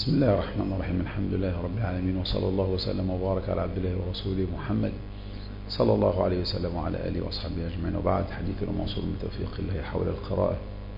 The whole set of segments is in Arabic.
بسم الله الرحمن الرحيم. الحمد لله رب العالمين، وصلى الله وسلم وبارك على عبد الله ورسوله محمد صلى الله عليه وسلم وعلى آله وأصحابه أجمعين. وبعد، حديثنا موصول بتوفيق الله حول القراءة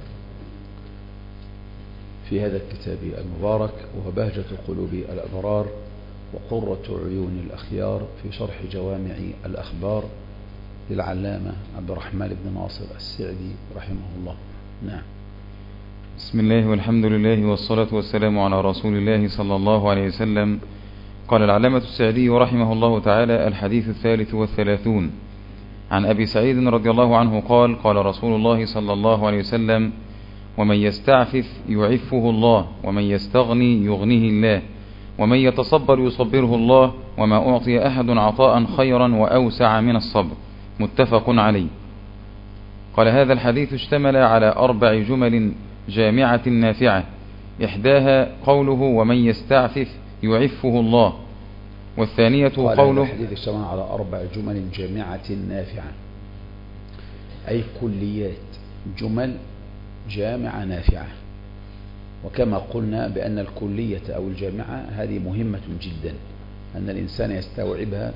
في هذا الكتاب المبارك، وهو بهجة قلوب الأبرار وقرة عيون الأخيار، في شرح جوامع الأخبار للعلامة عبد الرحمن بن ناصر السعدي رحمه الله. نعم. بسم الله والحمد لله والصلاة والسلام على رسول الله صلى الله عليه وسلم. قال العلامة السعدي رحمه الله تعالى: الحديث 33 عن أبي سعيد رضي الله عنه قال: قال رسول الله صلى الله عليه وسلم: ومن يستعفف يعفه الله، ومن يستغني يغنيه الله، ومن يتصبر يصبره الله، وما أعطي أحد عطاء خيرا وأوسع من الصبر. متفق عليه. قال: هذا الحديث اشتمل على 4 جمل جامعة نافعة، إحداها قوله: ومن يستعفف يعفه الله، والثانية قوله. الحديث اشتمل على 4 جمل جامعة نافعة، أي كليات، جمل جامعة نافعة. وكما قلنا بأن الكلية أو الجامعة هذه مهمة جدا، أن الإنسان يستوعبها،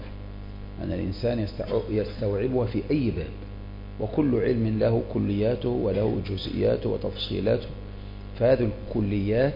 يستوعبها في أي باب، وكل علم له كلياته وله جزئياته وتفصيلاته. فهذه الكليات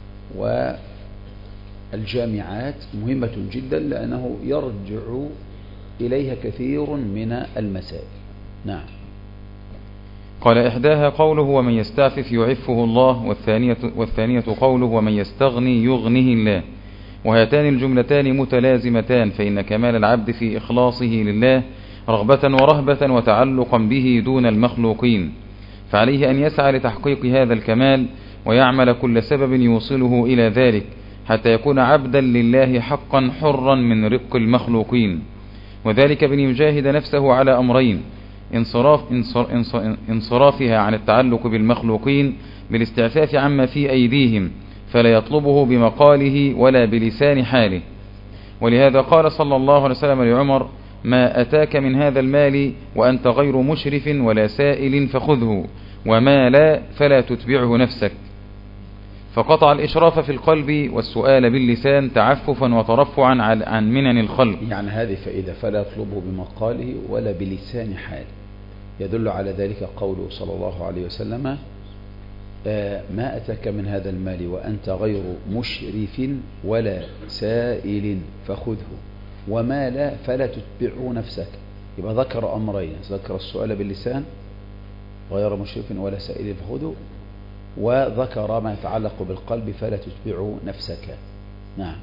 والجامعات مهمة جدا، لأنه يرجع إليها كثير من المسائل. نعم. قال: إحداها قوله: ومن يستعفف يعفه الله، والثانية قوله: ومن يستغني يغنيه الله. وهاتان الجملتان متلازمتان، فإن كمال العبد في إخلاصه لله رغبة ورهبة وتعلقا به دون المخلوقين، فعليه أن يسعى لتحقيق هذا الكمال، ويعمل كل سبب يوصله إلى ذلك، حتى يكون عبدا لله حقا حرا من رق المخلوقين. وذلك بأن يجاهد نفسه على أمرين: انصرافها عن التعلق بالمخلوقين بالاستعفاف عما في أيديهم، فلا يطلبه بمقاله ولا بلسان حاله. ولهذا قال صلى الله عليه وسلم لعمر: ما أتاك من هذا المال وأنت غير مشرف ولا سائل فخذه، وما لا فلا تتبعه نفسك. فقطع الإشراف في القلب والسؤال باللسان تعففا وترفعا عن منن الخلق. يعني هذه فائدة: فلا يطلبه بمقاله ولا بلسان حال. يدل على ذلك قوله صلى الله عليه وسلم: ما أتاك من هذا المال وأنت غير مشرف ولا سائل فخذه، وما لا فلا تتبعه نفسك. يبقى ذكر أمرين: ذكر السؤال باللسان غير مشرف ولا سائل فخذه، وذكر ما يتعلق بالقلب: فلا تتبعه نفسك. نعم.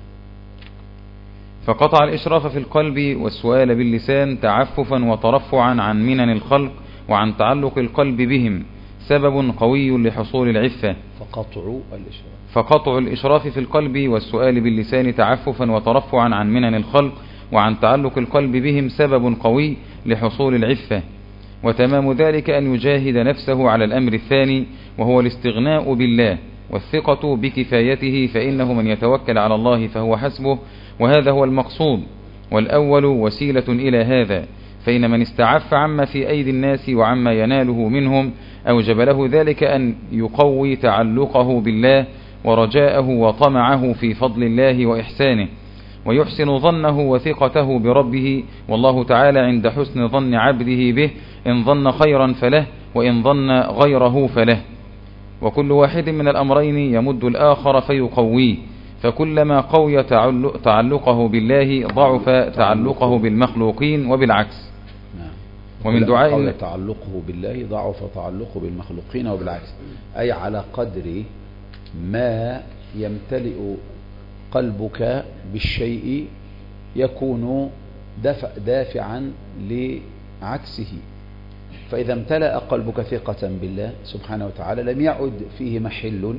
فقطع الإشراف في القلب والسؤال باللسان تعففا وترفعا عن منن الخلق وعن تعلق القلب بهم، سبب قوي لحصول العفة. فقطع الإشراف في القلب والسؤال باللسان تعففا وترفعا عن منن الخلق وعن تعلق القلب بهم سبب قوي لحصول العفة. وتمام ذلك أن يجاهد نفسه على الأمر الثاني، وهو الاستغناء بالله والثقة بكفايته، فإنه من يتوكل على الله فهو حسبه، وهذا هو المقصود، والأول وسيلة إلى هذا. فإن من استعف عما في أيدي الناس وعما يناله منهم أوجب له ذلك أن يقوي تعلقه بالله ورجاءه وطمعه في فضل الله وإحسانه، ويحسن ظنه وثقته بربه، والله تعالى عند حسن ظن عبده به، إن ظن خيرا فله، وإن ظن غيره فله. وكل واحد من الأمرين يمد الآخر فيقويه، فكلما قوي تعلقه بالله ضعف تعلقه بالمخلوقين وبالعكس. ومن دعاء تعلقه بالله ضعف تعلقه بالمخلوقين وبالعكس، أي على قدر ما يمتلئ قلبك بالشيء يكون دافعا لعكسه. فإذا امتلأ قلبك ثقة بالله سبحانه وتعالى لم يعد فيه محل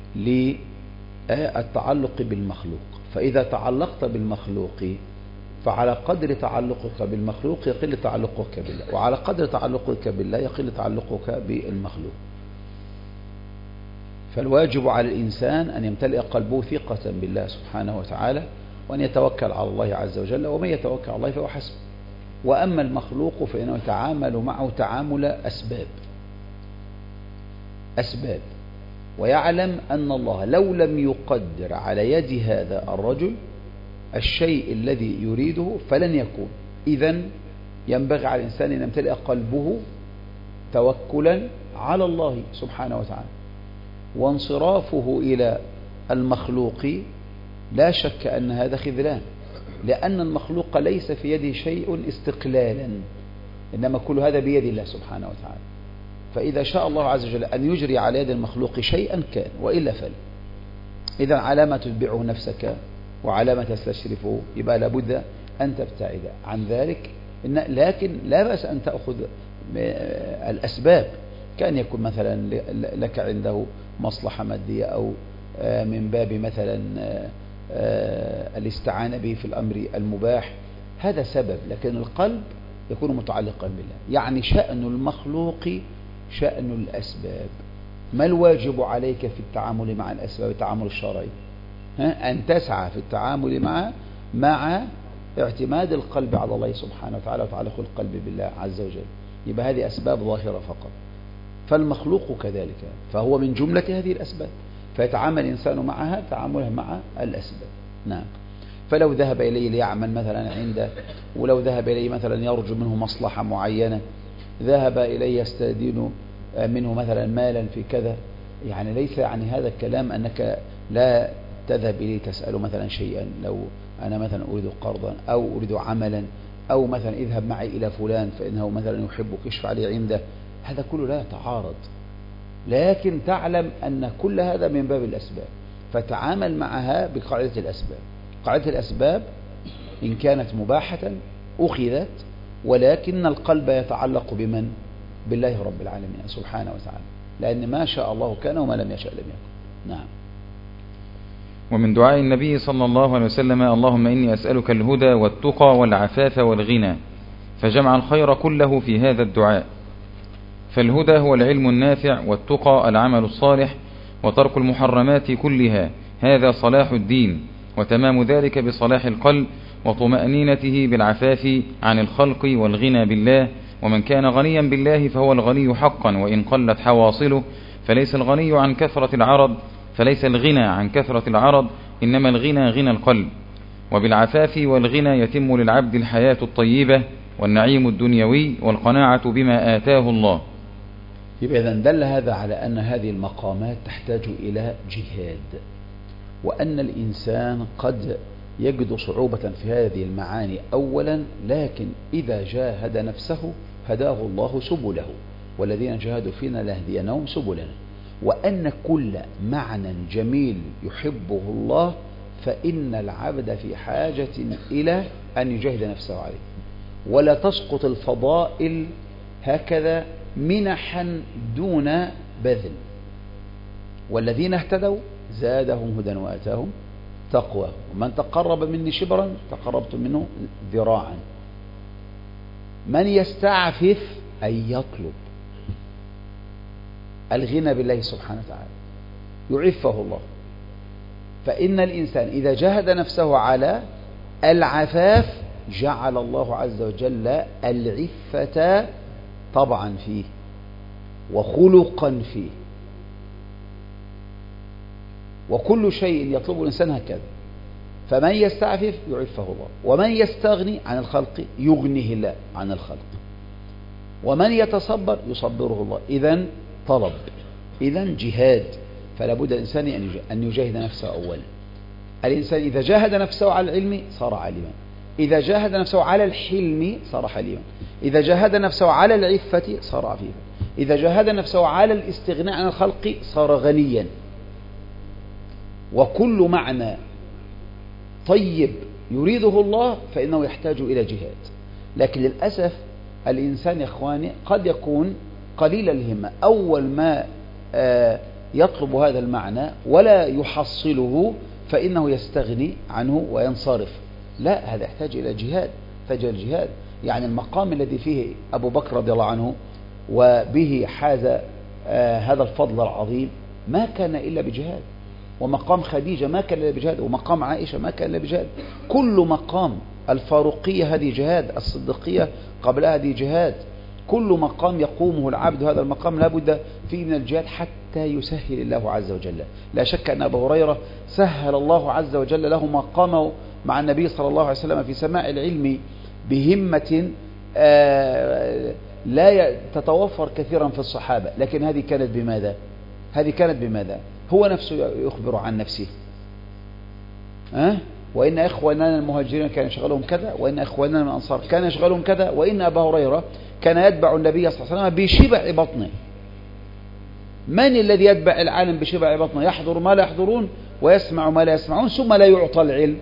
للتعلق بالمخلوق. فإذا تعلقت بالمخلوق فعلى قدر تعلقك بالمخلوق يقل تعلقك بالله، وعلى قدر تعلقك بالله يقل تعلقك بالمخلوق. فالواجب على الإنسان أن يمتلئ قلبه ثقة بالله سبحانه وتعالى، وأن يتوكل على الله عز وجل، ومن يتوكل على الله فهو حسبه. وأما المخلوق فإنه يتعامل معه تعامل أسباب. ويعلم أن الله لو لم يقدر على يد هذا الرجل الشيء الذي يريده فلن يكون. إذن ينبغي على الإنسان أن يمتلئ قلبه توكلا على الله سبحانه وتعالى، وانصرافه إلى المخلوق لا شك أن هذا خذلان، لأن المخلوق ليس في يده شيء استقلالا، إنما كل هذا بيد الله سبحانه وتعالى. فإذا شاء الله عز وجل أن يجري على يد المخلوق شيئا كان، وإلا فلا. إذا على ما تتبعه نفسك وعلى ما تستشرفه يبقى لابد أن تبتعد عن ذلك. لكن لا بأس أن تأخذ الأسباب، كان يكون مثلا لك عنده مصلحة مادية، أو من باب مثلا الاستعانة به في الأمر المباح، هذا سبب، لكن القلب يكون متعلقا بالله. يعني شأن المخلوق شأن الأسباب. ما الواجب عليك في التعامل مع الأسباب، التعامل الشرعي؟ أن تسعى في التعامل مع اعتماد القلب على الله سبحانه وتعالى وتعلق القلب بالله عز وجل. يبقى هذه أسباب ظاهرة فقط. فالمخلوق كذلك، فهو من جملة هذه الأسباب، فيتعامل الإنسان معها تعامله مع الأسباب. نعم. فلو ذهب إليه ليعمل مثلا عنده، ولو ذهب إليه مثلا يرجو منه مصلحة معينة، ذهب إليه يستدين منه مثلا مالا في كذا، يعني ليس يعني هذا الكلام أنك لا تذهب إليه تسأله مثلا شيئا، لو أنا مثلا أريد قرضا أو أريد عملا، أو مثلا اذهب معي إلى فلان فإنه مثلا يحبك اشفع لي عنده، هذا كله لا يتعارض، لكن تعلم أن كل هذا من باب الأسباب، فتعامل معها بقاعدة الأسباب. قاعدة الأسباب إن كانت مباحة أخذت، ولكن القلب يتعلق بمن؟ بالله رب العالمين سبحانه وتعالى، لأن ما شاء الله كان وما لم يشاء لم يكن. نعم. ومن دعاء النبي صلى الله عليه وسلم: اللهم إني أسألك الهدى والتقى والعفاف والغنى، فجمع الخير كله في هذا الدعاء. فالهدى هو العلم النافع، والتقى العمل الصالح، وترك المحرمات كلها، هذا صلاح الدين، وتمام ذلك بصلاح القلب وطمأنينته بالعفاف عن الخلق والغنى بالله. ومن كان غنيا بالله فهو الغني حقا، وإن قلت حواصله، فليس الغني عن كثرة العرض، فليس الغنى عن كثرة العرض، إنما الغنى غنى القلب. وبالعفاف والغنى يتم للعبد الحياة الطيبة والنعيم الدنيوي والقناعة بما آتاه الله. يبقى إذن دل هذا على أن هذه المقامات تحتاج إلى جهاد، وأن الإنسان قد يجد صعوبة في هذه المعاني أولا، لكن إذا جاهد نفسه هداه الله سبله، والذين جاهدوا فينا لهدينهم سبلنا. وأن كل معنى جميل يحبه الله فإن العبد في حاجة إلى أن يجاهد نفسه عليه، ولا تسقط الفضائل هكذا منحا دون بذل. والذين اهتدوا زادهم هدى وآتاهم تقوى، ومن تقرب مني شبرا تقربت منه ذراعا. من يستعفف أن يطلب الغنى بالله سبحانه وتعالى يعفه الله. فإن الإنسان إذا جاهد نفسه على العفاف جعل الله عز وجل العفة طبعا فيه وخلقا فيه، وكل شيء يطلبه الإنسان هكذا. فمن يستعفف يعفه الله، ومن يستغني عن الخلق يغنيه الله عن الخلق، ومن يتصبر يصبره الله. إذن طلب، إذن جهاد. فلا بد الإنسان أن يجاهد نفسه أولا. الإنسان إذا جاهد نفسه على العلم صار عالما، إذا جاهد نفسه على الحلم صار حليما، إذا جاهد نفسه على العفة صار عفيفا، إذا جاهد نفسه على الاستغناء عن الخلق صار غنيا. وكل معنى طيب يريده الله فإنه يحتاج إلى جهاد. لكن للأسف الإنسان يا إخواني قد يكون قليل الهمة، أول ما يطلب هذا المعنى ولا يحصله فإنه يستغني عنه وينصرف. لا، هذا يحتاج إلى جهاد، يحتاج إلى الجهاد. يعني المقام الذي فيه أبو بكر رضي الله عنه وبه حاز هذا الفضل العظيم ما كان إلا بجهاد، ومقام خديجة ما كان إلا بجهاد، ومقام عائشة ما كان إلا بجهاد. كل مقام، الفاروقية هذه جهاد، الصديقية قبلها هذه جهاد، كل مقام يقومه العبد هذا المقام لابد فيه من الجهاد حتى يسهل الله عز وجل. لا شك أن أبا هريرة سهل الله عز وجل له مقامه مع النبي صلى الله عليه وسلم في سماع العلم بهمة لا تتوفر كثيرا في الصحابة، لكن هذه كانت بماذا؟ هذه كانت بماذا؟ هو نفسه يخبر عن نفسه، وإن إخواننا المهاجرين كان يشغلهم كذا، وإن إخواننا من الأنصار كان يشغلهم كذا، وإن أبا هريرة كان يتبع النبي صلى الله عليه وسلم بشبع بطنه. من الذي يتبع العالم بشبع بطنه؟ يحضر ما لا يحضرون ويسمع ما لا يسمعون، ثم لا يعطى العلم،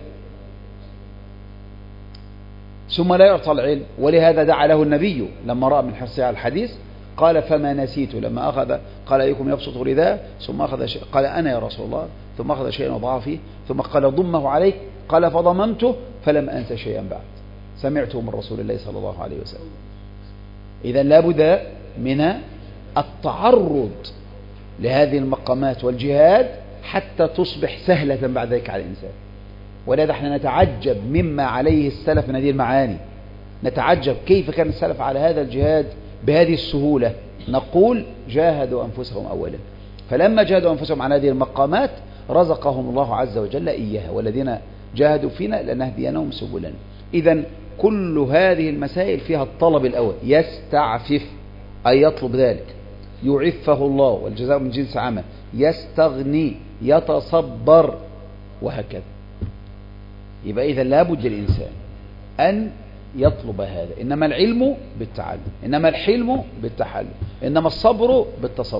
ثم لا يعطى العلم. ولهذا دعا له النبي لما رأى من حرصه على الحديث قال فما نسيت، لما أخذ قال أيكم يبسط رداء، ثم أخذ شيء قال أنا يا رسول الله، ثم أخذ شيئا وضعه فيه، ثم قال ضمه عليك، قال فضممته فلم أنس شيئا بعد، سمعته من رسول الله صلى الله عليه وسلم. إذا لابد من التعرض لهذه المقامات والجهاد حتى تصبح سهلة بعد ذلك على الإنسان. ولذا احنا نتعجب مما عليه السلف من هذه المعاني، نتعجب كيف كان السلف على هذا الجهاد بهذه السهولة. نقول جاهدوا أنفسهم أولا، فلما جاهدوا أنفسهم على هذه المقامات رزقهم الله عز وجل إياها، والذين جاهدوا فينا لنهدينهم سبلنا. إذن كل هذه المسائل فيها الطلب الأول، يستعفف أي يطلب ذلك، يعفه الله والجزاء من جنس عمل، يستغني، يتصبر، وهكذا. يبقى إذا لابد للإنسان أن يطلب هذا. إنما العلم بالتعلم، إنما الحلم بالتحلم، إنما الصبر بالتصبر،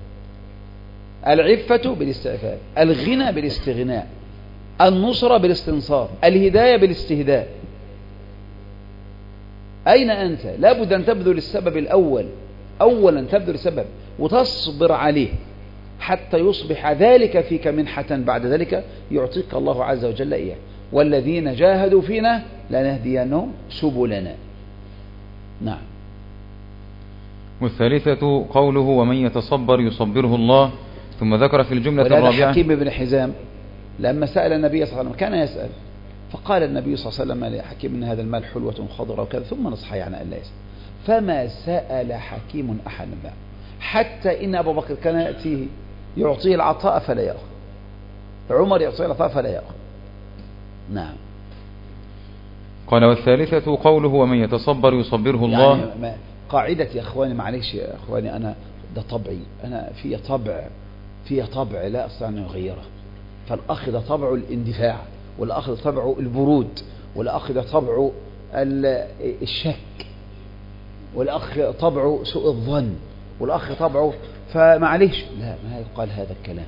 العفة بالاستعفاف، الغنى بالاستغناء، النصرة بالاستنصار، الهداية بالاستهداء. أين أنت؟ لابد أن تبذل السبب الأول، أولا تبذل السبب وتصبر عليه حتى يصبح ذلك فيك منحة بعد ذلك يعطيك الله عز وجل إياه. والذين جاهدوا فينا لنهدينهم سبلنا. نعم. والثالثة قوله ومن يتصبر يصبره الله، ثم ذكر في الجملة الرابعة. حكيم بن حزام لما سأل النبي صلى الله عليه وسلم كان يسأل، فقال النبي صلى الله عليه وسلم لحكيم إن هذا المال حلوة خضرة وكذا، ثم نصح يعني أن لا يسأل. فما سأل حكيم أحدا بعد، حتى إن أبو بكر كان يأتيه يعطيه العطاء فلا يأخذ، عمر يعطيه العطاء فلا يأخذ. نعم. قال والثالثة قوله ومن يتصبر يصبره الله. يعني قاعدة يا أخواني، معلش يا أخواني، أنا ده طبعي، أنا في طبع لا أستطيع أن أغيره. فالأخ ده طبعه الاندفاع، والأخ ده طبعه البرود، والأخ ده طبعه الشك، والأخ طبعه سوء الظن، والأخ طبعه، فمعليش لا ما يقال هذا الكلام.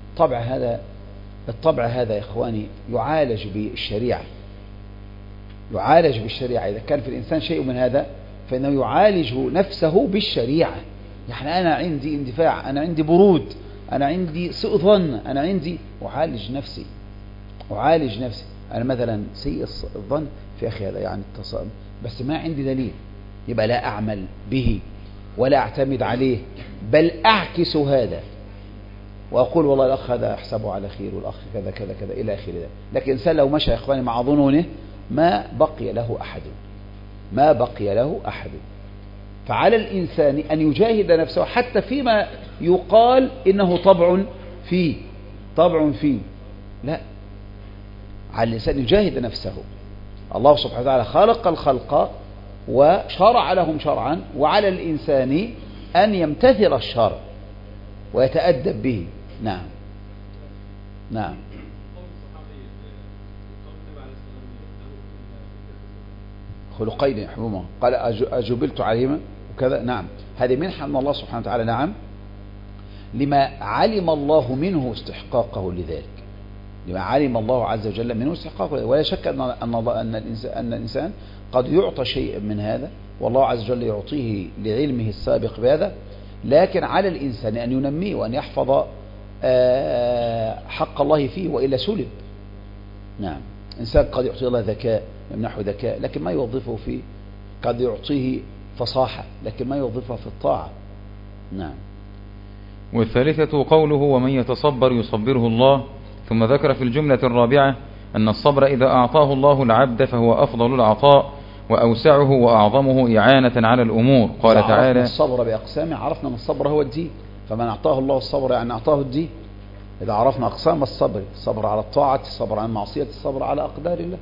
الطبع هذا يا إخواني يعالج بالشريعة، يعالج بالشريعة. إذا كان في الإنسان شيء من هذا فإنه يعالج نفسه بالشريعة. يعني أنا عندي اندفاع، أنا عندي برود، أنا عندي سوء ظن، أنا عندي أعالج نفسي. أنا مثلا سيء الظن في أخي هذا يعني التصائم، بس ما عندي دليل، يبقى لا أعمل به ولا أعتمد عليه، بل أعكس هذا وأقول والله الأخ هذا أحسبه على خير، والأخ كذا كذا كذا إلى آخر ذلك. لكن الإنسان لو مشى يا إخواني مع ظنونه ما بقي له أحد. فعلى الإنسان أن يجاهد نفسه حتى فيما يقال إنه طبع فيه، لا، على الإنسان يجاهد نفسه. الله سبحانه وتعالى خلق الخلق وشرع لهم شرعا، وعلى الإنسان أن يمتثل الشرع ويتأدب به. نعم. خلقين يحبهما قال أجبلت عليهما وكذا. نعم، هذه منحة من الله سبحانه وتعالى. نعم، لما علم الله منه استحقاقه لذلك، لما علم الله عز وجل منه استحقاقه. ولا شك أن الإنسان قد يعطى شيء من هذا، والله عز وجل يعطيه لعلمه السابق بهذا، لكن على الإنسان أن ينميه وأن يحفظ حق الله فيه، وإلا سلب. نعم، إنسان قد يعطيه الله ذكاء، يمنحه ذكاء لكن ما يوظفه فيه، قد يعطيه فصاحة لكن ما يوظفها في الطاعة. نعم. والثالثة قوله ومن يتصبر يصبره الله، ثم ذكر في الجملة الرابعة أن الصبر إذا أعطاه الله العبد فهو أفضل العطاء، وأوسعه وأعظمه إعانة على الأمور. قال تعالى: الصبر بأقسامه، عرفنا أن الصبر هو الدين، فمن أعطاه الله الصبر يعني أعطاه الدين. إذا عرفنا أقسام الصبر: الصبر على الطاعة، الصبر عن المعصية، الصبر على أقدار الله.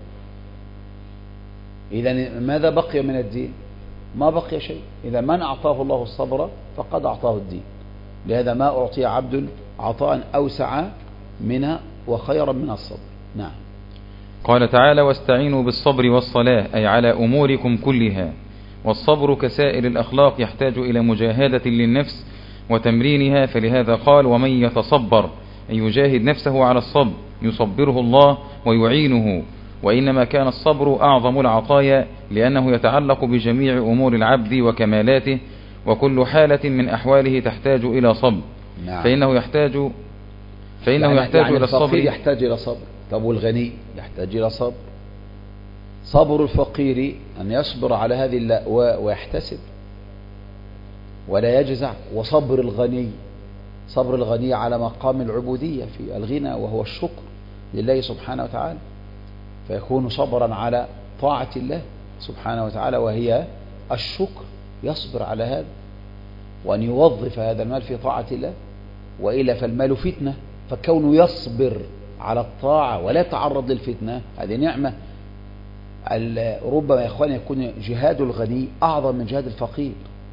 إذا ماذا بقي من الدين؟ ما بقي شيء. إذا من أعطاه الله الصبر فقد أعطاه الدين. لهذا ما أعطي عبد عطاء أوسع منها وخيرا من الصبر. نعم. قال تعالى: واستعينوا بالصبر والصلاة، أي على أموركم كلها. والصبر كسائر الأخلاق يحتاج إلى مجاهدة للنفس وتمرينها، فلهذا قال: ومن يتصبر، أي يجاهد نفسه على الصبر يصبره الله ويعينه. وإنما كان الصبر أعظم العطايا لأنه يتعلق بجميع أمور العبد وكمالاته، وكل حالة من أحواله تحتاج إلى صبر. نعم. فإنه يحتاج يعني إلى الصبر. يحتاج إلى صبر. طب والغني يحتاج إلى صبر. صبر الفقير أن يصبر على هذه اللأواء ويحتسب ولا يجزع. وصبر الغني، صبر الغني على مقام العبودية في الغنى وهو الشكر لله سبحانه وتعالى، فيكون صبرا على طاعة الله سبحانه وتعالى وهي الشكر. يصبر على هذا وأن يوظف هذا المال في طاعة الله، وإلا فالمال فتنة، فكونه يصبر على الطاعة ولا يتعرض للفتنة هذه نعمة. ربما يا إخواني يكون جهاد الغني أعظم من جهاد الفقير.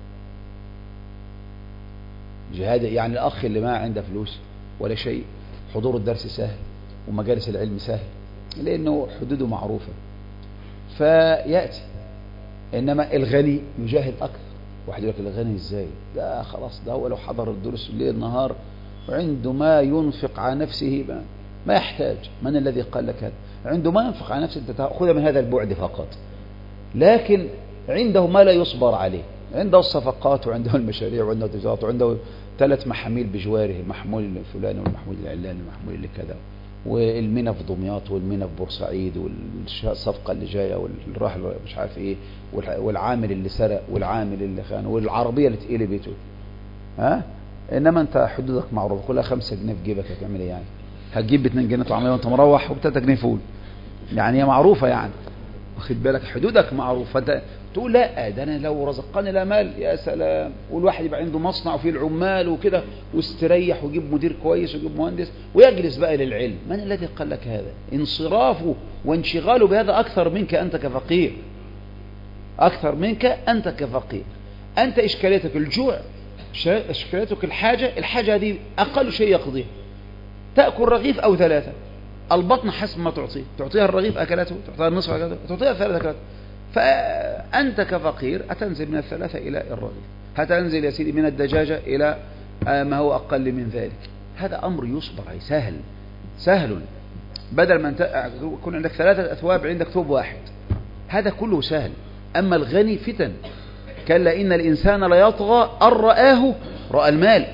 جهاد يعني الأخ اللي ما عنده فلوس ولا شيء، حضور الدرس سهل ومجالس العلم سهل لأنه حدوده معروفة فيأتي. إنما الغني يجاهد أكثر. واحد يقول لك الغني إزاي؟ ده خلاص، ده هو لو حضر الدروس الليل النهار وعنده ما ينفق على نفسه ما يحتاج. من الذي قال لك هذا؟ عنده ما ينفق على نفسه، أنت تأخذها من هذا البعد فقط. لكن عنده ما لا يصبر عليه، عنده الصفقات وعنده المشاريع وعنده التجارات وعنده 3 محاميل بجواره، المحمول الفلاني والمحمول العلاني والمحمول اللي كذا، والمينا في دمياط والمينا في بورسعيد والصفقة اللي جاية والراحل مش عارف ايه، والعامل اللي سرق والعامل اللي خان والعربية اللي تقلبته. انما انت حدودك معروفة، كلها 5 جنيه في جيبك، هتعمل ايه يعني؟ هتجيب 2 جنيه طعمية وانت مروح و3 جنيه فول، يعني هي معروفة يعني، واخد بالك؟ حدودك معروفة. انت تقول لا ده انا لو رزقني لا مال يا سلام، والواحد يبقى عنده مصنع وفيه العمال وكده واستريح ويجيب مدير كويس ويجيب مهندس ويجلس بقى للعلم. من الذي قال لك هذا؟ انصرافه وانشغاله بهذا أكثر منك أنت كفقير، أكثر منك أنت كفقير. أنت إشكاليتك الجوع، إشكاليتك الحاجة هذه أقل شيء يقضيها. تأكل رغيف أو 3، البطن حسب ما تعطيها الرغيف أكلته، تعطيها النصف أكلته، تعطيها 3 أكلات. فأنت كفقير أتنزل من 3 إلى الرغيف، هتنزل يا سيدي من الدجاجة إلى ما هو أقل من ذلك. هذا أمر يصبر عليه، سهل. بدل ما يكون عندك 3 أثواب عندك ثوب واحد، هذا كله سهل. أما الغني فتن، كلا إن الإنسان لا يطغى أن رأى المال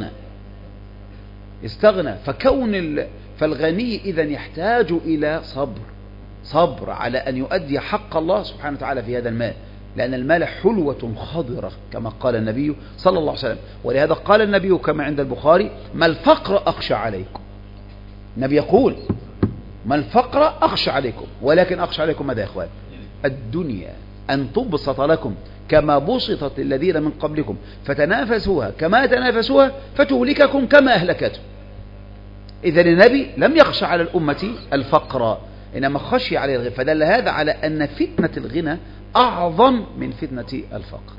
استغنى. فالغني إذن يحتاج إلى صبر على أن يؤدي حق الله سبحانه وتعالى في هذا المال، لأن المال حلوة خضرة كما قال النبي صلى الله عليه وسلم. ولهذا قال النبي كما عند البخاري: ما الفقر أخشى عليكم. النبي يقول: ما الفقر أخشى عليكم، ولكن أخشى عليكم ماذا يا إخوان؟ الدنيا أن تبسط لكم كما بسطت الذين من قبلكم فتنافسوها كما تنافسوها فتهلككم كما أهلكته. إذن النبي لم يخشى على الأمة الفقر، إنما خشي عليه الغنى، فدل هذا على أن فتنة الغنى أعظم من فتنة الفقر،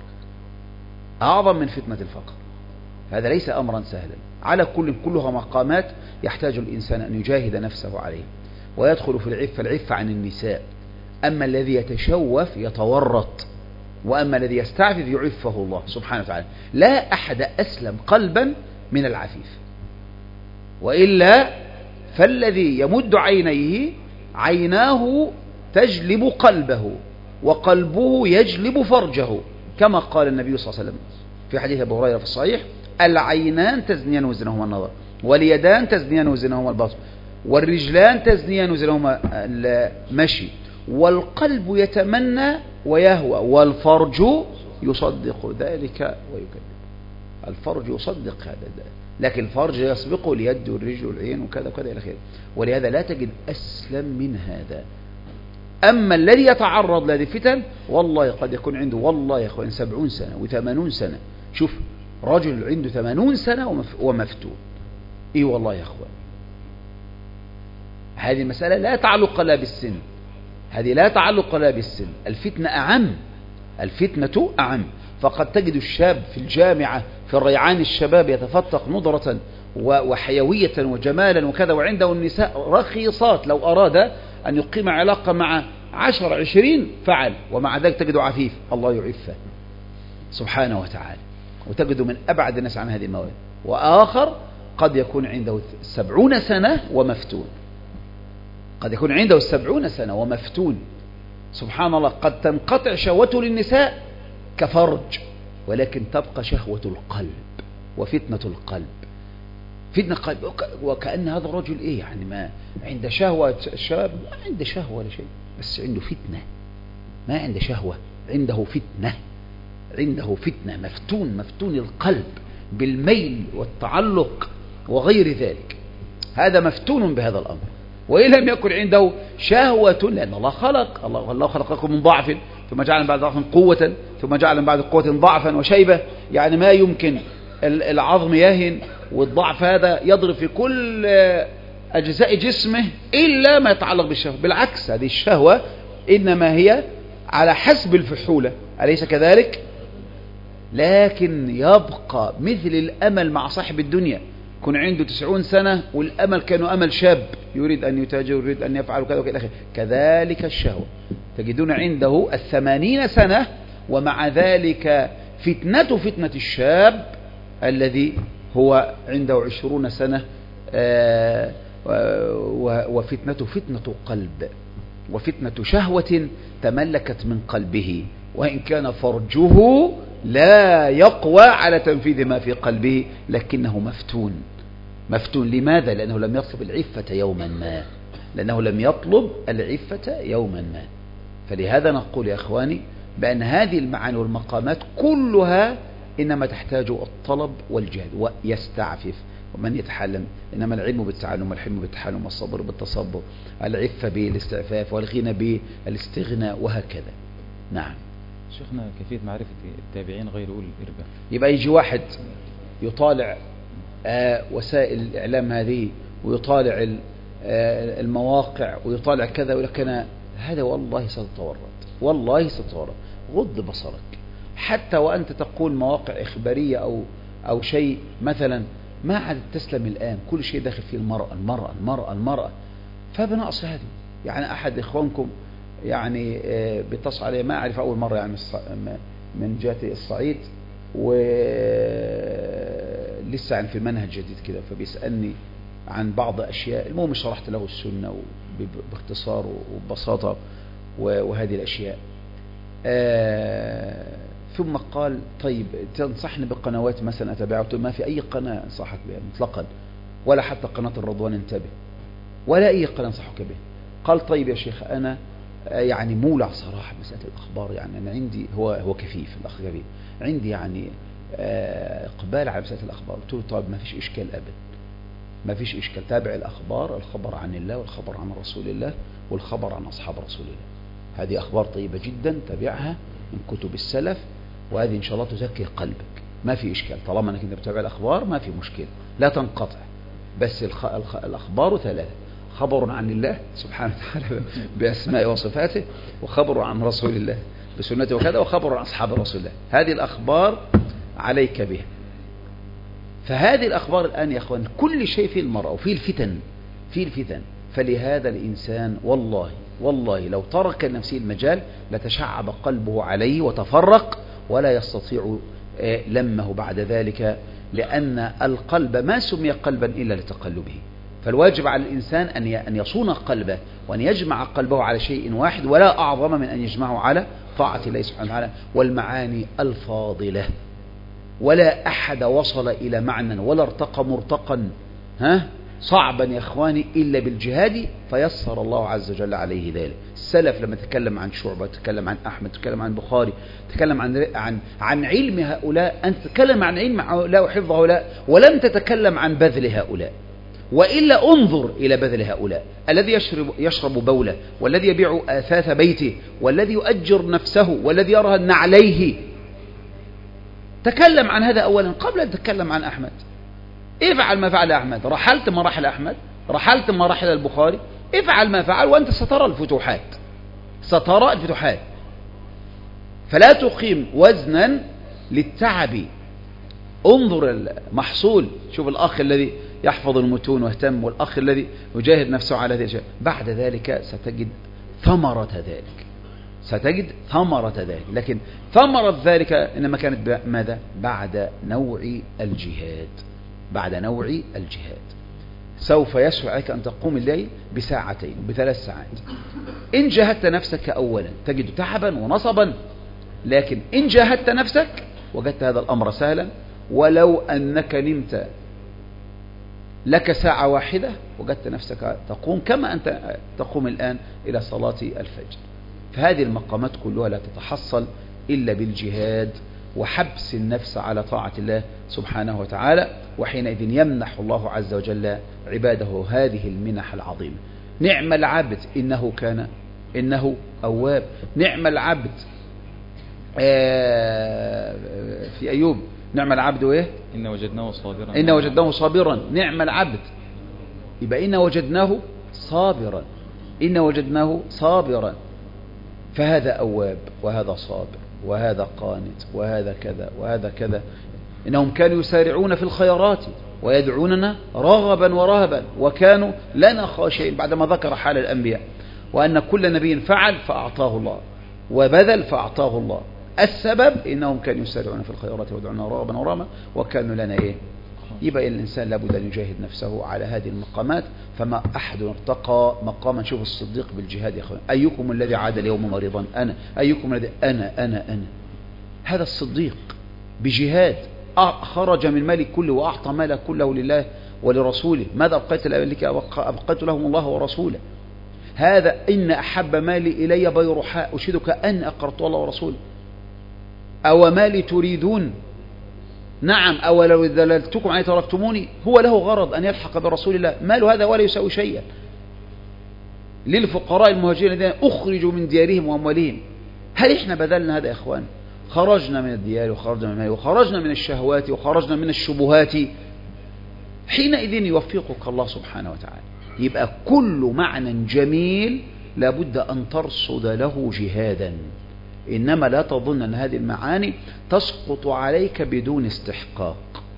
هذا ليس أمرا سهلا. على كلها مقامات يحتاج الإنسان أن يجاهد نفسه عليه ويدخل في العفة عن النساء. أما الذي يتشوف يتورط، وأما الذي يستعفف يعفه الله سبحانه وتعالى. لا أحد أسلم قلبا من العفيف، وإلا فالذي يمد عيناه تجلب قلبه، وقلبه يجلب فرجه، كما قال النبي صلى الله عليه وسلم في حديث أبي هريرة في الصحيح: العينان تزنيان وزنهما النظر، واليدان تزنيان وزنهما البطن، والرجلان تزنيان وزنهما المشي، والقلب يتمنى ويهوى، والفرج يصدق ذلك ويكذب. الفرج يصدق هذا، لكن الفرج يسبقه اليد والرجل والعين وكذا وكذا إلى آخره. ولهذا لا تجد أسلم من هذا. أما الذي يتعرض لهذه الفتن والله قد يكون عنده والله يا أخوان 70 سنة و80 سنة. شوف رجل عنده 80 سنة ومفتون. إيه والله يا أخوان، هذه المسألة لا تعلق لها بالسن، هذه لا تعلق لها بالسن، الفتنة أعم، الفتنة أعم. فقد تجد الشاب في الجامعة في الريعان الشباب يتفتق نضرة وحيوية وجمالا وكذا، وعنده النساء رخيصات، لو أراد أن يقيم علاقة مع 10-20 فعل، ومع ذلك تجد عفيف الله يعفه سبحانه وتعالى، وتجد من أبعد الناس عن هذه المواد. وآخر قد يكون عنده 70 سنة ومفتون، قد يكون عنده 70 سنة ومفتون سبحان الله. قد تنقطع شهوته للنساء كفرج، ولكن تبقى شهوة القلب وفتنة القلب، فتنة قلب. وكأن هذا الرجل إيه يعني ما عنده شهوة، الشباب ما عنده شهوة ولا شيء، بس عنده فتنة، ما عنده شهوة، عنده فتنة، عنده فتنة، مفتون القلب بالميل والتعلق وغير ذلك، هذا مفتون بهذا الأمر. وإن لم يكن عنده شهوة، لأن الله خلقكم من ضعف ثم جعل من بعد ضعف قوة ثم جعل من بعد قوة ضعفا وشيبة، يعني ما يمكن العظم يهن، والضعف هذا يضرب في كل أجزاء جسمه إلا ما يتعلق بالشهوة. بالعكس هذه الشهوة إنما هي على حسب الفحولة، أليس كذلك؟ لكن يبقى مثل الأمل مع صاحب الدنيا، يكون عنده 90 سنة والأمل كانوا أمل شاب يريد أن يتاجر يريد أن يفعل كذا وكذا، كذلك الشهوة تجدون عنده 80 سنة ومع ذلك فتنة الشاب الذي هو عنده 20 سنة، فتنة قلب وفتنة شهوة تملكت من قلبه، وإن كان فرجه لا يقوى على تنفيذ ما في قلبه لكنه مفتون. لماذا؟ لأنه لم يطلب العفة يوما ما، فلهذا نقول يا أخواني بأن هذه المعاني والمقامات كلها إنما تحتاج الطلب والجهد ويستعفف. ومن يتحلم، إنما العلم بالتعلم والحلم بالتحلم والصبر بالتصبر، العفة بالاستعفاف والغنى بالاستغناء وهكذا. نعم شيخنا، كيفية معرفة التابعين غير أولي الإربة؟ يبقى يجي واحد يطالع وسائل الإعلام هذه ويطالع المواقع ويطالع كذا ويقول لك أنا هذا والله ستتورط. غض بصرك، حتى وأنت تقول مواقع إخبارية أو شيء مثلا، ما عاد تسلم الآن، كل شيء داخل فيه المرأة. فبنقص هذه يعني أحد إخوانكم يعني بيتصل علي، ما أعرف أول مرة يعني من جهة الصعيد، ولسه يعني في منهج جديد كده، فبيسألني عن بعض أشياء. المهم شرحت له السنة باختصار وببساطة وهذه الأشياء. ثم قال طيب تنصحني بقنوات مثلا أتابعها؟ قلت ما في أي قناة أنصحك بها مطلقا، ولا حتى قناة الرضوان انتبه، ولا أي قناة أنصحك بها. قال طيب يا شيخ أنا يعني مولع صراحة مسألة الأخبار، يعني أنا عندي هو كفيف الأخ كبير، عندي يعني إقبال على مسألة الأخبار. قلت له طيب ما فيش إشكال أبدا، ما فيش إشكال، تابع الأخبار، الخبر عن الله والخبر عن رسول الله والخبر عن أصحاب رسول الله، هذه أخبار طيبة جدا، تابعها من كتب السلف، وهذه إن شاء الله تزكي قلبك، ما في إشكال طالما أنك بتتابع الأخبار، ما في مشكلة، لا تنقطع. بس الأخبار 3: خبر عن الله سبحانه وتعالى بأسماء وصفاته، وخبر عن رسول الله بسنته وكذا، وخبر عن أصحاب رسول الله. هذه الأخبار عليك بها. فهذه الأخبار الآن يا أخوان كل شيء في المرأة وفي الفتن، فلهذا الإنسان والله لو ترك نفسه المجال لتشعب قلبه عليه وتفرق ولا يستطيع لمه بعد ذلك، لأن القلب ما سمي قلبا إلا لتقلبه. فالواجب على الإنسان أن يصون قلبه وأن يجمع قلبه على شيء واحد، ولا أعظم من أن يجمعه على طاعة الله سبحانه وتعالى والمعاني الفاضلة. ولا أحد وصل إلى معنى ولا ارتقى مرتقا صعبا يا إخواني إلا بالجهاد، فيسر الله عز وجل عليه ذلك. السلف لما تكلم عن شعبة، تكلم عن أحمد، تكلم عن بخاري، تكلم عن علم هؤلاء، أنت تتكلم عن علم هؤلاء وحفظ هؤلاء، ولم تتكلم عن بذل هؤلاء، وإلا انظر إلى بذل هؤلاء، الذي يشرب بوله، والذي يبيع أثاث بيته، والذي يؤجر نفسه، والذي يرهن عليه. تكلم عن هذا أولا قبل أن تتكلم عن أحمد. افعل ما فعل أحمد، رحلت مراحل أحمد، رحلت مراحل البخاري، افعل ما فعل وأنت سترى الفتوحات، سترى الفتوحات. فلا تقيم وزنا للتعب، انظر المحصول. شوف الأخ الذي يحفظ المتون واهتم، والأخ الذي يجاهد نفسه على هذه الأشياء، بعد ذلك ستجد ثمرة ذلك، ستجد ثمرة ذلك. لكن ثمرة ذلك إنما كانت ماذا؟ بعد نوع الجهاد، بعد نوع الجهاد. سوف يسعك أن تقوم الليل بساعتين بثلاث ساعات. إن جاهدت نفسك أولا تجد تعبا ونصبا، لكن إن جاهدت نفسك وجدت هذا الأمر سهلا. ولو أنك نمت لك ساعة واحدة وجدت نفسك تقوم كما أنت تقوم الآن إلى صلاة الفجر. فهذه المقامات كلها لا تتحصل إلا بالجهاد وحبس النفس على طاعة الله سبحانه وتعالى، وحينئذ يمنح الله عز وجل عباده هذه المنح العظيمة. نعم العبد إنه أواب. نعم العبد في أيوب، نعم العبد وإيه؟ إن وجدناه صابرا، إن وجدناه صابرا. نعم العبد، يبقى إن وجدناه صابرا، إن وجدناه صابرا. فهذا أواب، وهذا صابر، وهذا قانت، وهذا كذا وهذا كذا. إنهم كانوا يسارعون في الخيرات ويدعوننا رغبا ورهبا وكانوا لنا خاشعين، بعدما ذكر حال الأنبياء وأن كل نبي فعل فأعطاه الله وبذل فأعطاه الله. السبب إنهم كانوا يسارعون في الخيرات ويدعوننا رغبا ورهبا وكانوا لنا إيه؟ يبقى الإنسان لابد أن يجاهد نفسه على هذه المقامات. فما أحد ارتقى مقاما. شوف الصديق بالجهاد يا أخوان، أيكم الذي عاد اليوم مريضا؟ أنا. أيكم الذي أنا. هذا الصديق بجهاد خرج من ماله كله وأعطى ماله كله لله ولرسوله. ماذا أبقيت لك؟ أبقيت لهم الله ورسوله. هذا إن أحب مالي إلي بيرحاء أشهدك أن أقرضت الله ورسوله. أو مالي تريدون؟ نعم. أو لو ذللتكم عليه تركتموني. هو له غرض أن يلحق برسول الله، مال هذا ولا يساوي شيئا. للفقراء المهاجرين الذين أخرجوا من ديارهم وأموالهم. هل إحنا بذلنا هذا يا إخوان؟ خرجنا من الديار وخرجنا من المال وخرجنا من الشهوات وخرجنا من الشبهات. حينئذ يوفقك الله سبحانه وتعالى. يبقى كل معنى جميل لابد أن ترصد له جهادا. إنما لا تظن أن هذه المعاني تسقط عليك بدون استحقاق،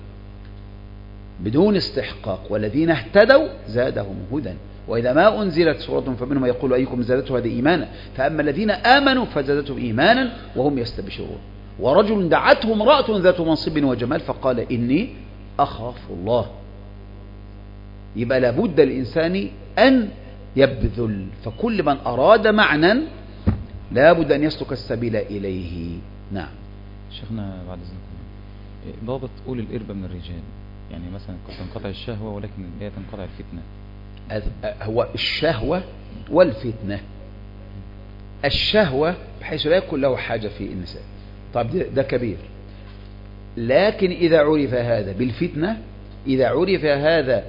بدون استحقاق. والذين اهتدوا زادهم هدى. وإذا ما أنزلت سورة فمنهم يقول أيكم زادته هذه إيمانا، فأما الذين آمنوا فزادتهم إيمانا وهم يستبشرون. ورجل دعته امرأة ذات منصب وجمال فقال إني أخاف الله. يبقى لابد الإنسان أن يبذل. فكل من أراد معنى لابد أن يسلك السبيل إليه. نعم. شيخنا بعد إذنكم، ضابط أولي الإربة من الرجال، يعني مثلا قد تنقطع الشهوة ولكن لا تنقطع الفتنة. هو الشهوة والفتنة. الشهوة بحيث لا يكون له حاجة في النساء، طب ده كبير. لكن إذا عرف هذا بالفتنة، إذا عرف هذا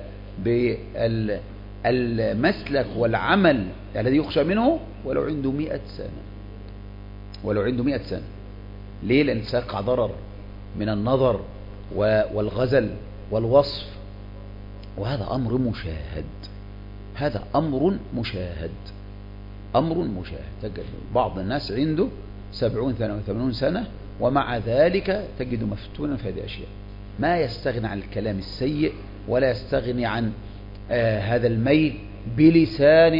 بالمسلك والعمل الذي يخشى منه، ولو عنده 100 سنة، ولو عنده 100 سنة. ليه؟ لأن سيقع ضرر من النظر والغزل والوصف، وهذا أمر مشاهد. هذا أمر مشاهد، أمر مشاهد. بعض الناس عنده 70 سنة و80 سنة ومع ذلك تجد مفتونا في هذه الأشياء. ما يستغني عن الكلام السيء ولا يستغني عن هذا الميل بلسانه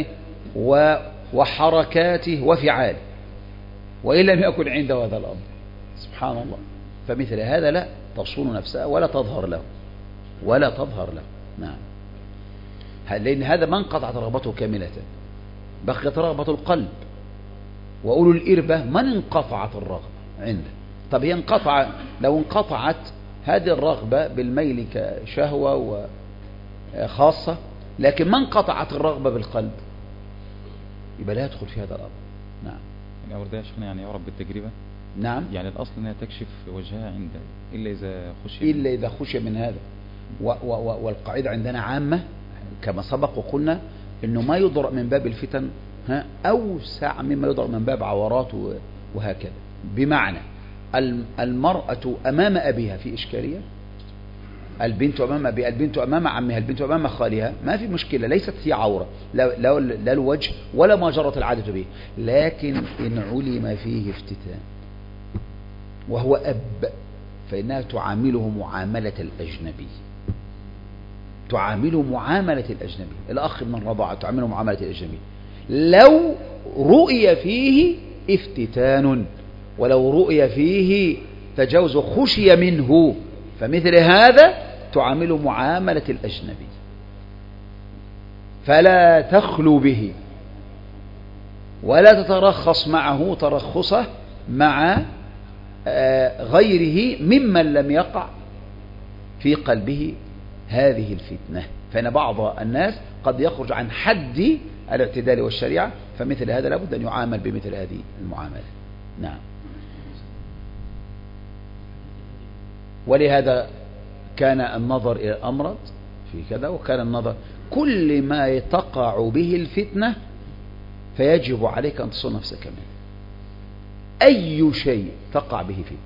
وحركاته وفعاله، وإن لم يكن عنده هذا الأمر. سبحان الله. فمثل هذا لا تصون نفسه ولا تظهر له، ولا تظهر له. نعم. لأن هذا ما انقطعت رغبته كاملة، بقيت رغبة القلب. وأولو الإربة من انقطعت الرغبة عنده. طب هي لو انقطعت هذه الرغبة بالميل كشهوة وخاصة، لكن ما انقطعت الرغبة بالقلب، يبقى لا يدخل في هذا الأمر. نعم. الأمر ده شيخنا يعني يعرف بالتجربة. نعم. يعني الأصل أنها تكشف وجهها إلا إذا خشي من هذا. والقاعدة عندنا عامة، كما سبق وقلنا إنه ما يضرأ من باب الفتن أوسع مما يضرأ من باب عورات وهكذا. بمعنى المرأة أمام أبيها في إشكالية، البنت أمام أبيها، البنت أمام عمها، البنت أمام خالها، ما في مشكلة، ليست هي عورة، لا الوجه ولا ما جرت العادة به. لكن إن علم فيه افتتان وهو أب فإنها تعامله معاملة الأجنبي، تعامله معاملة الأجنبي، الأخ من الرضاعة تعامله معاملة الأجنبي. لو رؤي فيه افتتان ولو رؤي فيه تجاوز خشي منه، فمثل هذا تعامله معاملة الأجنبي، فلا تخلو به ولا تترخص معه ترخصه مع غيره ممن لم يقع في قلبه هذه الفتنة. فإن بعض الناس قد يخرج عن حد الاعتدال والشريعة، فمثل هذا لابد أن يعامل بمثل هذه المعاملة. نعم. ولهذا كان النظر إلى الأمرض في كذا، وكان النظر كل ما تقع به الفتنة فيجب عليك أن تصون نفسك منه. أي شيء تقع به فتنة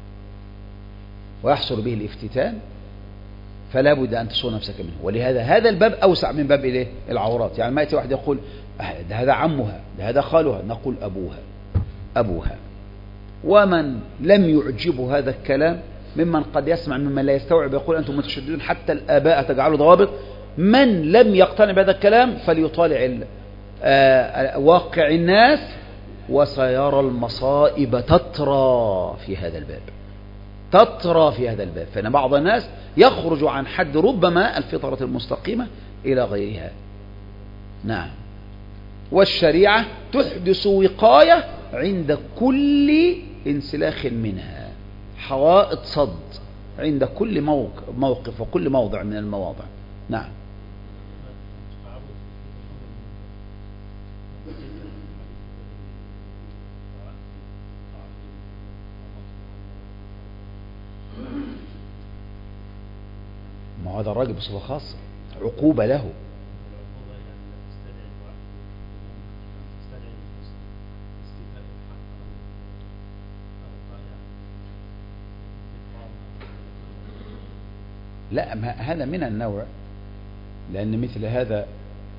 ويحصل به الافتتان فلا بد أن تصون نفسك منه. ولهذا هذا الباب أوسع من باب إليه العورات. يعني ما يأتي واحد يقول هذا عمها، هذا خالها، نقول أبوها. ومن لم يعجبه هذا الكلام ممن قد يسمع ممن لا يستوعب يقول أنتم متشددون حتى الآباء تجعلوا ضوابط. من لم يقتنع بهذا الكلام فليطالع واقع الناس وسيرى المصائب تترى في هذا الباب. فإن بعض الناس يخرج عن حد ربما الفطرة المستقيمة إلى غيرها. نعم. والشريعة تحدث وقاية عند كل انسلاخ منها، حوائط صد عند كل موقف وكل موضع من المواضع. نعم. ما هذا الراجل بصفة خاصة عقوبة له. لا، هذا من النوع، لأن مثل هذا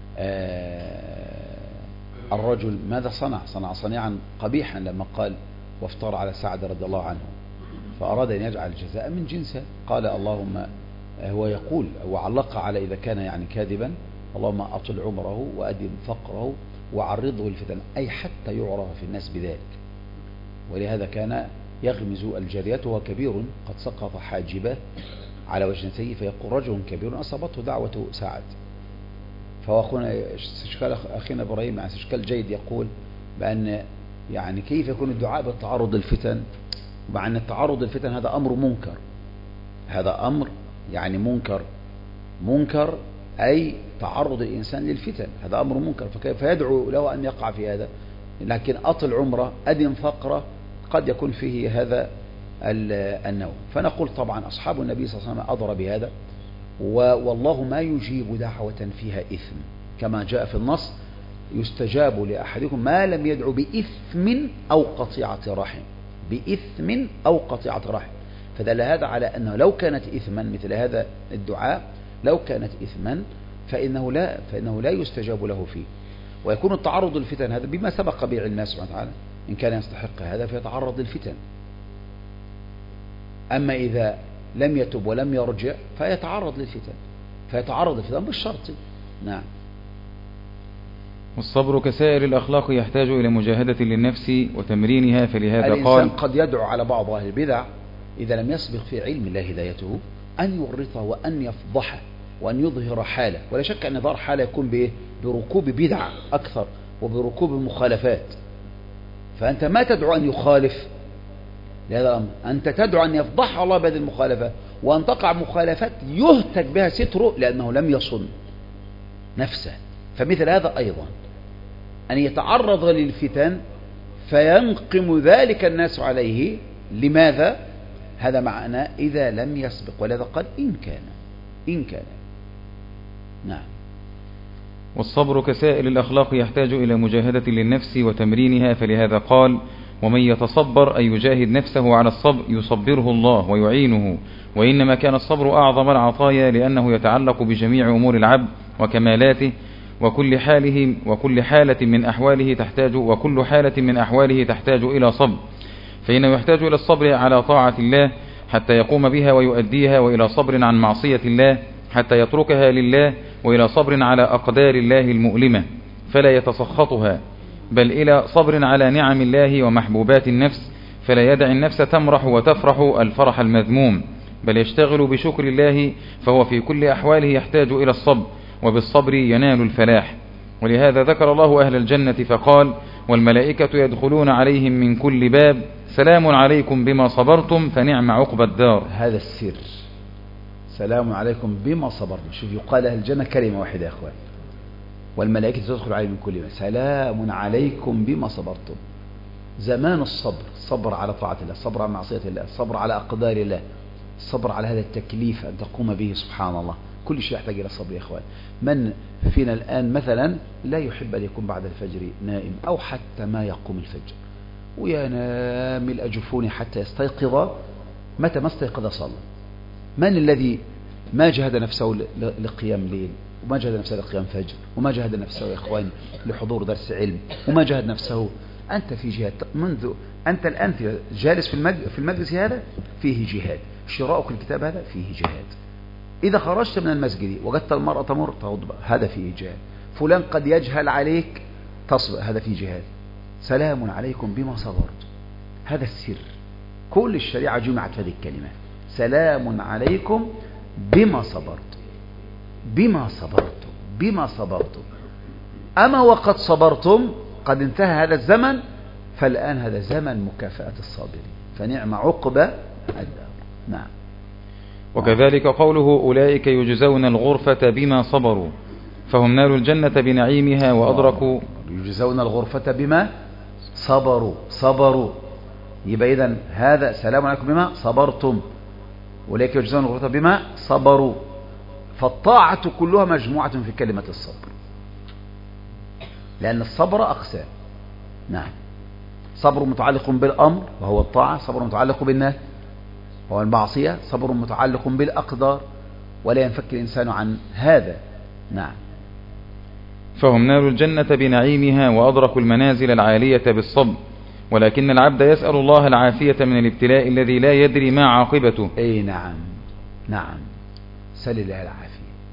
الرجل ماذا صنع صنيعا قبيحا لما قال وافترى على سعد رضي الله عنه، فأراد أن يجعل الجزاء من جنسه. قال اللهم، هو يقول وعلق على إذا كان يعني كاذبا، اللهم أطل عمره وأدم فقره وعرضه الفتن، أي حتى يعرف في الناس بذلك. ولهذا كان يغمز الجاريات وهو كبير قد سقط حاجبه على وجنتيه، فيقول رجل كبير أصابته دعوة سعد. فهو أخينا إبراهيم عن استشكال جيد يقول بأن يعني كيف يكون الدعاء بالتعرض للفتن، مع أن التعرض للفتن هذا أمر منكر، هذا أمر يعني منكر أي تعرض الإنسان للفتن، هذا أمر منكر، فكيف يدعو له أن يقع في هذا؟ لكن أطل عمره أدم فقره قد يكون فيه هذا النوع. فنقول طبعا أصحاب النبي صلى الله عليه وسلم أضر بهذا، والله ما يجيب دعوة فيها إثم، كما جاء في النص يستجاب لأحدكم ما لم يدعو بإثم أو قطيعة رحم، بإثم أو قطيعة رحم. فدل هذا على أنه لو كانت إثما مثل هذا الدعاء، لو كانت إثما فإنه لا يستجاب له فيه، ويكون التعرض للفتن هذا بما سبق به علم الله سبحانه وتعالى، إن كان يستحق هذا فيتعرض للفتن. أما إذا لم يتب ولم يرجع فيتعرض للفتن بالشرط. نعم. والصبر كسائر الأخلاق يحتاج إلى مجاهدة للنفس وتمرينها، فلهذا الإنسان قال قد يدعو على بعض أهل البدع إذا لم يسبق في علم الله هدايته أن يورطه وأن يفضحه وأن يظهر حاله، ولا شك أن ظهر حاله يكون بركوب بدع أكثر وبركوب مخالفات. فأنت ما تدعو أن يخالف لهذا الأمر، أنت تدعو أن يفضح الله بهذه المخالفات، وأن تقع مخالفات يهتك بها ستره لأنه لم يصن نفسه. فمثل هذا أيضا أن يتعرض للفتن فينقم ذلك الناس عليه. لماذا؟ هذا معنى إذا لم يسبق، ولهذا قال إن كان. نعم. والصبر كسائر الأخلاق يحتاج إلى مجاهدة للنفس وتمرينها، فلهذا قال: ومن يتصبر أي يجاهد نفسه على الصبر يصبره الله ويعينه. وإنما كان الصبر أعظم العطايا لأنه يتعلق بجميع أمور العبد وكمالاته، وكل حالة من أحواله تحتاج إلى صبر، فإنه يحتاج إلى الصبر على طاعة الله حتى يقوم بها ويؤديها، وإلى صبر عن معصية الله حتى يتركها لله، وإلى صبر على أقدار الله المؤلمة فلا يتسخطها، بل إلى صبر على نعم الله ومحبوبات النفس فلا يدع النفس تمرح وتفرح الفرح المذموم، بل يشتغل بشكر الله، فهو في كل أحواله يحتاج إلى الصبر، وبالصبر ينال الفلاح. ولهذا ذكر الله أهل الجنة فقال: والملائكة يدخلون عليهم من كل باب سلام عليكم بما صبرتم فنعم عقبى الدار. هذا السر، سلام عليكم بما صبرتم. شوف، يقال أهل الجنة كلمة واحدة يا أخوان، والملائكة تدخل عليهم من كل باب سلام عليكم بما صبرتم. زمان الصبر على طاعة الله، الصبر على معصية الله، الصبر على أقدار الله، الصبر على هذا التكليف أن تقوم به، سبحان الله. كل شيء يحتاج إلى صبر يا أخوان. من فينا الآن مثلا لا يحب أن يكون بعد الفجر نائم، أو حتى ما يقوم الفجر وينام ملء جفونه حتى يستيقظ، متى ما استيقظ صلى. من الذي ما جهد نفسه لقيام ليل، وما جهد نفسه لقيام فجر، وما جهد نفسه يا إخوان لحضور درس علم، وما جهد نفسه؟ أنت في جهاد منذ أنت الآن جالس في المجلس هذا فيه جهاد، شراؤك الكتاب هذا فيه جهاد، إذا خرجت من المسجد وجدت المرأة تمر تغضب هذا فيه جهاد، فلان قد يجهل عليك تصبر هذا فيه جهاد. سلام عليكم بما صبرت، هذا السر. كل الشريعة جمعت في هذه الكلمات، سلام عليكم بما صبرت، بما صبرت، بما صبرت. أما وقد صبرتم، قد انتهى هذا الزمن، فالآن هذا زمن مكافأة الصابرين، فنعم عقبى الدار. نعم. وكذلك قوله: أولئك يجزون الغرفة بما صبروا، فهم نالوا الجنة بنعيمها وأدركوا. يجزون الغرفة بما صبروا. يبقى إذن هذا سلام عليكم بما صبرتم، أولئك يجزون الغرفة بما صبروا. فالطاعة كلها مجموعة في كلمة الصبر، لأن الصبر أقسام. نعم، صبر متعلق بالأمر وهو الطاعة، صبر متعلق بالنهي وهو المعصية، صبر متعلق بالأقدار، ولا ينفك الإنسان عن هذا. نعم. فهم نالوا الجنة بنعيمها وأدركوا المنازل العالية بالصبر، ولكن العبد يسأل الله العافية من الابتلاء الذي لا يدري ما عاقبته. أي نعم، نعم، سأل الله العافية.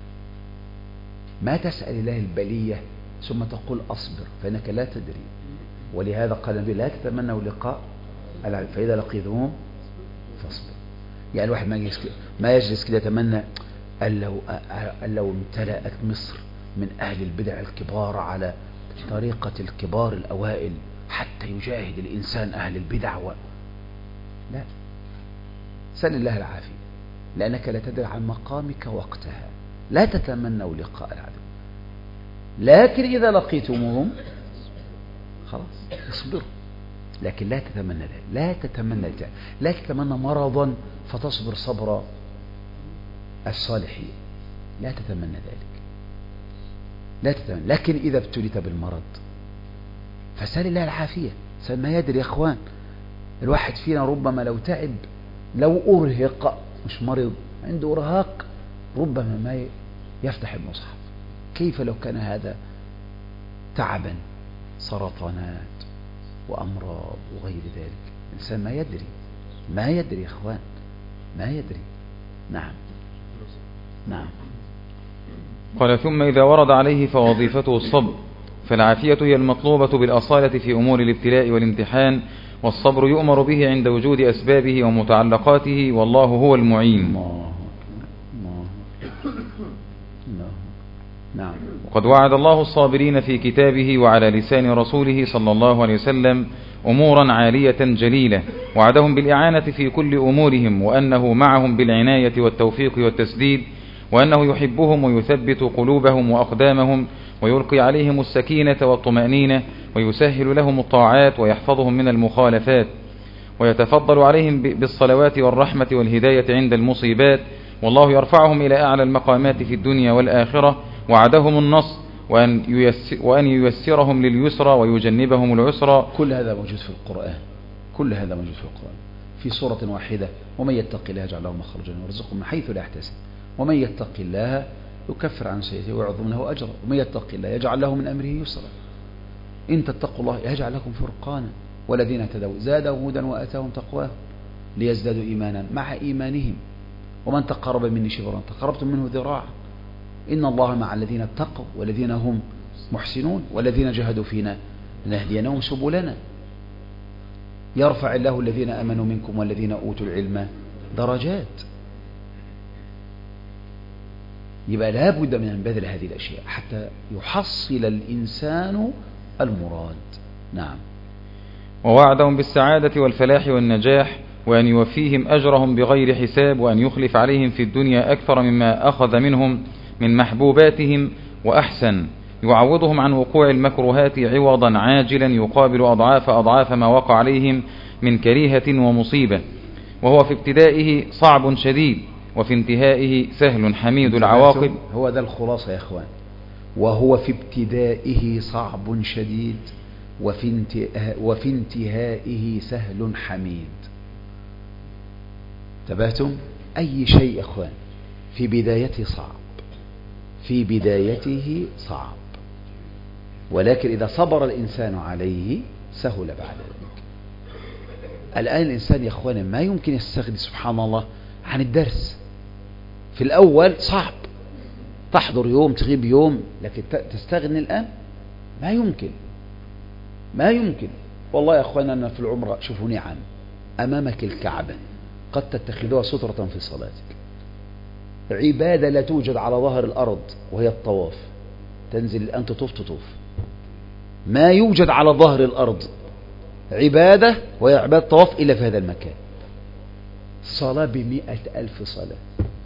ما تسأل الله البلية ثم تقول أصبر، فإنك لا تدري. ولهذا قال النبي: لا تتمنوا لقاء العبد فإذا لقيتموه فاصبر. يعني الواحد ما يجلس كده يتمنى أن لو امتلأت مصر من أهل البدع الكبار على طريقة الكبار الأوائل حتى يجاهد الإنسان أهل البدع لا، سل الله العافية، لأنك لا تدري عن مقامك وقتها. لا تتمنوا لقاء العدو، لكن إذا لقيتموهم خلاص اصبروا. لكن لا تتمنى ذلك، لا تتمنى مرضا فتصبر صبر الصالحين، لا تتمنى ذلك، لا تتمنى. لكن إذا ابتليت بالمرض فسأل الله العافية. سأل ما يدري يا أخوان، الواحد فينا ربما لو تعب، لو أرهق، مش مرض، عنده إرهاق، ربما ما يفتح المصحف. كيف لو كان هذا تعبا، سرطانات وأمراض وغير ذلك؟ الإنسان ما يدري يا أخوان، ما يدري. نعم. نعم. قال: ثم إذا ورد عليه فوظيفته الصبر، فالعافية هي المطلوبة بالأصالة في أمور الابتلاء والامتحان، والصبر يؤمر به عند وجود أسبابه ومتعلقاته، والله هو المعين. نعم. وقد وعد الله الصابرين في كتابه وعلى لسان رسوله صلى الله عليه وسلم أمورا عالية جليلة، وعدهم بالإعانة في كل أمورهم، وأنه معهم بالعناية والتوفيق والتسديد، وأنه يحبهم ويثبت قلوبهم وأقدامهم، ويلقي عليهم السكينة والطمأنينة، ويسهل لهم الطاعات، ويحفظهم من المخالفات، ويتفضل عليهم بالصلوات والرحمة والهداية عند المصيبات، والله يرفعهم إلى أعلى المقامات في الدنيا والآخرة. وعدهم النصر، وأن ييسرهم لليسرى ويجنبهم العسرى. كل هذا موجود في القرآن، كل هذا موجود في القرآن في سورة واحدة: ومن يتق الله يجعل له مخرجا ويرزقه من حيث لا يحتسب ومن يتق الله يكفر عن سيئاته ويعظم له أجرا ومن يتق الله يجعل له من أمره يسرا إن تتقوا الله يجعل لكم فرقانا والذين اهتدوا زادهم هدى وآتاهم تقواهم ليزدادوا إيمانا مع إيمانهم ومن تقرب مني شبرا تقربت منه ذراعا إن الله مع الذين اتقوا والذين هم محسنون والذين جاهدوا فينا لنهدينهم سبلنا يرفع الله الذين آمنوا منكم والذين أوتوا العلم درجات. يبقى لا بد من أن نبذل هذه الأشياء حتى يحصل الإنسان المراد. نعم. ووعدهم بالسعادة والفلاح والنجاح وأن يوفيهم أجرهم بغير حساب وأن يخلف عليهم في الدنيا أكثر مما أخذ منهم من محبوباتهم وأحسن، يعوضهم عن وقوع المكروهات عوضا عاجلا يقابل أضعاف ما وقع عليهم من كريهة ومصيبة، وهو في ابتدائه صعب شديد وفي انتهائه سهل حميد العواقب. هو ذا الخلاصة يا أخوان، وهو في ابتدائه صعب شديد وفي انتهائه سهل حميد. تبهتم؟ أي شيء يا أخوان في بدايته صعب، في بدايته صعب، ولكن إذا صبر الإنسان عليه سهل بعد ذلك. الآن الإنسان يا أخوان ما يمكن يستغني سبحان الله عن الدرس. في الأول صعب، تحضر يوم تغيب يوم، لكن تستغني الآن ما يمكن، ما يمكن. والله يا أخوان أنا في العمرة شوفوا نعم أمامك الكعبة قد تتخذوها سترة في صلاتك، عبادة لا توجد على ظهر الأرض وهي الطواف، تنزل الآن تطوف ما يوجد على ظهر الأرض عبادة وهي عبادة طواف إلا في هذا المكان. صلاة ب100,000 صلاة،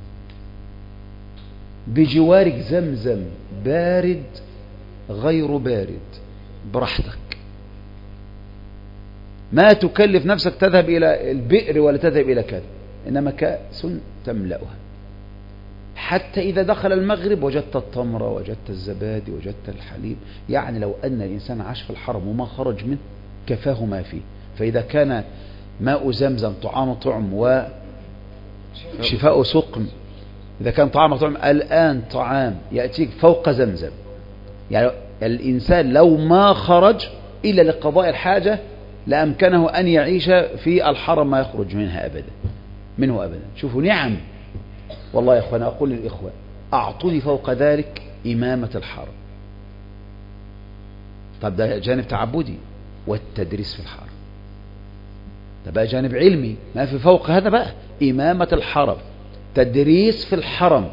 بجوارك زمزم بارد غير بارد براحتك، ما تكلف نفسك تذهب إلى البئر ولا تذهب إلى كذا، إنما كأس تملأها. حتى إذا دخل المغرب وجدت التمر وجدت الزبادي وجدت الحليب. يعني لو أن الإنسان عاش في الحرم وما خرج منه كفاه ما فيه. فإذا كان ماء زمزم طعام طعم وشفاء سقم، إذا كان طعام طعم الآن طعام يأتيك فوق زمزم. يعني الإنسان لو ما خرج إلا لقضاء الحاجة لأمكنه أن يعيش في الحرم ما يخرج منه أبدا. شوفوا نعم. والله يا أخوان أقول للإخوة أعطوني فوق ذلك إمامة الحرم. طب ده جانب تعبدي والتدريس في الحرم، ده بقى جانب علمي، ما في فوق هذا بقى إمامة الحرم، تدريس في الحرم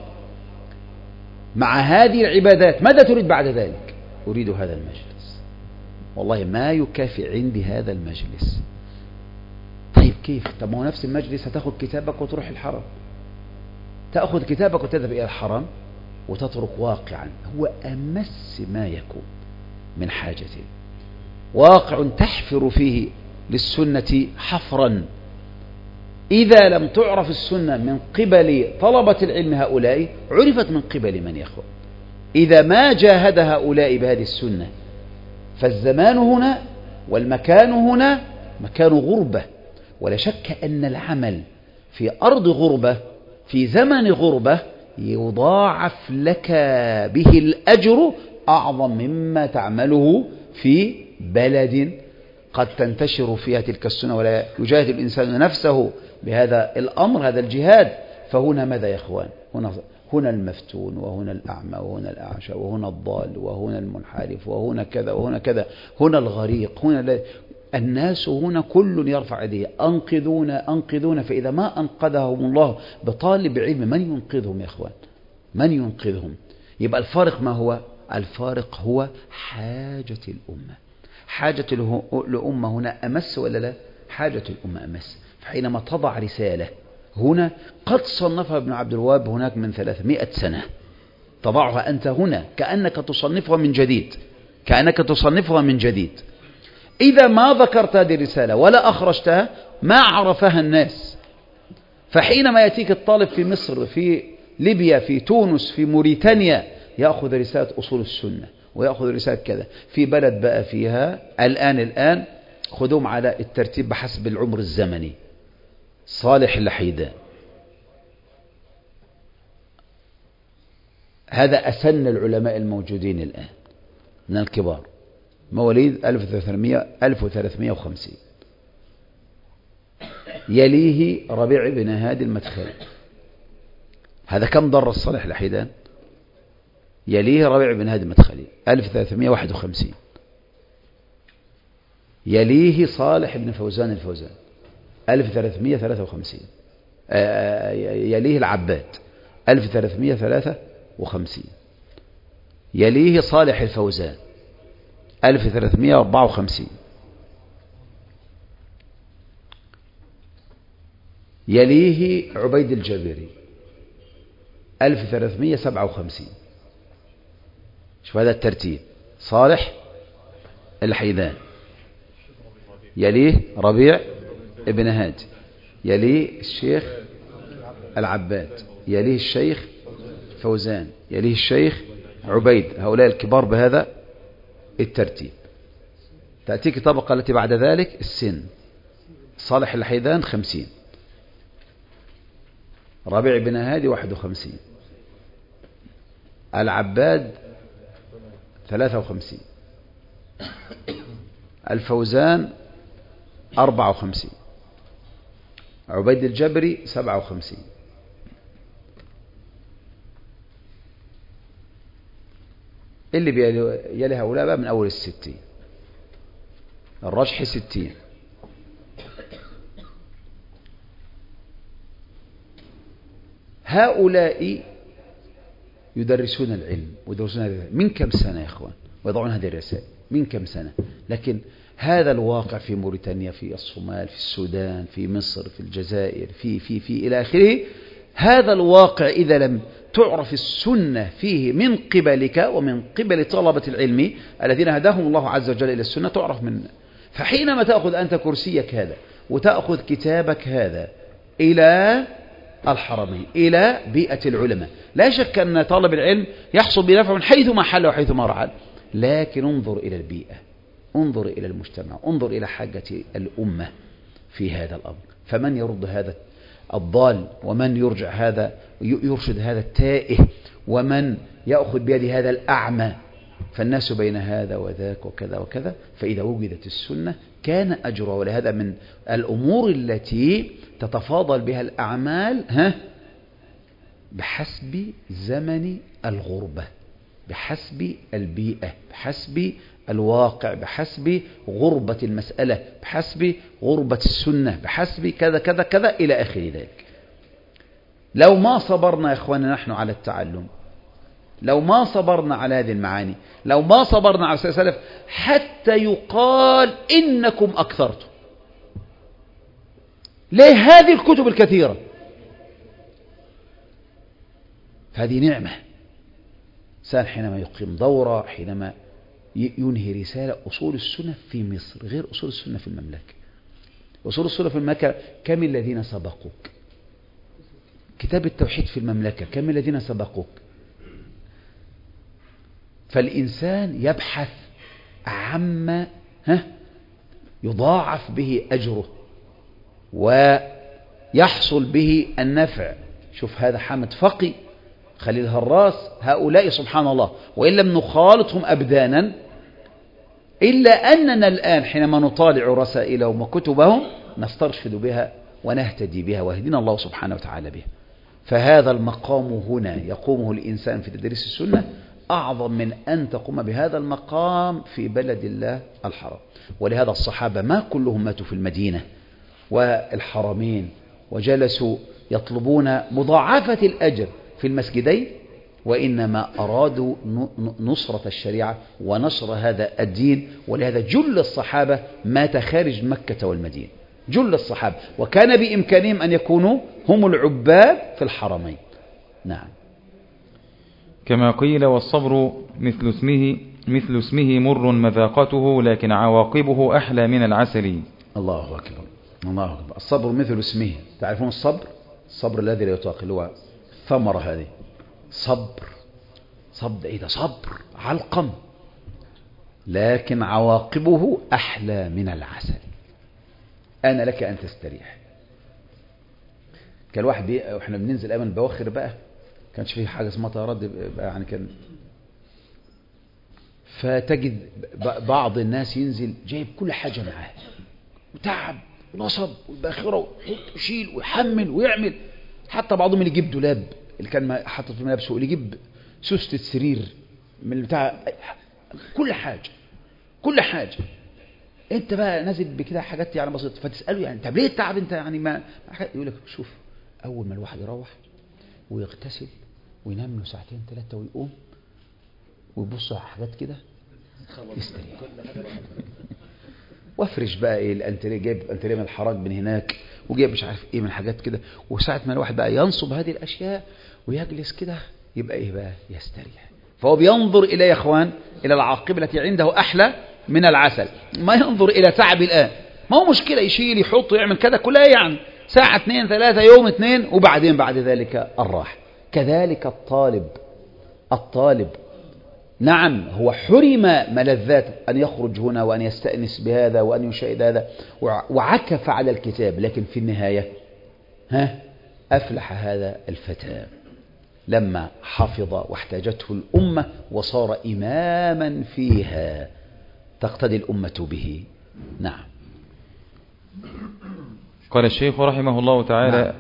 مع هذه العبادات. ماذا تريد بعد ذلك؟ أريد هذا المجلس، والله ما يكافئ عندي هذا المجلس. طيب كيف؟ طب ما هو نفس المجلس هتاخد كتابك وتروح الحرم، تأخذ كتابك وتذهب إلى الحرم وتترك واقعا هو أمس ما يكون من حاجة، واقع تحفر فيه للسنة حفرا. إذا لم تعرف السنة من قبل طلبة العلم هؤلاء عرفت من قبل من يخوض. إذا ما جاهد هؤلاء بهذه السنة فالزمان هنا والمكان هنا مكان غربة، ولا شك أن العمل في أرض غربة في زمن غربة يضاعف لك به الأجر أعظم مما تعمله في بلد قد تنتشر فيها تلك السنة ولا يجاهد الإنسان نفسه بهذا الأمر، هذا الجهاد. فهنا ماذا يا أخوان؟ هنا المفتون، وهنا الأعمى، وهنا الأعشى، وهنا الضال، وهنا المنحرف، وهنا كذا وهنا كذا، هنا الغريق، هنا الناس هنا كل يرفع يديه أنقذونا أنقذونا. فإذا ما أنقذهم الله بطالب علم من ينقذهم يا أخوان؟ من ينقذهم؟ يبقى الفارق ما هو؟ الفارق هو حاجة الأمة. حاجة الأمة هنا أمس ولا لا؟ حاجة الأمة أمس. فحينما تضع رسالة هنا قد صنفها ابن عبد الوهاب هناك من 300 سنة، تضعها أنت هنا كأنك تصنفها من جديد، كأنك تصنفها من جديد. إذا ما ذكرت هذه الرسالة ولا أخرجتها ما عرفها الناس. فحينما يأتيك الطالب في مصر، في ليبيا، في تونس، في موريتانيا، يأخذ رسالة أصول السنة ويأخذ رسالة كذا. في بلد بقى فيها الآن خذوهم على الترتيب بحسب العمر الزمني. صالح الحيدان هذا أسن العلماء الموجودين الآن من الكبار، مواليد 1350. يليه ربيع بن هادي المدخلي، هذا كم درس صالح الحيدان؟ يليه ربيع بن هادي المدخلي 1351. يليه صالح بن فوزان الفوزان 1353. يليه العباد 1353. يليه صالح الفوزان 1354. يليه عبيد الجبري 1357. شوف هذا الترتيب: صالح الحيدان، يليه ربيع ابن هادي، يليه الشيخ العباد، يليه الشيخ فوزان، يليه الشيخ عبيد. هؤلاء الكبار بهذا الترتيب. تأتيك طبقة التي بعد ذلك السن: صالح الحيدان 50، ربيع بن هادي 51، العباد 53، الفوزان 54، عبيد الجبري 57. اللي يلي هؤلاء بقى من أول 60، الرجح 60. هؤلاء يدرسون العلم ويدرسون هذه من كم سنة يا إخوان، ويضعون هذه الرسائل من كم سنة. لكن هذا الواقع في موريتانيا، في الصومال، في السودان، في مصر، في الجزائر، في إلى آخره. هذا الواقع إذا لم تعرف السنة فيه من قبلك ومن قبل طلبة العلم الذين هداهم الله عز وجل إلى السنة تعرف من. فحينما تأخذ أنت كرسيك هذا وتأخذ كتابك هذا إلى الحرمين، إلى بيئة العلماء، لا شك أن طالب العلم يحصل بنفع من حيث ما حل وحيث ما رحل. لكن انظر إلى البيئة، انظر إلى المجتمع، انظر إلى حاجة الأمة في هذا الأمر. فمن يرد هذا الضال، ومن يرجع هذا يرشد هذا التائه، ومن يأخذ بيد هذا الأعمى. فالناس بين هذا وذاك وكذا وكذا. فإذا وجدت السنة كان أجرها. ولهذا من الأمور التي تتفاضل بها الأعمال بحسب زمن الغربة، بحسب البيئة، بحسب الواقع، بحسب غربة المسألة، بحسب غربة السنة، بحسب كذا كذا كذا إلى آخر ذلك. لو ما صبرنا يا إخواننا نحن على التعلم، لو ما صبرنا على هذه المعاني، لو ما صبرنا على السلف حتى يقال إنكم أكثرتم. ليه هذه الكتب الكثيرة؟ هذه نعمة. إنسان حينما يقيم دورة، حينما ينهي رسالة. أصول السنة في مصر غير أصول السنة في المملكة. أصول السنة في المملكة كم الذين سبقوك؟ كتاب التوحيد في المملكة كم الذين سبقوك؟ فالإنسان يبحث عما يضاعف به أجره ويحصل به النفع. شوف هذا حامد فقي، خليل هراس، هؤلاء سبحان الله وإن لم نخالطهم أبدانا إلا أننا الآن حينما نطالع رسائلهم وكتبهم نسترشد بها ونهتدي بها، ويهدينا الله سبحانه وتعالى بها. فهذا المقام هنا يقومه الإنسان في تدريس السنة أعظم من أن تقوم بهذا المقام في بلد الله الحرام. ولهذا الصحابة ما كلهم ماتوا في المدينة والحرمين وجلسوا يطلبون مضاعفة الأجر في المسجدين، وإنما أرادوا نصرة الشريعة ونشر هذا الدين. ولهذا جل الصحابة مات خارج مكة والمدينة، جل الصحابة، وكان بإمكانهم أن يكونوا هم العباد في الحرمين. نعم. كما قيل: والصبر مثل اسمه مر مذاقته لكن عواقبه أحلى من العسل. الله أكبر، الله أكبر. الصبر مثل اسمه. تعرفون الصبر؟ الصبر الذي لا يطاق، اللي هو ثمرة هذه. صبر إذا صبر علقم لكن عواقبه أحلى من العسل. أنا لك أن تستريح. كان واحد احنا بننزل أيام البواخر بقى، كانش فيه حاجة اسمها طيارات بقى يعني، كان فتجد بعض الناس ينزل جايب كل حاجة معاه، وتعب ونصب والباخرة، ويشيل ويحمل ويعمل. حتى بعضهم اللي يجيب دولاب اللي كان حاطط في ملابسه، اللي يجيب سوستة سرير من بتاع، كل حاجة. انت بقى نازل بكده حاجات يعني بسيطة، فتسأله يعني طب ليه التعب انت يعني ما يقول لك شوف، اول ما الواحد يروح ويغتسل وينام له ساعتين 3 ويقوم ويبص على حاجات كده يستريح. وافرش بقى ايه الانتريه، جايب انتريه من الحراج من هناك، وجايب مش عارف ايه من حاجات كده. وساعة ما الواحد بقى ينصب هذه الاشياء ويجلس كده، يبقى ايه بقى؟ يستريح. فهو بينظر الى يا اخوان الى العاقبة التي عنده احلى من العسل، ما ينظر الى تعب الان. ما هو مشكلة يشيل يحط يعمل كذا كلها يعني ساعة 2 3 يوم 2، وبعدين بعد ذلك الراحة. كذلك الطالب نعم هو حرم ملذات أن يخرج هنا وأن يستأنس بهذا وأن يشاهد هذا وعكف على الكتاب، لكن في النهاية أفلح هذا الفتى لما حفظ واحتاجته الأمة وصار إماما فيها تقتدي الأمة به. نعم. قال الشيخ رحمه الله تعالى: نعم.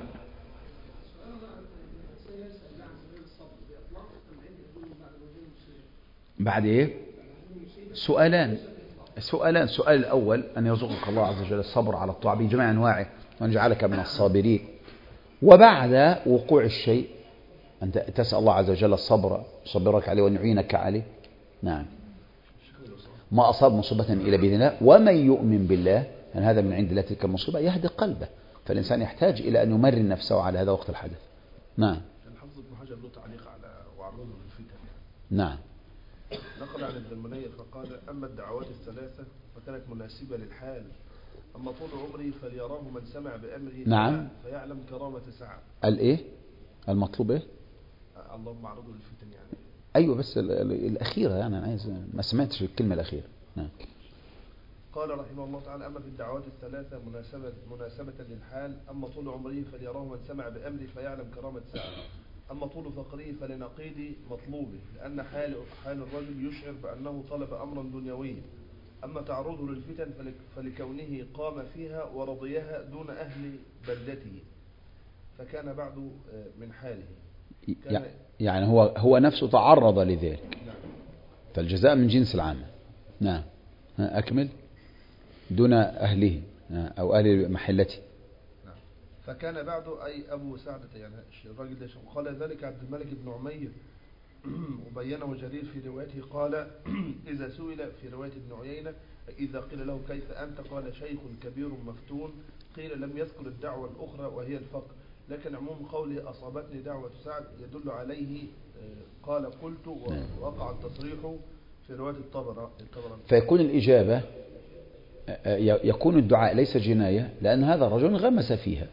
بعد ايه؟ سؤالان. السؤال الأول أن يرزقك الله عز وجل الصبر على الطاعة بجميع أنواعه وأن يجعلك من الصابرين، وبعد وقوع الشيء أن تسأل الله عز وجل الصبر يصبرك عليه وأن يعينك عليه. نعم. ما أصاب مصيبة إلا بإذن الله، ومن يؤمن بالله أن هذا من عند الله تلك المصيبة يهدي قلبه. فالإنسان يحتاج إلى أن يمرن نفسه على هذا وقت الحدث. نعم. الحافظ ابن حجر له تعليق على وعروض الفتن. نعم. نقل عن ابن المنير فقال: أما الدعوات الثلاثة فكانت مناسبة للحال، أما طول عمري فليراه من سمع بأمره نعم. فيعلم كرامة ساعة. الإيه؟ المطلوب إيه؟ اللهم عرضه للفتن يعني. أيوة بس الأخيرة يعني أنا عايز، ما سمعتش الكلمة الأخيرة. نعم. قال رحمه الله تعالى: أما في الدعوات الثلاثة مناسبة للحال، أما طول عمره فليراه من سمع بأمره فيعلم كرامة ساعة، أما طول فقره فلنقيض مطلوبه، لأن حال الرجل يشعر بأنه طلب أمرا دنيويا. أما تعرضه للفتن فلكونه قام فيها ورضيها دون أهل بلدته، فكان بعد من حاله. يعني هو نفسه تعرض لذلك. نعم. فالجزاء من جنس العمل. نعم. أكمل. دون أهله أو أهل محلته. نعم. فكان بعد أي أبو سعدة يعني الراجل ده، وقال ذلك عبد الملك بن عمير وبينه جرير في روايته قال: إذا سئل في رواية ابن عيينة إذا قيل له كيف أنت قال: شيخ كبير مفتون. قيل لم يذكر الدعوة الأخرى وهي الفقر، لكن عموم قوله أصابتني دعوة سعد يدل عليه. قال: قلت ووقع التصريح في رواية الطبراني. فيكون الإجابة، يكون الدعاء ليس جناية لأن هذا الرجل غمس فيها،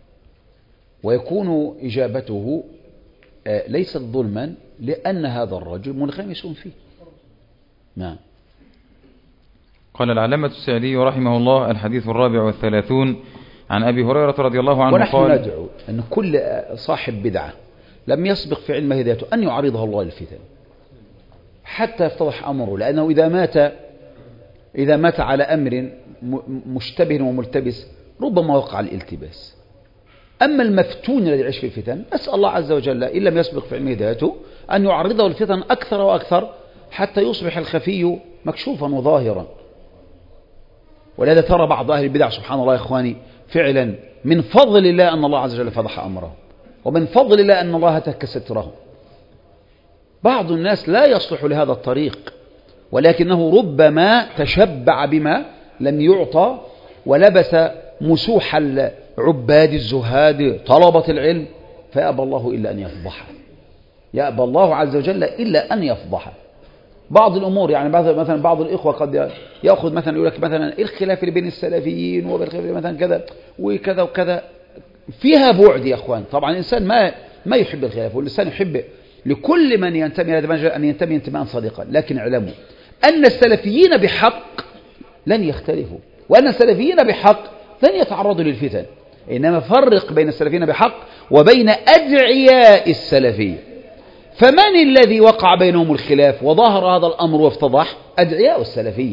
ويكون إجابته ليست ظلما لأن هذا الرجل منغمس فيه. نعم. قال العلامة السعدي رحمه الله: الحديث 34 عن أبي هريرة رضي الله عنه ونحن قال: ندعو أن كل صاحب بدعة لم يسبق في علم هدايته أن يعرضها الله للفتن حتى يفتضح أمره، لأنه إذا مات على أمر مشتبه وملتبس ربما وقع الالتباس. أما المفتون الذي يعيش في الفتن أسأل الله عز وجل إن لم يسبق في علم هدايته أن يعرضه الفتن أكثر وأكثر حتى يصبح الخفي مكشوفا وظاهرا. ولذا ترى بعض أهل البدع سبحان الله يا إخواني فعلا من فضل الله أن الله عز وجل فضح أمره، ومن فضل الله أن الله هتك ستره. بعض الناس لا يصلح لهذا الطريق، ولكنه ربما تشبع بما لم يعطى ولبس مسوح العباد الزهاد طلبة العلم، فيأبى الله إلا أن يفضحه. يأبى الله عز وجل إلا أن يفضحه. بعض الأمور يعني مثلا بعض الإخوة قد يأخذ مثلا يقول لك مثلا الخلاف بين السلفيين وبالخلاف مثلا كذا وكذا وكذا، فيها بعد يا أخوان. طبعا الإنسان ما يحب الخلاف، والإنسان يحب لكل من ينتمي إلى هذا المجال أن ينتمي انتماء صادقا، لكن اعلموا أن السلفيين بحق لن يختلفوا، وأن السلفيين بحق لن يتعرضوا للفتن، إنما فرق بين السلفيين بحق وبين أدعياء السلفية. فمن الذي وقع بينهم الخلاف وظهر هذا الأمر وافتضح؟ أدعياء السلفية.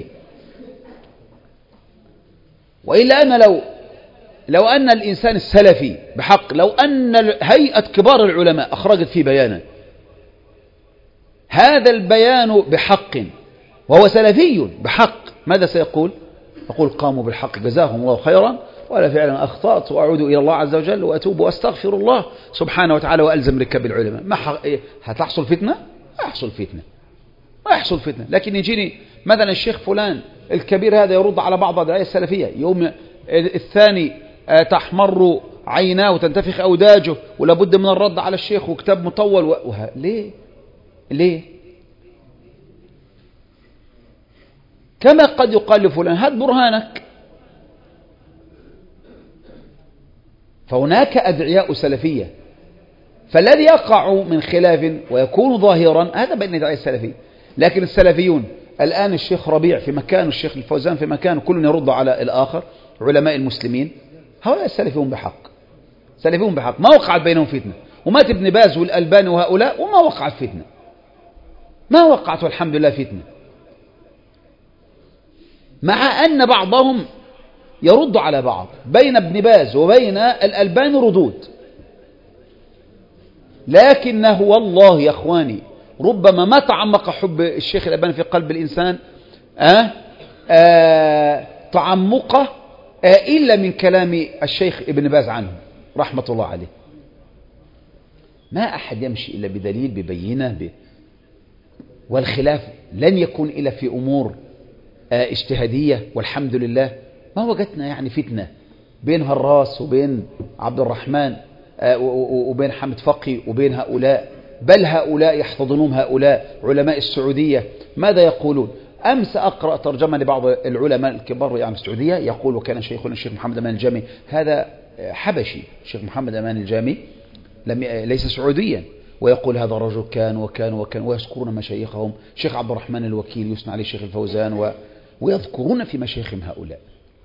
وإلا أن لو أن الإنسان السلفي بحق، لو أن هيئة كبار العلماء أخرجت في بيانا هذا البيان بحق وهو سلفي بحق، ماذا سيقول؟ يقول قاموا بالحق جزاهم الله خيرا، ولا فعلا أخطأت وأعود إلى الله عز وجل وأتوب وأستغفر الله سبحانه وتعالى وألزم ركاب العلماء. ما هتحصل فتنة؟ ما يحصل فتنة. لكن يجيني مثلا الشيخ فلان الكبير هذا يرد على بعض أدعياء السلفية، يوم الثاني تحمر عيناه وتنتفخ أوداجه ولابد من الرد على الشيخ وكتاب مطول ليه؟ كما قد يقال لفلان هات برهانك. فهناك أدعياء سلفية، فالذي يقع من خلاف ويكون ظاهرا هذا بين أدعياء السلفية. لكن السلفيون الآن الشيخ ربيع في مكان والشيخ الفوزان في مكان، كل يرد على الآخر، علماء المسلمين هؤلاء السلفيون بحق، ما وقعت بينهم فتنة، ومات ابن باز والألباني وهؤلاء وما وقعت فتنة، ما وقعت والحمد لله فتنة، مع أن بعضهم يرد على بعض. بين ابن باز وبين الألباني ردود، لكنه والله يا أخواني ربما ما تعمق حب الشيخ الألباني في قلب الإنسان تعمقه إلا من كلام الشيخ ابن باز عنه رحمة الله عليه. ما أحد يمشي إلا بدليل ببينه والخلاف لن يكون إلا في أمور اجتهادية، والحمد لله ما وجدنا يعني فتنة بين هراس وبين عبد الرحمن وبين حمد فقي وبين هؤلاء، بل هؤلاء يحتضنون هؤلاء علماء السعودية. ماذا يقولون؟ أمس أقرأ ترجمة لبعض العلماء الكبار يعني السعودية، يقول وكان شيخنا الشيخ محمد أمان الجامي، هذا حبشي، الشيخ محمد أمان الجامي ليس سعوديا، ويقول هذا الرجل كان وكان وكان، ويذكرون مشايخهم، شيخ عبد الرحمن الوكيل يثنى عليه الشيخ الفوزان، ويذكرون في مشايخهم هؤلاء.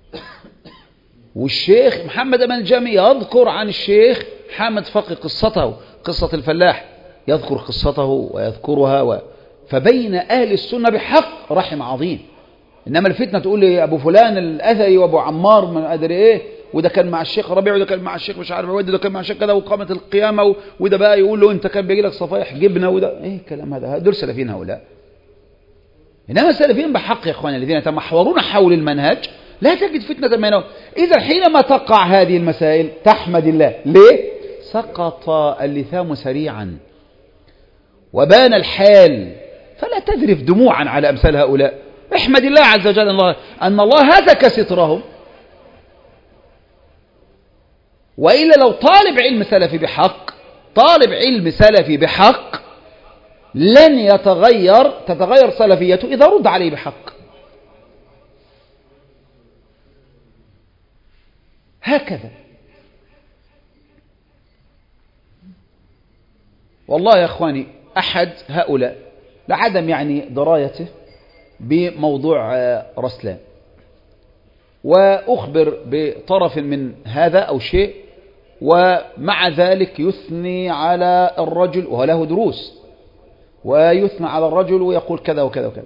والشيخ محمد أمان الجامي يذكر عن الشيخ حامد فقي قصته، قصة الفلاح، يذكر قصته ويذكرها فبين أهل السنة بحق رحم عظيم. إنما الفتنة تقول لي أبو فلان الأثري وأبو عمار ما أدري إيه، وده كان مع الشيخ ربيع وده كان مع الشيخ مش عارف وده كان مع الشيخ كذا وقامت القيامة، وده بقى يقول له أنت كان بيجي لك صفايح جبنة، وده إيه الكلام هذا؟ دول سلفيين هؤلاء. إنما السلفيين بحق يا إخواني الذين يتمحورون حول المنهج لا تجد فتنة بينهم. إذا حينما تقع هذه المسائل تحمد الله. ليه؟ سقط اللثام سريعا وبان الحال، فلا تذرف دموعا على أمثال هؤلاء. احمد الله عز وجل أن الله هتك سترهم. وإلا لو طالب علم سلفي بحق لن تتغير سلفيته إذا رد عليه بحق. هكذا. والله يا أخواني أحد هؤلاء لعدم يعني درايته بموضوع رسلان، وأخبر بطرف من هذا أو شيء، ومع ذلك يثني على الرجل وهو له دروس، ويثنى على الرجل ويقول كذا وكذا وكذا.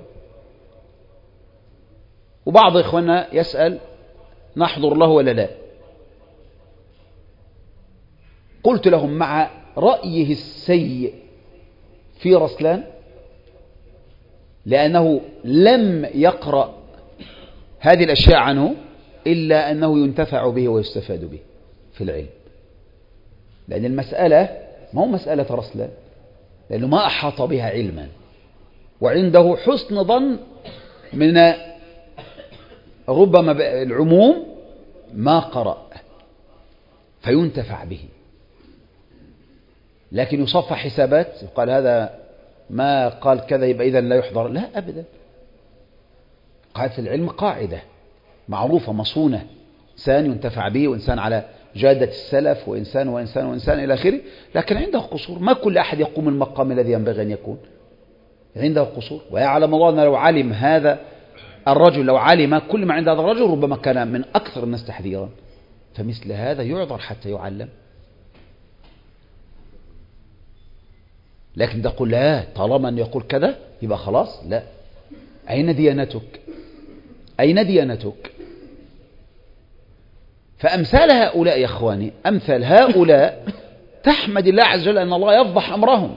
وبعض إخواننا يسأل نحضر له ولا لا؟ قلت لهم مع رأيه السيء في رسلان، لأنه لم يقرأ هذه الأشياء عنه إلا أنه ينتفع به ويستفاد به في العلم، لأن المسألة ما هو مسألة رسلان، لأنه ما أحاط بها علما، وعنده حسن ظن من ربما العموم ما قرأ فينتفع به، لكن يصفى حسابات يقال هذا ما قال كذا يبقى إذن لا يحضر. لا أبدا. قاعدة العلم قاعدة معروفة مصونة، إنسان ينتفع به، وإنسان على جادة السلف، وإنسان وإنسان وإنسان إلى آخره، لكن عنده قصور. ما كل أحد يقوم المقام الذي ينبغي أن يكون. عنده قصور، ويعلم الله أن لو علم هذا الرجل، لو علم كل ما عند هذا الرجل ربما كان من أكثر الناس تحذيرا، فمثل هذا يعذر حتى يعلم. لكن تقول لا، طالما أن يقول كذا يبقى خلاص، لا. أين ديانتك؟ أين ديانتك؟ فأمثال هؤلاء يا أخواني، أمثال هؤلاء تحمد الله عز وجل أن الله يفضح أمرهم.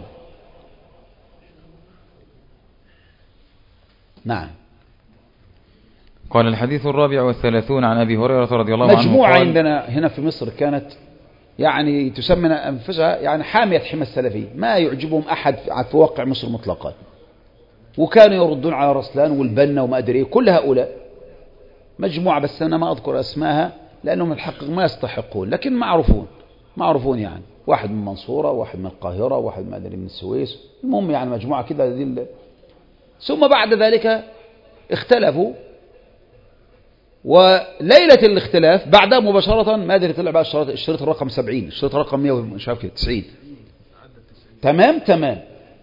نعم. قال الحديث 34 عن أبي هريرة رضي الله عنه مجموعة عندنا هنا في مصر كانت يعني تسمى أنفسها يعني حامية حمى السلفية، ما يعجبهم أحد في واقع مصر مطلقا، وكانوا يردون على رسلان والبنا وما أدري كل هؤلاء مجموعة، بس أنا ما أذكر أسماءها لأنهم الحق ما يستحقون، لكن معروفون يعني، واحد من منصورة، واحد من القاهرة، واحد ما أدري من السويس، المهم يعني مجموعة كده. ثم بعد ذلك اختلفوا، وليلة الاختلاف بعدها مباشرة ما أدري طلع بقى الشريط الرقم 70، الشريط الرقم 100 مش عارف كده 90. تمام.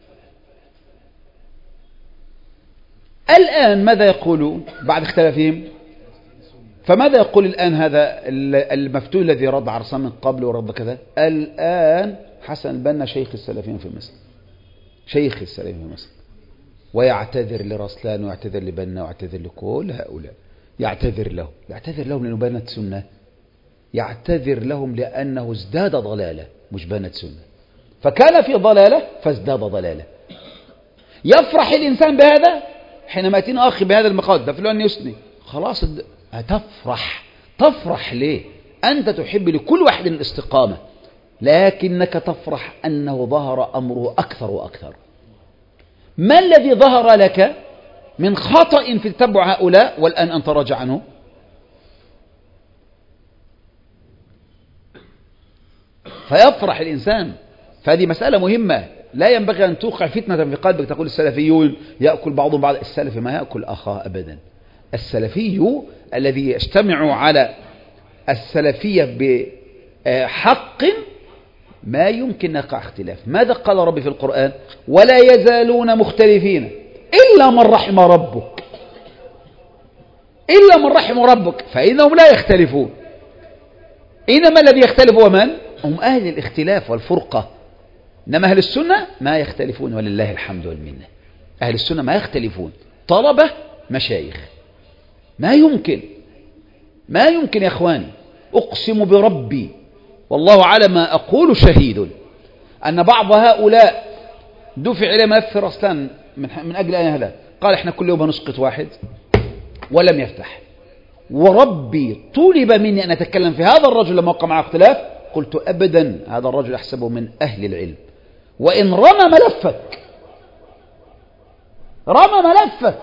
الآن ماذا يقولون بعد اختلافهم؟ فماذا يقول الآن هذا المفتون الذي رد عرصان من قبل ورد كذا؟ الآن حسن البنا شيخ السلفيين في مصر، شيخ السلفيين في مصر، ويعتذر لرسلان ويعتذر لبنا ويعتذر لكل هؤلاء، يعتذر لهم لأنه بانت سنة، يعتذر لهم لأنه ازداد ضلالة مش بانت سنة، فكان في ضلالة فازداد ضلالة. يفرح الإنسان بهذا حينما يأتينا أخي بهذا المقال ده فلان يسني، خلاص تفرح ليه؟ أنت تحب لكل واحد الاستقامة، لكنك تفرح أنه ظهر أمره أكثر وأكثر. ما الذي ظهر لك من خطأ في تتبع هؤلاء والآن أنت راجع عنه؟ فيفرح الإنسان. فهذه مسألة مهمة، لا ينبغي أن توقع فتنة في قلبك تقول السلفيون يأكل بعضهم بعض. السلفي ما يأكل أخاه أبدا. السلفي الذي يجتمع على السلفية بحق ما يمكن نقع اختلاف. ماذا قال ربي في القرآن؟ ولا يزالون مختلفين إلا من رحم ربك، إلا من رحم ربك، فإنهم لا يختلفون. إنما الذي يختلف هو من؟ هم أهل الاختلاف والفرقة. إنما أهل السنة ما يختلفون ولله الحمد والمنة. أهل السنة ما يختلفون، طلبة مشايخ. ما يمكن يا أخواني، أقسم بربي والله على ما أقول شهيد أن بعض هؤلاء دفع إلى ملف رسلان من أجل أن هذا قال إحنا كل يوم هنسقط واحد ولم يفتح. وربي طلب مني أن أتكلم في هذا الرجل لما وقع معه اختلاف، قلت أبدا هذا الرجل أحسبه من أهل العلم، وإن رمى ملفك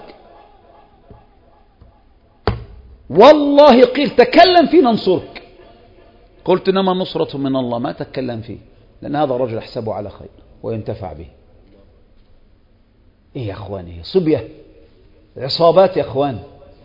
والله قيل تكلم فيه ننصرك، قلت إنما النصرة من الله، ما تكلم فيه، لأن هذا الرجل أحسبه على خير وينتفع به. إيه يا أخواني؟ صبية، عصابات يا أخوان،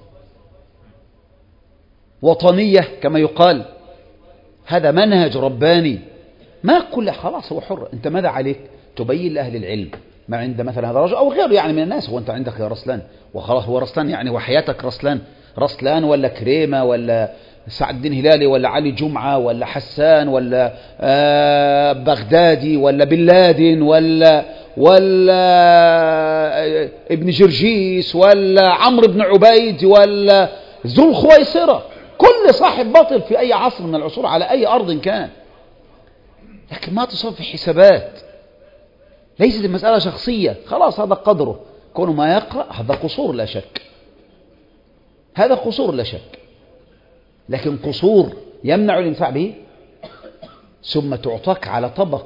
وطنية كما يقال. هذا منهج رباني. ما كل خلاص هو حر. أنت ماذا عليك؟ تبين لأهل العلم ما عند مثلا هذا الرجل أو غيره يعني من الناس. هو أنت عندك يا رسلان وخلاص، هو رسلان يعني وحياتك رسلان ولا كريمة ولا سعد الدين هلالي ولا علي جمعة ولا حسان ولا بغدادي ولا بن لادن ولا ابن جرجيس ولا عمرو بن عبيد ولا ذو الخويصرة، كل صاحب باطل في أي عصر من العصور على أي أرض كان. لكن ما تصاب في حسابات، ليست المسألة شخصية. خلاص هذا قدره، كونه ما يقرأ هذا قصور لا شك، هذا قصور لا شك، لكن قصور يمنع الانتفاع به. ثم تعطاك على طبق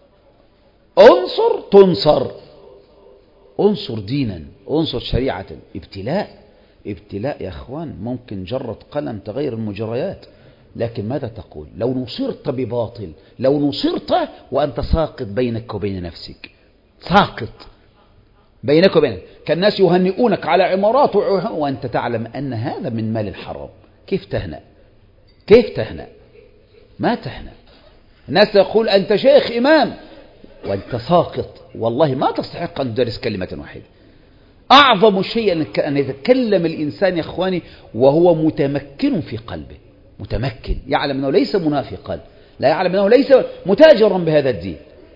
انصر تنصر، انصر دينا، انصر شريعة. ابتلاء يا اخوان، ممكن جرة قلم تغير المجريات. لكن ماذا تقول لو نصرت بباطل، لو نصرت وأنت ساقط بينك وبين نفسك، ساقط بينك وبينك، كالناس يهنئونك على عمارات وأنت تعلم أن هذا من مال الحرام. كيف تهنأ؟ ما تهنأ. الناس يقول أنت شيخ إمام وأنت ساقط، والله ما تستحق أن تدرس كلمة واحدة. أعظم شيء أن يتكلم الإنسان يا إخواني وهو متمكن في قلبه، متمكن، يعلم أنه ليس منافقا، لا يعلم أنه ليس متاجرا بهذا الدين.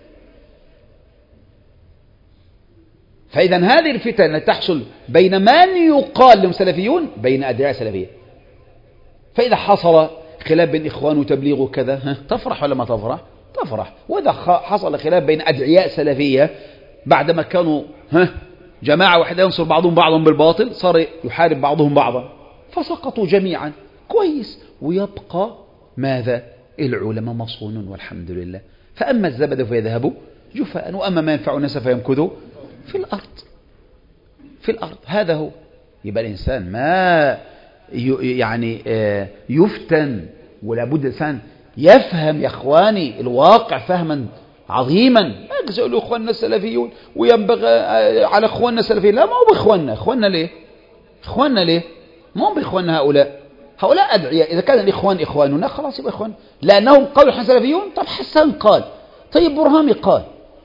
فإذا هذه الفتن التي تحصل بين من يقال لهم سلفيون بين أدعياء سلفية، فإذا حصل خلاف بين إخوان وتبليغ وكذا تفرح ولا ما تفرح؟ تفرح. وإذا حصل خلاف بين أدعياء سلفية بعدما كانوا جماعة واحدة ينصر بعضهم بعضا بالباطل، صار يحارب بعضهم بعضا، فسقطوا جميعا، كويس. ويبقى ماذا؟ العلماء مصون والحمد لله. فأما الزبد فيذهبوا جفاء، وأما ما ينفع الناس فيمكثوا في الأرض. في الأرض، هذا هو. يبقى الإنسان ما يعني يفتن، ولا بد الإنسان يفهم يا إخواني الواقع فهما عظيما. يقولوا إخواننا السلفيون وينبغي على إخواننا السلفيين، لا، ما هو بإخواننا. إخواننا ليه؟ إخواننا ليه؟ ما هو بإخواننا هؤلاء أدعياء. إذا كان الإخوان إخواننا خلاص يبقى إخوان، لأنهم قالوا إحنا سلفيون. طب حسان قال، طيب برهامي قال.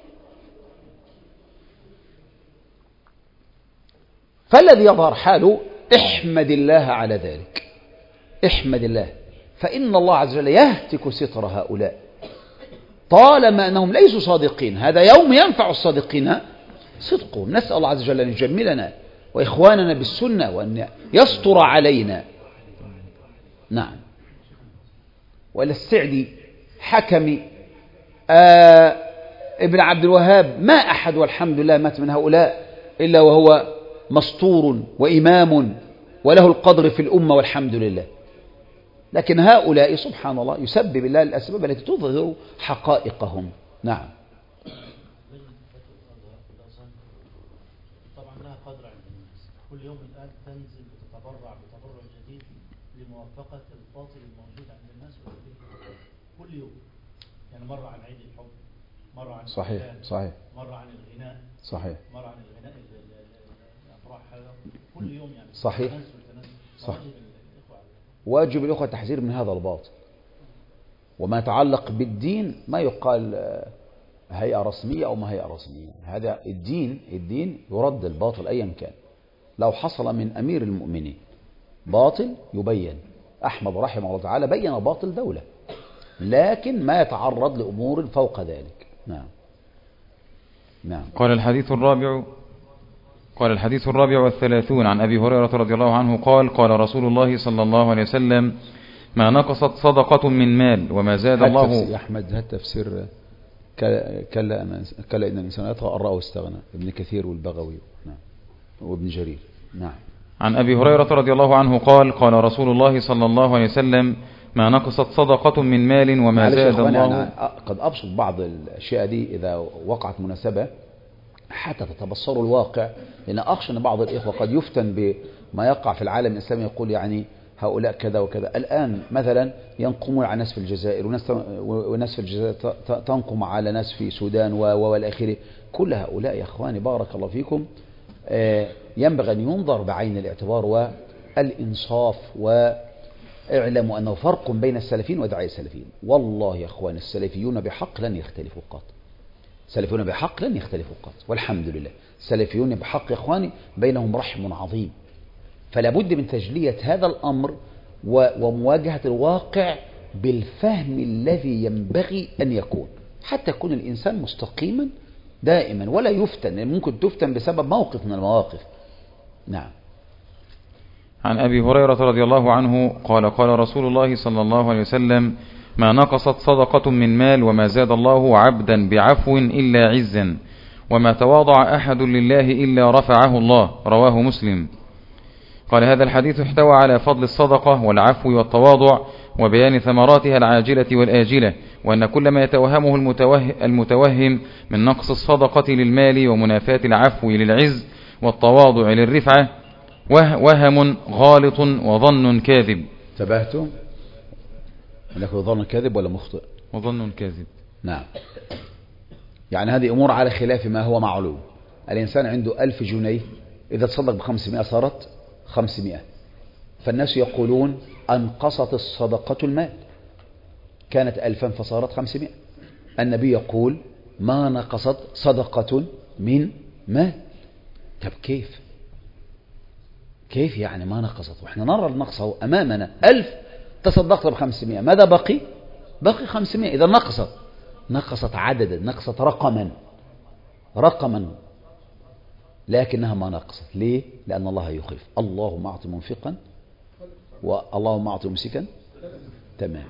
فالذي يظهر حاله احمد الله على ذلك، احمد الله، فإن الله عز وجل يهتك ستر هؤلاء طالما أنهم ليسوا صادقين. هذا يوم ينفع الصادقين صدقهم. نسأل الله عز وجل أن يجملنا وإخواننا بالسنة وأن يستر علينا. نعم. وإلى السعدي حكمي ابن عبد الوهاب، ما أحد والحمد لله مات من هؤلاء إلا وهو مسطور وإمام وله القدر في الأمة والحمد لله. لكن هؤلاء سبحان الله يسبب الله الأسباب التي تظهر حقائقهم. نعم. طبعا لها قدر عند الناس، كل يوم الآن تنزل وتتبرع بتبرع جديد لموافقة الباطل الموجود عند الناس كل يوم. يعني مرة عن عيد الحب، مرة عن صحيح صحيح، مرة عن الغناء صحيح، مرة عن الغناء الأفراح، كل يوم يعني صحيح صح. واجب واجب الأخوة التحذير من هذا الباطل، وما يتعلق بالدين ما يقال هيئة رسمية أو ما هيئة رسمية. هذا الدين يرد الباطل أيا كان. لو حصل من أمير المؤمنين باطل يبين، أحمد رحمه الله تعالى بين باطل دولة، لكن ما يتعرض لأمور فوق ذلك. نعم. نعم. قال الحديث الرابع والثلاثون عن أبي هريرة رضي الله عنه قال: قال رسول الله صلى الله عليه وسلم: ما نقصت صدقة من مال وما زاد الله. يا أحمد هات تفسير كلا إن الإنسان يطغى أن رآه استغنى، ابن كثير والبغوي. نعم. وابن جرير. نعم. عن أبي هريرة رضي الله عنه قال: قال رسول الله صلى الله عليه وسلم: ما نقصت صدقة من مال وما زاد الله. أنا قد أبسط بعض الأشياء دي إذا وقعت مناسبة حتى تتبصروا الواقع، لأن أخشى أن بعض الإخوة قد يفتن بما يقع في العالم الإسلامي، يقول يعني هؤلاء كذا وكذا. الآن مثلا ينقمون على ناس في الجزائر، وناس في الجزائر تنقم على ناس في السودان والآخره. كل هؤلاء يا أخواني بارك الله فيكم ينبغي أن ينظر بعين الاعتبار والإنصاف، واعلموا أنه فرق بين السلفيين ودعاء السلفيين. والله يا أخواني السلفيون بحق لن يختلفوا قط، السلفيون بحق لن يختلفوا قط، والحمد لله. السلفيون بحق يا إخواني بينهم رحم عظيم، فلا بد من تجلية هذا الأمر ومواجهة الواقع بالفهم الذي ينبغي أن يكون، حتى يكون الإنسان مستقيما دائما ولا يفتن. ممكن تفتن بسبب موقف من المواقف. نعم. عن أبي هريرة رضي الله عنه قال: قال رسول الله صلى الله عليه وسلم: ما نقصت صدقة من مال وما زاد الله عبدا بعفو إلا عزا، وما تواضع أحد لله إلا رفعه الله. رواه مسلم. قال: هذا الحديث احتوى على فضل الصدقة والعفو والتواضع وبيان ثمراتها العاجلة والآجلة، وأن كل ما يتوهمه المتوهم من نقص الصدقة للمال ومنافاة العفو للعز والتواضع للرفعة وهم غالط وظن كاذب. انتبهتم؟ لك ظن كاذب ولا مخطئ؟ وظن كاذب. نعم. يعني هذه أمور على خلاف ما هو معلوم. الإنسان عنده 1000 جنيه، إذا تصدق ب500 صارت 500، فالناس يقولون أنقصت الصدقة المال، كانت 1000 فصارت 500. النبي يقول ما نقصت صدقة من مال. طب كيف يعني ما نقصت؟ وإحنا نرى النقص أمامنا. 1000 تصدقت ب500، ماذا بقي 500. إذا نقصت عددا، نقصت رقما، لكنها ما نقصت. ليه؟ لأن الله يخلف. اللهم أعط منفقا واللهم أعط ممسكا. تمام.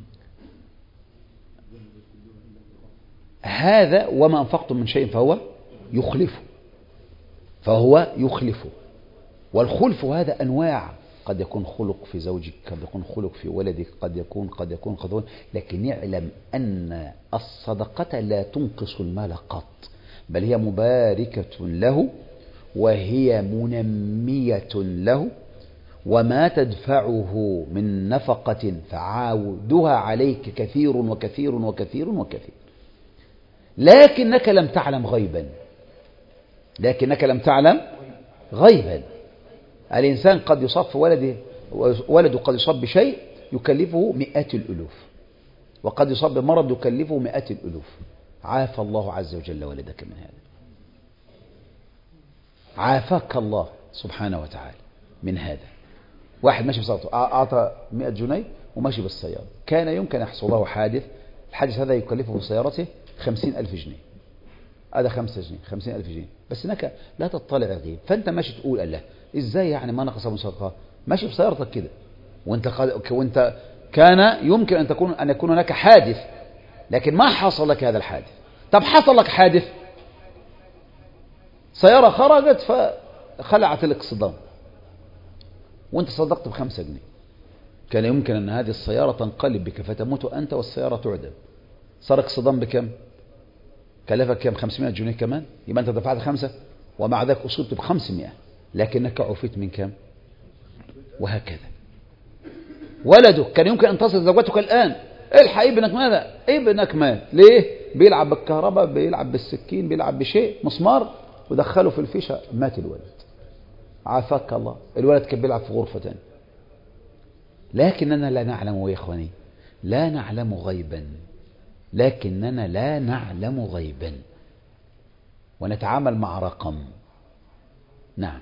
هذا وما أنفقتم من شيء فهو يخلفه. والخلف هذا أنواع، قد يكون خلق في زوجك، قد يكون خلق في ولدك، قد يكون لكن يعلم أن الصدقة لا تنقص المال قط، بل هي مباركة له وهي منمية له، وما تدفعه من نفقة فعاودها عليك كثير وكثير وكثير وكثير. لكنك لم تعلم غيبا. الإنسان قد يصاب في ولده قد يصاب بشيء يكلفه 100 الألوف، وقد يصاب بمرض يكلفه 100 الألوف. عافى الله عز وجل ولدك من هذا، عافاك الله سبحانه وتعالى من هذا. واحد ماشي بسيارته أعطى 100 جنيه وماشي بالسيارة، كان يمكن يحصل له حادث، الحادث هذا يكلفه في سيارته 50,000 جنيه. هذا 5 جنيه 50,000 جنيه، بس انك لا تطلع الغيب. فانت ماشي تقول الله ازاي يعني ما نقص من صدقه؟ ماشي بسيارتك كده وانت كان يمكن ان يكون هناك حادث، لكن ما حصل لك هذا الحادث. طب حصل لك حادث، سيارة خرجت فخلعت الاكسدام وانت صدقت ب5 جنيه، كان يمكن ان هذه السيارة تنقلب بك فتموت انت والسيارة تعدم. صار اكسدام بكم؟ كلفك كم؟ 500 جنيه كمان، يبقى انت دفعت 5 ومع ذلك اصبت ب500، لكنك عفيت من كم؟ وهكذا. ولدك كان يمكن ان تصل زوجتك الان، الحق ابنك ماذا؟ ابنك مات. ليه؟ بيلعب بالكهرباء، بيلعب بالسكين، بيلعب بشيء مسمار ودخله في الفيشة، مات الولد. عافاك الله. الولد كان بيلعب في غرفة تانية. لكننا لا نعلم يا إخواني، لا نعلم غيبا، لكننا لا نعلم غيبا ونتعامل مع رقم. نعم.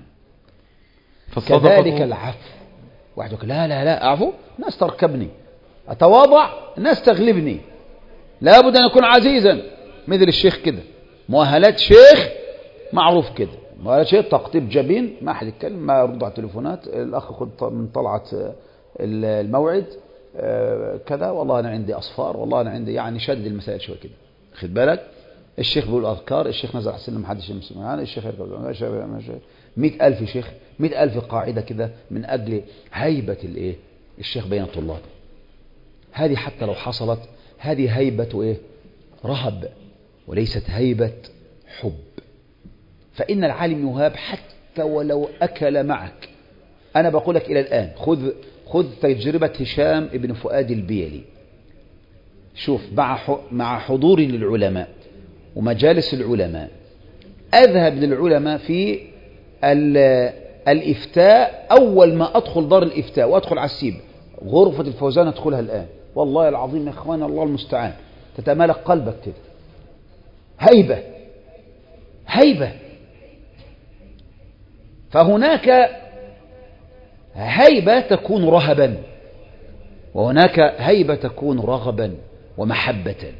كذلك العفو. واحد يقول لا أعفو، ناس تركبني، أتواضع، ناس تغلبني، لابد أن أكون عزيزا مثل الشيخ كده، مؤهلات شيخ معروف كده، مؤهلات شيخ تقطيب جبين، ما أحد يتكلم، ما يرد على التليفونات، الأخ خد من طلعة الموعد كذا، والله أنا عندي أصفار، والله أنا عندي، يعني شدد المسائل شوي كده، خد بالك. الشيخ بيقول أذكار، الشيخ نزل على السلم محدش يمسك معانا، الشيخ يركب 100,000 شيخ، 100,000 قاعدة كده من أجل هيبة الإيه؟ الشيخ بين الطلاب. هذه حتى لو حصلت هذه هيبة إيه؟ رهب، وليست هيبة حب. فإن العالم يهاب حتى ولو أكل معك. أنا بقول لك إلى الآن خذ تجربة هشام ابن فؤاد البيلي. شوف، مع حضوري للعلماء ومجالس العلماء، أذهب للعلماء في الإفتاء. أول ما أدخل دار الإفتاء وأدخل على السيب، غرفة الفوزان أدخلها الآن، والله العظيم يا إخوان الله المستعان، تتمالك قلبك كده هيبة. فهناك هيبة تكون رهبا، وهناك هيبة تكون رغبا ومحبة.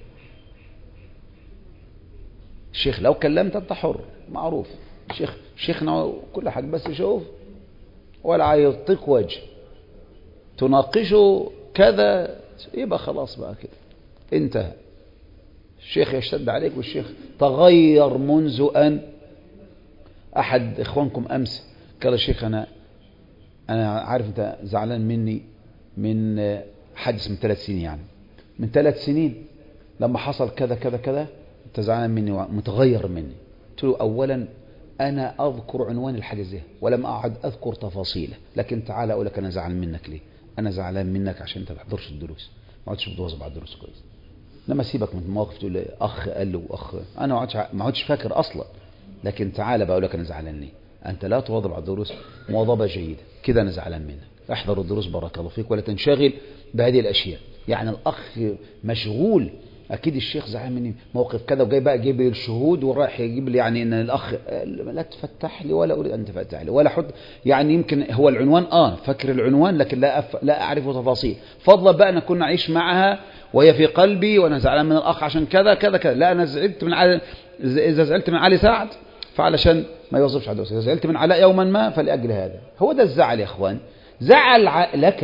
الشيخ لو كلمت أنت حر، معروف، شيخنا كل حاجة، بس شوف ولا يطيق وجه تناقشه كذا، يبقى خلاص بقى كده انتهى. الشيخ يشتد عليك، والشيخ تغير منذ أن أحد إخوانكم أمس قال الشيخ أنا عارف أنت زعلان مني من حدث من 3 سنين، يعني من 3 سنين لما حصل كذا كذا كذا أنت زعلان مني ومتغير مني. قلت له أولا أنا أذكر عنوان الحدث ده ولم أعد أذكر تفاصيله، لكن تعالى أقول لك أنا زعلان منك ليه. أنا زعلان منك عشان أنت ما بتحضرش الدروس، ما عدتش بتواظب على الدروس كويس. لما سيبك من المواقف تقول لي أخ قال له أخ، أنا ما عدتش فاكر أصلا، لكن تعالى بقول لك أنا زعلان ليه. أنت لا تواظب على الدروس مواظبة جيدة كده، أنا زعلان منك. احضر الدروس بارك الله فيك، ولا تنشغل بهذه الأشياء. يعني الأخ مشغول اكيد الشيخ زعل مني موقف كذا، وجاي بقى يجيب لي الشهود ورايح يجيب لي يعني ان الاخ لا تفتح لي ولا اريد ان تفتح لي ولا حط، يعني يمكن هو العنوان فاكر العنوان لكن لا اعرف تفاصيل، فضلا بقى ان كنا نعيش معها وهي في قلبي وانا زعلان من الاخ عشان كذا كذا كذا. لا انا زعلت من علي، اذا زعلت من علي سعد فعلشان ما يوظفش عدو، اذا زعلت من علاء يوما ما فلاجل هذا. هو ده الزعل يا اخوان. زعل لك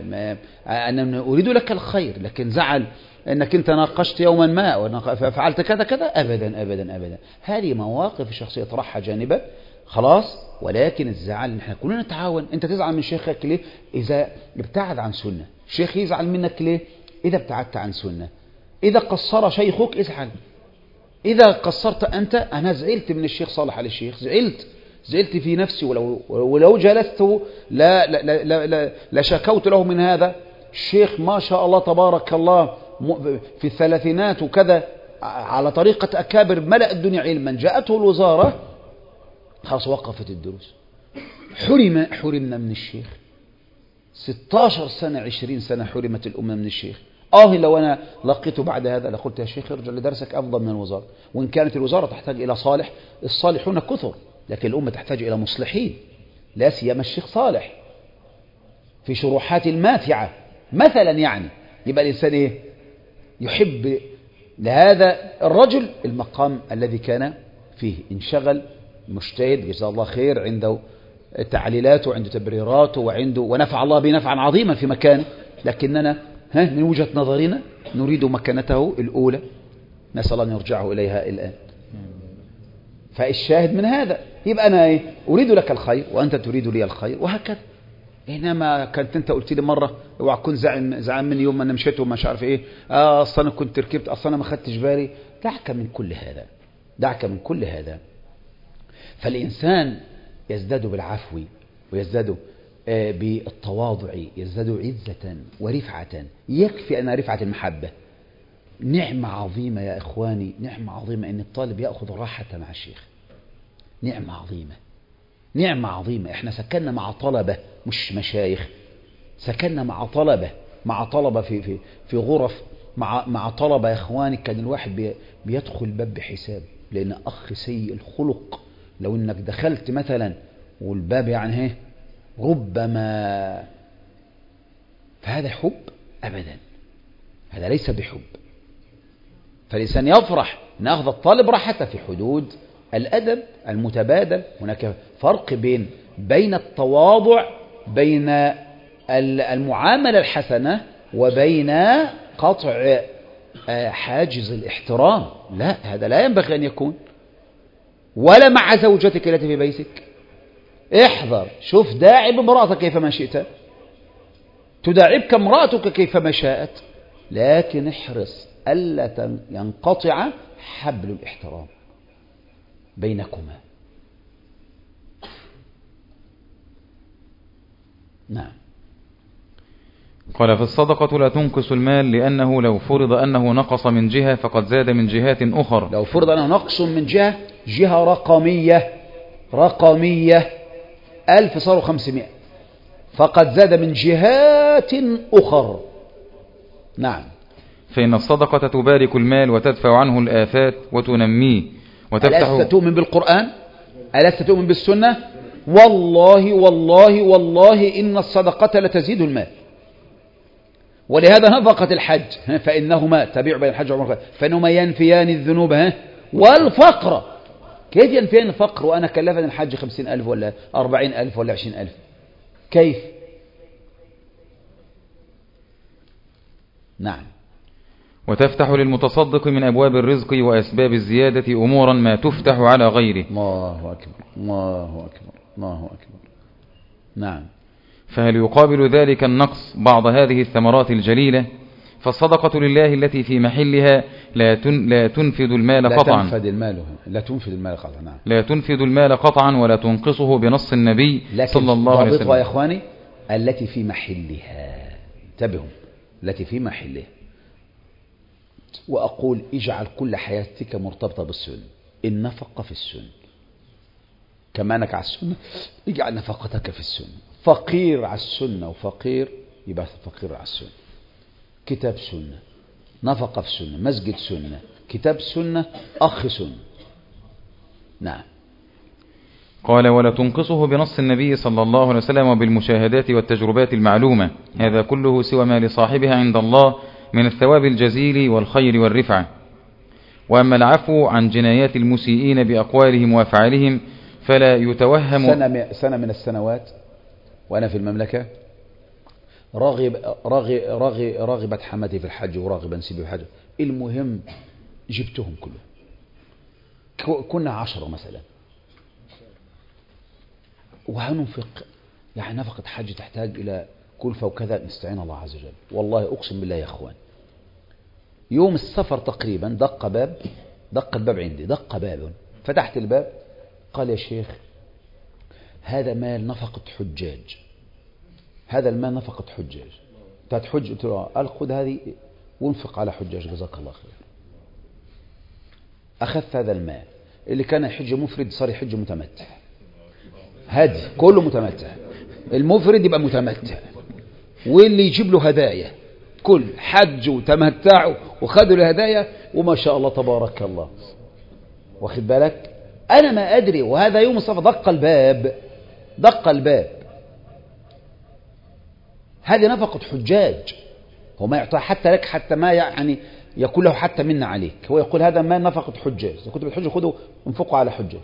انا اريد لك الخير، لكن زعل انك انت ناقشت يوما ما ففعلت كذا كذا، ابدا ابدا ابدا. هذه مواقف الشخصيه طرحها جانبه خلاص. ولكن الزعل نحن كلنا نتعاون. انت تزعل من شيخك ليه؟ اذا ابتعد عن سنه. الشيخ يزعل منك ليه؟ اذا ابتعدت عن سنه. اذا قصر شيخك ازعل. اذا قصرت انت، انا زعلت من الشيخ صالح على الشيخ، زعلت في نفسي، ولو جلست لا شكوت له من هذا. الشيخ ما شاء الله تبارك الله في الثلاثينات وكذا على طريقة أكابر ملأ الدنيا علما، جاءته الوزارة خلاص وقفت الدروس. حرمنا من الشيخ 16 سنة 20 سنة حرمت الأمة من الشيخ. لو أنا لقيته بعد هذا لقلت يا شيخ ارجع لدرسك أفضل من الوزارة. وإن كانت الوزارة تحتاج إلى صالح، الصالحون كثر، لكن الأمة تحتاج إلى مصلحين، لا سيما الشيخ صالح في شروحات الماتعة مثلا. يعني يبقى الإنسان إيه؟ يحب لهذا الرجل المقام الذي كان فيه، انشغل مجتهد جزاه الله خير، عنده تعليلاته وعنده تبريراته وعنده، ونفع الله بنفعا عظيما في مكانه، لكننا من وجهة نظرنا نريد مكانته الأولى، نسأل الله أن يرجعه إليها الآن. فالشاهد من هذا يبقى أنا إيه؟ أريد لك الخير وأنت تريد لي الخير، وهكذا. إنما كنت أنت قلت لي مرة اوعى تكون زعلان مني يوم ما أنا مشيت وما عارف إيه، أصلا أنا كنت ركبت، أصلا أنا ما خدتش بالي. دعك من كل هذا، دعك من كل هذا. فالإنسان يزداد بالعفو ويزداد بالتواضع، يزداد عزة ورفعة. يكفي أن رفعة المحبة نعمة عظيمة يا إخواني، نعمة عظيمة أن الطالب يأخذ راحة مع الشيخ. نعمة عظيمة، نعمة عظيمة. احنا سكننا مع طلبة مش مشايخ، سكننا مع طلبة في غرف مع طلبة يا إخواني. كان الواحد بيدخل باب بحساب، لأن أخ سيء الخلق لو إنك دخلت مثلا والباب يعني ربما، فهذا حب؟ أبدا، هذا ليس بحب. فالإنسان يفرح أن أخذ الطالب راحته في حدود الأدب المتبادل. هناك فرق بين التواضع، بين المعاملة الحسنة، وبين قطع حاجز الاحترام. لا، هذا لا ينبغي أن يكون، ولا مع زوجتك التي في بيتك. احذر، شوف، داعب امرأتك كيفما شئت، تداعبك امرأتك كيفما شاءت، لكن احرص ألا ينقطع حبل الاحترام بينكما. نعم. قال: فالصدقة لا تنقص المال، لأنه لو فرض أنه نقص من جهة فقد زاد من جهات أخرى. لو فرض أنه نقص من جهة رقمية 1000 صاروا 500، فقد زاد من جهات أخرى. نعم. فإن الصدقة تبارك المال وتدفع عنه الآفات وتنميه وتفتح. ألست تؤمن بالقرآن؟ ألست تؤمن بالسنة؟ والله والله والله إن الصدقة لتزيد المال. ولهذا نفقت الحج، فإنهما تبيع بين الحج والعمرة، فإنهما ينفيان الذنوب والفقر. كيف ينفيان الفقر وأنا كلفني الحج 50,000 ولا 40,000 ولا 20,000؟ كيف؟ نعم. وتفتح للمتصدق من أبواب الرزق وأسباب الزيادة أمورا ما تفتح على غيره. الله أكبر، الله أكبر، الله أكبر. نعم. فهل يقابل ذلك النقص بعض هذه الثمرات الجليلة؟ فالصدقة لله التي في محلها لا تنفذ المال قطعا. لا تنفذ المال قطعا. نعم. لا تنفذ المال قطعا ولا تنقصه بنص النبي صلى الله عليه وسلم. يا إخواني التي في محلها، انتبهوا، التي في محلها. وأقول اجعل كل حياتك مرتبطة بالسنة. النفقة في السنة كما أنك على السنة، اجعل نفقتك في السنة. فقير على السنة وفقير، يبقى فقير على السنة. كتاب سنة، نفقة في سنة، مسجد سنة، كتاب سنة، أخ سنة. نعم. قال ولا تنقصه بنص النبي صلى الله عليه وسلم وبالمشاهدات والتجربات المعلومة، هذا كله سوى ما لصاحبها عند الله من الثواب الجزيل والخير والرفعة. وأما العفو عن جنايات المسيئين بأقوالهم وأفعالهم فلا يتوهم. سنة من السنوات وأنا في المملكة راغبت حماتي في الحج وراغبا سيبي في الحج، المهم جبتهم كلهم، كنا 10 مثلا، وهننفق يعني نفقة حج تحتاج إلى كلفة وكذا، نستعين الله عز وجل. والله أقسم بالله يا أخوان، يوم السفر تقريبا دق الباب عندي، دق باب، فتحت الباب، قال يا شيخ هذا مال نفقة حجاج، هذا المال نفقة حجاج، تحج؟ قلت له قال خذ هذه وانفق على حجاج جزاك الله خير. أخذت هذا المال، اللي كان يحج مفرد صار يحج متمتع، هدي كله متمتع، المفرد يبقى متمتع، واللي يجيب له هدايا كل حج وتمتعوا وخذوا الهدايا وما شاء الله تبارك الله، واخد بالك؟ أنا ما أدري، وهذا يوم الصفا دق الباب، هذه نفقة حجاج، هو ما يعطى حتى لك، حتى ما يعني يقول له حتى منا عليك، هو يقول هذا ما نفقة حجاج، إذا كنت بتحج خذوا انفقوا على حجاج.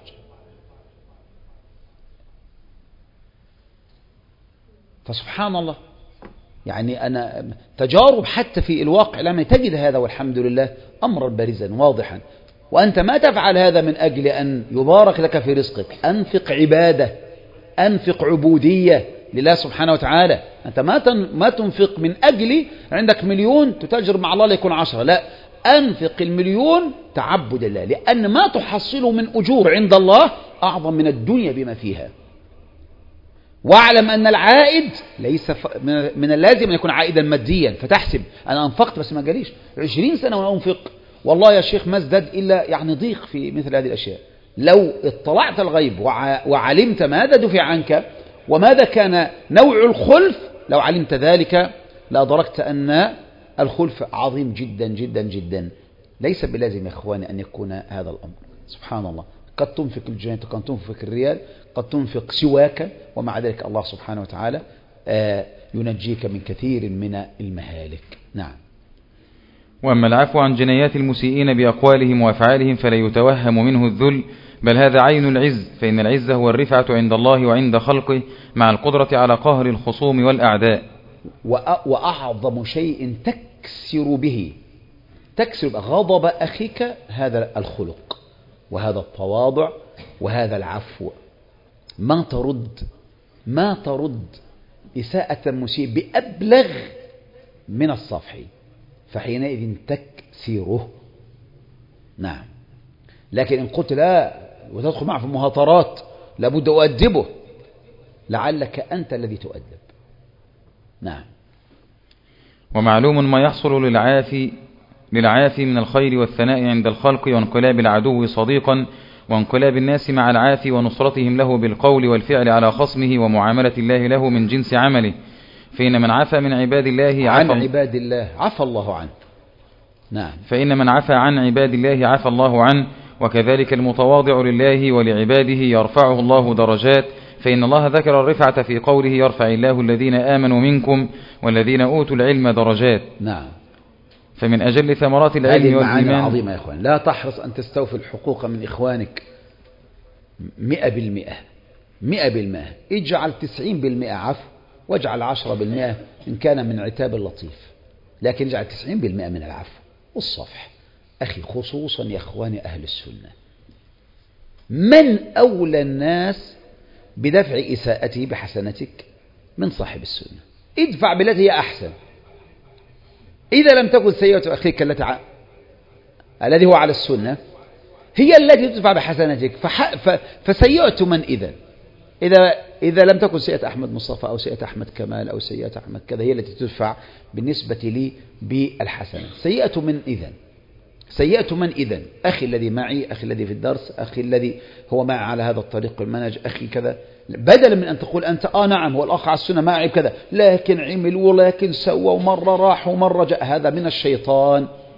فسبحان الله، يعني أنا تجارب حتى في الواقع لما تجد هذا، والحمد لله أمرا بارزا واضحا، وأنت ما تفعل هذا من أجل أن يبارك لك في رزقك، أنفق عبادة، أنفق عبودية لله سبحانه وتعالى. أنت ما تنفق من أجل عندك 1,000,000 تتاجر مع الله ليكون 10، لا، أنفق 1,000,000 تعبد الله، لأن ما تحصله من أجور عند الله أعظم من الدنيا بما فيها. واعلم أن العائد ليس من اللازم أن يكون عائدا ماديا، فتحسب أنا أنفقت بس ما جاليش 20 سنة وأنا أنفق، والله يا شيخ ما ازداد إلا يعني ضيق في مثل هذه الأشياء. لو اطلعت الغيب وعلمت ماذا دفع عنك وماذا كان نوع الخلف، لو علمت ذلك لأدركت أن الخلف عظيم جدا جدا جدا. ليس بلازم يا إخواني أن يكون هذا الأمر. سبحان الله، قد تنفق الجنيه، قد تنفق الريال، قد تنفق سواك، ومع ذلك الله سبحانه وتعالى ينجيك من كثير من المهالك. نعم. وأما العفو عن جنايات المسيئين بأقوالهم وأفعالهم فلا يتوهم منه الذل، بل هذا عين العز، فإن العز هو الرفعة عند الله وعند خلقه مع القدرة على قهر الخصوم والأعداء. وأعظم شيء تكسر غضب أخيك هذا الخلق وهذا التواضع وهذا العفو. ما ترد إساءة المسيء بأبلغ من الصفح، فحينئذ تكسره. نعم. لكن إن قلت لا وتدخل معه في المهاترات لابد أؤدبه، لعلك أنت الذي تؤدب. نعم. ومعلوم ما يحصل للعافي من الخير والثناء عند الخلق، وانقلاب العدو صديقا، وانقلاب الناس مع العافي ونصرتهم له بالقول والفعل على خصمه، ومعاملة الله له من جنس عمله. فإن من عفى من عباد الله عفى الله عنه. نعم. فإن من عفى عن عباد الله عفى الله عنه، وكذلك المتواضع لله ولعباده يرفعه الله درجات، فإن الله ذكر الرفعة في قوله يرفع الله الذين آمنوا منكم والذين أوتوا العلم درجات. نعم. فمن أجل ثمرات العلم والإيمان عظيمة يا إخوان. لا تحرص أن تستوفي الحقوق من إخوانك 100%. اجعل 90% عفو، واجعل 10% إن كان من عتاب اللطيف، لكن اجعل 90% من العفو والصفح. أخي خصوصا يا إخواني أهل السنة، من أولى الناس بدفع إساءته بحسنتك من صاحب السنة؟ ادفع بالتي هي أحسن. إذا لم تكن سيئة أخيك الذي هو على السنة هي التي تدفع بحسنتك، فسيئة من إذا لم تكن سيئة أحمد مصطفى أو سيئة أحمد كمال أو سيئة أحمد كذا هي التي تدفع بالنسبة لي بالحسنة. سيئة من إذن أخي الذي معي، أخي الذي في الدرس، أخي الذي هو معي على هذا الطريق والمنهج، أخي كذا، بدلا من أن تقول أنت نعم هو الأخ على السنة معي كذا، لكن عمل ولكن سوى ومرة راح ومرة جاء، هذا من الشيطان.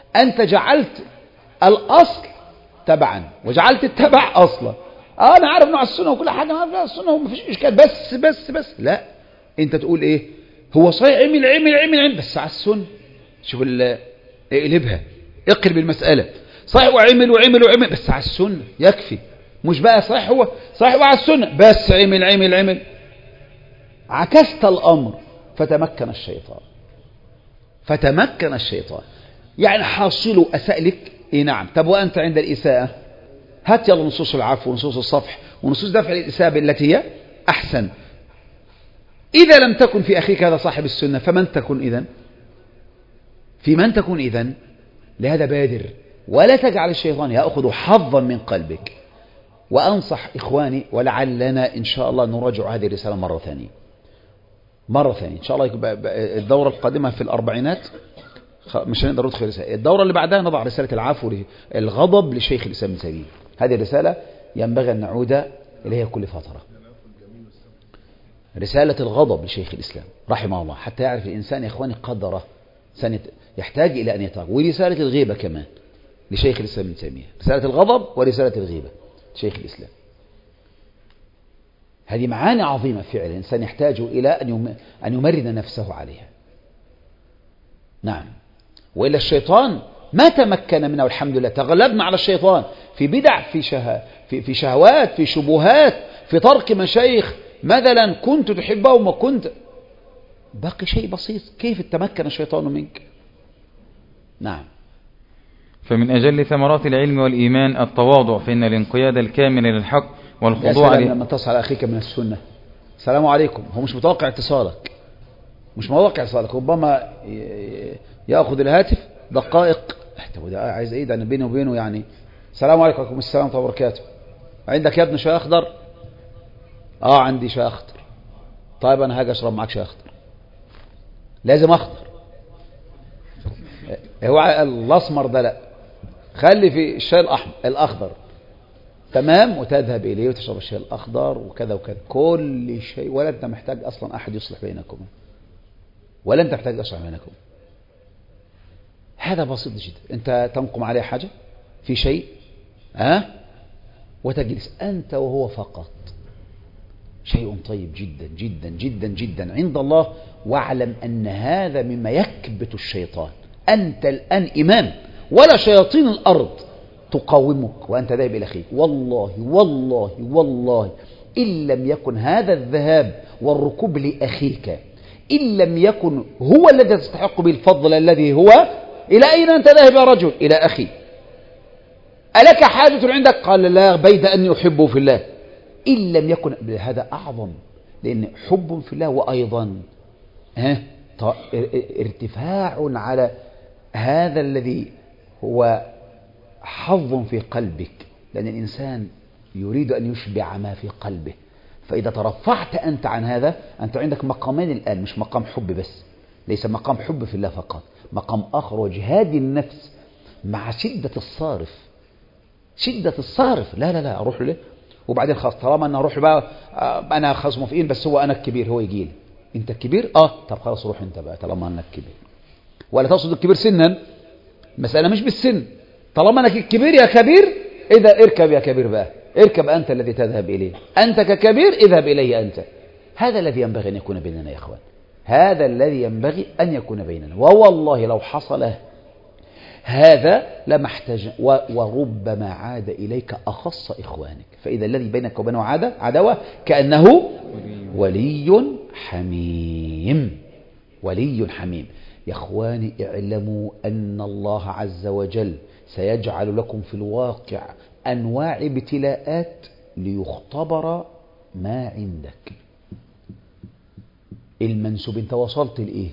أنت جعلت الأصل تبعا وجعلت التبع أصلا. أنا عارف نوع السنة وكل حاجة، ما عارف السنة وما فيش إشكال، بس لا، أنت تقول إيه؟ هو صحيح عمل بس على السنة. شوف اقلبها، اقلب المسألة، صحيح وعمل بس على السنة يكفي. مش بقى صحيح وعلى السنة بس عمل. عكست الأمر فتمكن الشيطان. يعني حاصل أسألك إيه؟ نعم. طب وأنت عند الإساءة هات يلا نصوص العفو ونصوص الصفح ونصوص دفع الإساءة بالتي هي أحسن. إذا لم تكن في أخيك هذا صاحب السنة فمن تكن إذن؟ في من تكون إذن؟ لهذا بادر ولا تجعل الشيطان يأخذ حظا من قلبك. وأنصح إخواني، ولعلنا إن شاء الله نراجع هذه الرسالة مرة ثانية إن شاء الله. الدورة القادمة في الأربعينات مش هنقدر ندخل رسالة. الدورة اللي بعدها نضع رسالة العفو الغضب لشيخ الإسلام ابن تيمية. هذه الرسالة ينبغي أن نعود إليها كل فترة. رسالة الغضب لشيخ الإسلام رحمه الله، حتى يعرف الإنسان يا إخواني قدره يحتاج إلى أن يتغير. ورسالة الغيبة كمان لشيخ الإسلام ابن تيمية، رسالة الغضب ورسالة الغيبة شيخ الإسلام. هذه معاني عظيمة فعلا، الإنسان يحتاج إلى أن يمرن نفسه عليها. نعم. وإلا الشيطان ما تمكن منه الحمد لله. تغلبنا على الشيطان في بدع، في شهوات، في شبهات، في ترك مشايخ مثلا كنت تحبهم وكنت باقي شيء بسيط. كيف تمكن الشيطان منك؟ نعم. فمن أجل ثمرات العلم والإيمان التواضع، فإن الانقياد الكامل للحق والخضوع لما تصل على أخيك من السنة السلام عليكم، هو مش متوقع اتصالك، ربما يأخذ الهاتف دقائق. عايز ايه ده؟ انا بيني وبينه يعني السلام عليكم. وعليكم السلام ورحمة الله وبركاته. عندك يا ابن شاي اخضر؟ عندي شاي اخضر. طيب انا هاجي اشرب معاك شاي اخضر. لازم اخضر. هو الاسمر ده لا، خلي في الشاي الاخضر تمام، وتذهب اليه وتشرب الشاي الاخضر وكذا كل شيء. ولا انت محتاج اصلا احد يصلح بينكم، ولا انت محتاج اصلح بينكم. هذا بسيط جدا. انت تنقم عليه حاجة في شيء وتجلس انت وهو فقط، شيء طيب جدا جدا جدا جدا عند الله. واعلم ان هذا مما يكبت الشيطان. انت الان امام ولا شياطين الارض تقاومك وانت ذاهب الى اخيك. والله ان لم يكن هذا الذهاب والركوب لاخيك، ان لم يكن هو الذي تستحق به الفضل الذي هو، إلى أين أنت ذاهب يا رجل؟ إلى أخي. ألك حاجة عندك؟ قال لا، بيد أني أحبه في الله. إن لم يكن هذا أعظم، لأن حب في الله وأيضا ارتفاع على هذا الذي هو حظ في قلبك، لأن الإنسان يريد أن يشبع ما في قلبه. فإذا ترفعت أنت عن هذا، أنت عندك مقامين الآن، مش مقام حب بس، ليس مقام حب في الله فقط، مقام آخر وجهاد النفس مع شدة الصارف. لا أروح له وبعدين خلاص، طالما أنا أروح بقى أنا خلاص موافقين، بس هو أنا الكبير، هو يجي لي. أنت الكبير؟ طب خلاص روح أنت بقى طالما أنا الكبير. ولا تقصد الكبير سنا، المسألة مش بالسن. طالما أنا الكبير يا كبير، إذا اركب يا كبير بقى، اركب أنت الذي تذهب إليه. أنت ككبير اذهب إليه أنت. هذا الذي ينبغي أن يكون بيننا يا إخوان، هذا الذي ينبغي أن يكون بيننا. ووالله لو حصل هذا لما احتاج، وربما عاد إليك أخص إخوانك. فإذا الذي بينك وبينه عداوة كأنه ولي حميم. يا إخواني اعلموا أن الله عز وجل سيجعل لكم في الواقع أنواع ابتلاءات ليختبر ما عندك. المنسوب انت وصلت لإيه؟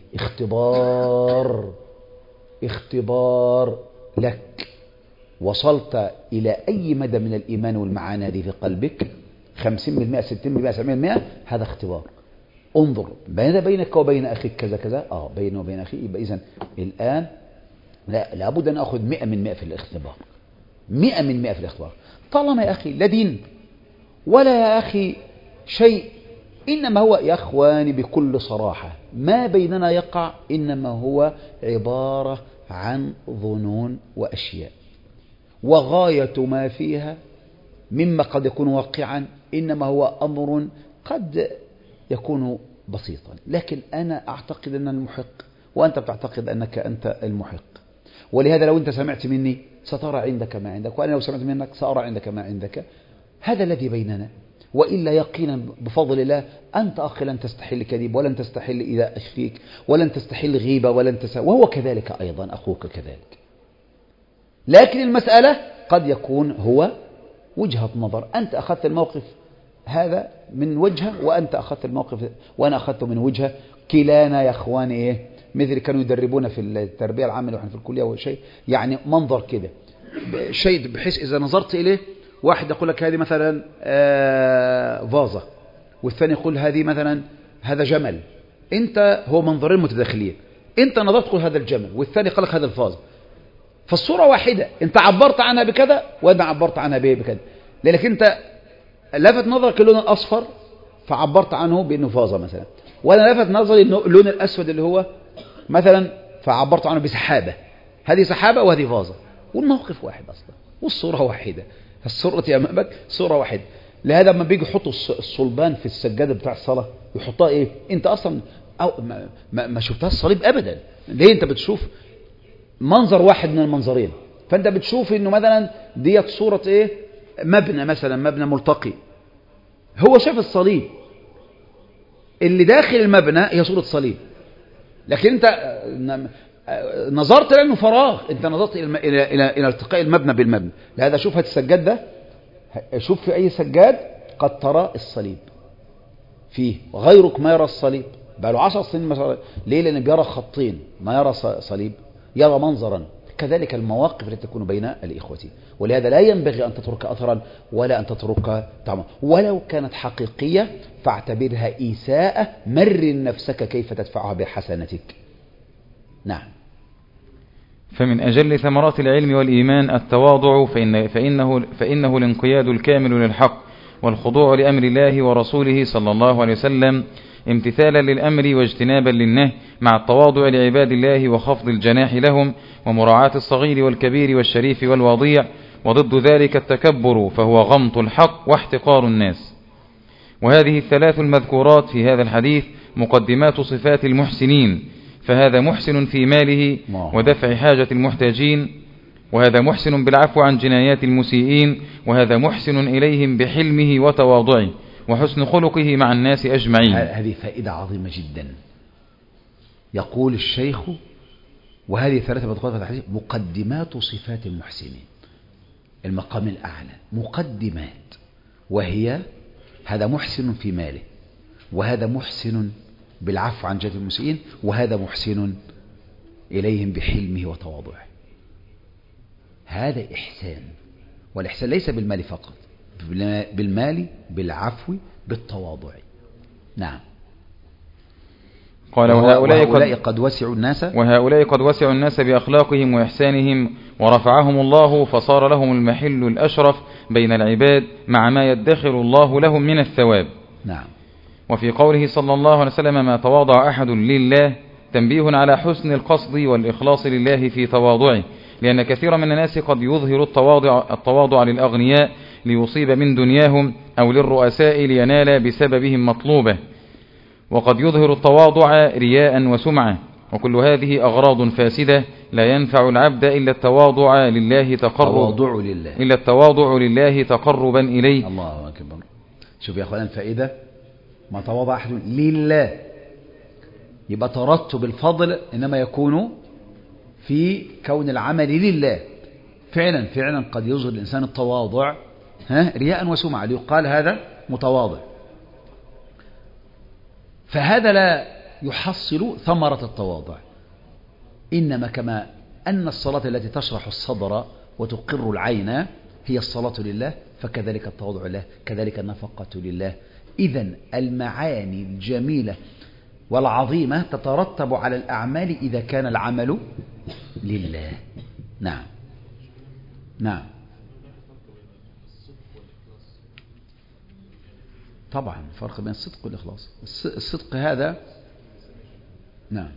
اختبار لك. وصلت إلى أي مدى من الإيمان والمعاني هذه في قلبك؟ 50%، 60%، 70%، هذا اختبار. انظر ماذا بينك وبين أخيك كذا كذا، بينه وبين أخي، يبقى إذن الآن لابد أن أخذ 100% في الاختبار. 100% في الاختبار. طالما يا أخي لا دين ولا يا أخي شيء، إنما هو يا أخواني بكل صراحة ما بيننا يقع إنما هو عبارة عن ظنون وأشياء، وغاية ما فيها مما قد يكون واقعا إنما هو أمر قد يكون بسيطا. لكن أنا أعتقد أن المحق وأنت بتعتقد أنك أنت المحق، ولهذا لو أنت سمعت مني سترى عندك ما عندك، وأنا لو سمعت منك سأرى عندك ما عندك. هذا الذي بيننا، وإلا يقينا بفضل الله أنت أخي لن تستحل كذب، ولن تستحل إذا أخفيك، ولن تستحل غيبة، وهو كذلك أيضا أخوك كذلك. لكن المسألة قد يكون هو وجهة نظر، أنت أخذت الموقف هذا من وجهة وأنت أخذت الموقف وأنا أخذته من وجهة، كلانا يا أخواني إيه مثل كانوا يدربونا في التربية العامة وإحنا في الكلية وشيء، يعني منظر كده شيء بحيث إذا نظرت إليه واحد يقول لك هذه مثلا فازة، والثاني يقول هذه مثلا هذا جمل، أنت هو منظرين متداخلين، أنت نظرت تقول هذا الجمل والثاني قال لك هذا الفازة، فالصورة واحدة، أنت عبرت عنها بكذا وأنا عبرت عنها بكذا، لأنك أنت لفت نظرك اللون الأصفر فعبرت عنه بأنه فازة مثلا، وأنا لفت نظري اللون الأسود اللي هو مثلا فعبرت عنه بسحابة، هذه سحابة وهذه فازة، والموقف واحد أصلا والصورة واحدة، الصورة أمامك صورة واحدة. لهذا لما بيجي يحطوا الصلبان في السجادة بتاع الصلاة يحطها إيه؟ أنت أصلا أو ما شفتها الصليب أبدا، ليه؟ أنت بتشوف منظر واحد من المنظرين، فأنت بتشوف إنه مثلا ديت صورة إيه؟ مبنى مثلا، مبنى ملتقي، هو شاف الصليب اللي داخل المبنى هي صورة صليب، لكن أنت نظرت لأنه فراغ، أنت نظرت إلى التقاء المبنى بالمبنى. لهذا شوف هذا السجاد ده، شوف في أي سجاد قد ترى الصليب فيه، وغيرك ما يرى الصليب بقى له 10 سنين مثلا، ليه؟ لأنه بيرى خطين ما يرى صليب، يرى منظرا. كذلك المواقف التي تكون بين الإخوة، ولهذا لا ينبغي أن تترك أثرا ولا أن تترك طعما، ولو كانت حقيقية فاعتبرها إيساءة، مرن نفسك كيف تدفعها بحسنتك. نعم. فمن أجل ثمرات العلم والإيمان التواضع، فإنه الانقياد الكامل للحق والخضوع لأمر الله ورسوله صلى الله عليه وسلم، امتثالا للأمر واجتنابا للنهي، مع التواضع لعباد الله وخفض الجناح لهم، ومراعاة الصغير والكبير والشريف والوضيع، وضد ذلك التكبر فهو غمط الحق واحتقار الناس. وهذه الثلاث المذكورات في هذا الحديث مقدمات صفات المحسنين، فهذا محسن في ماله ودفع حاجة المحتاجين، وهذا محسن بالعفو عن جنايات المسيئين، وهذا محسن إليهم بحلمه وتواضعه وحسن خلقه مع الناس أجمعين. هذه فائدة عظيمة جدا. يقول الشيخ وهذه ثلاثة مدخلات في الحديث مقدمات صفات المحسنين، المقام الأعلى مقدمات، وهي هذا محسن في ماله، وهذا محسن بالعفو عن جنايات المسيئين، وهذا محسن إليهم بحلمه وتواضعه. هذا إحسان، والإحسان ليس بالمال فقط، بالمال بالعفو بالتواضع. نعم. قال وهؤلاء قد وسعوا الناس بأخلاقهم وإحسانهم، ورفعهم الله فصار لهم المحل الأشرف بين العباد، مع ما يدخر الله لهم من الثواب. نعم. وفي قوله صلى الله عليه وسلم ما تواضع أحد لله، تنبيه على حسن القصد والإخلاص لله في تواضعه، لأن كثير من الناس قد يظهر التواضع للأغنياء ليصيب من دنياهم، أو للرؤساء لينال بسببهم مطلوبة، وقد يظهر التواضع رياء وسمعة، وكل هذه أغراض فاسدة لا ينفع العبد إلا التواضع لله تقربا إليه. الله أكبر. شوف يا أخوان الفائدة، ما تواضع أحد لله، يبقى ترتب الفضل إنما يكون في كون العمل لله. فعلا قد يظهر الإنسان التواضع رياء وسمعة ليقال هذا متواضع، فهذا لا يحصل ثمرة التواضع. إنما كما أن الصلاة التي تشرح الصدر وتقر العين هي الصلاة لله، فكذلك التواضع لله، كذلك النفقة لله. إذن المعاني الجميلة والعظيمة تترتب على الأعمال إذا كان العمل لله. نعم. نعم طبعا فرق بين الصدق والإخلاص. الصدق هذا نعم.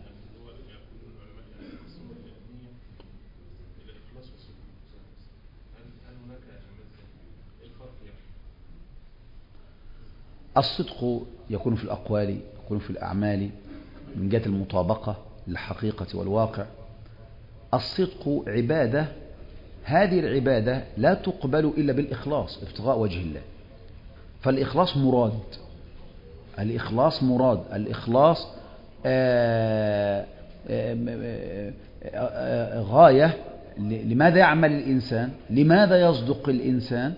الصدق يكون في الأقوال، يكون في الأعمال من جهة المطابقة للحقيقة والواقع. الصدق عبادة، هذه العبادة لا تقبل إلا بالإخلاص ابتغاء وجه الله. فالإخلاص مراد، الإخلاص مراد، الإخلاص غاية. لماذا يعمل الإنسان؟ لماذا يصدق الإنسان؟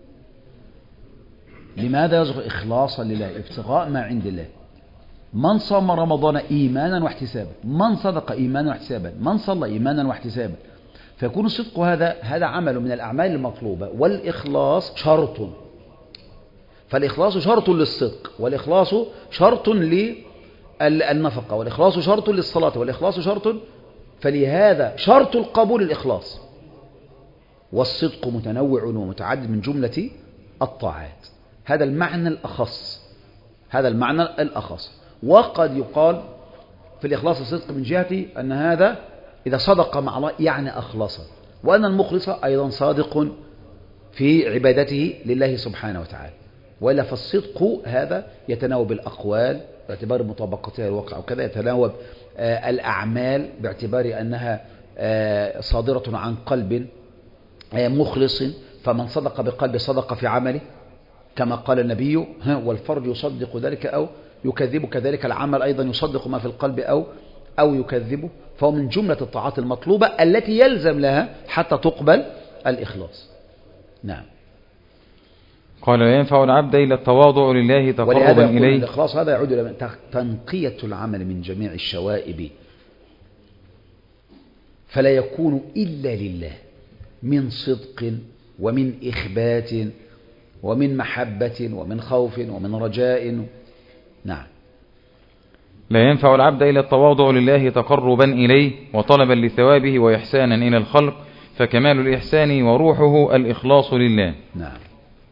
لماذا يصدق؟ إخلاصا لله، ابتغاء ما عند الله. من صام رمضان إيمانا واحتسابا، من صدق إيمانا واحتسابا، من صلى إيمانا واحتسابا. فيكون الصدق هذا عمل من الأعمال المطلوبة، والإخلاص شرط. فالإخلاص شرط للصدق، والإخلاص شرط للنفقة، والإخلاص شرط للصلاة، والإخلاص شرط. فلهذا شرط القبول الإخلاص. والصدق متنوع ومتعدد من جملة الطاعات. هذا المعنى الأخص، هذا المعنى الأخص. وقد يقال في الإخلاص الصدق من جهة أن هذا إذا صدق مع الله يعني أخلص، وأن المخلص أيضا صادق في عبادته لله سبحانه وتعالى. وإلا فالصدق هذا يتناوب الأقوال باعتبار مطابقتها الواقع، وكذا يتناوب الأعمال باعتبار أنها صادرة عن قلب مخلص. فمن صدق بقلب صدق في عمله، كما قال النبي: والفرج يصدق ذلك أو يكذب، كذلك العمل أيضا يصدق ما في القلب أو يكذبه. فهو من جملة الطاعات المطلوبة التي يلزم لها حتى تقبل الإخلاص. نعم. قال: لا ينفع العبد إلا التواضع لله تقربا ولهذا يقول إليه. الإخلاص هذا يعود إلى تنقية العمل من جميع الشوائب، فلا يكون إلا لله، من صدق ومن إخبات ومن محبة ومن خوف ومن رجاء. نعم. لا ينفع العبد إلا التواضع لله تقربا إليه وطلبا لثوابه وإحسانا إلى الخلق، فكمال الإحسان وروحه الإخلاص لله. نعم.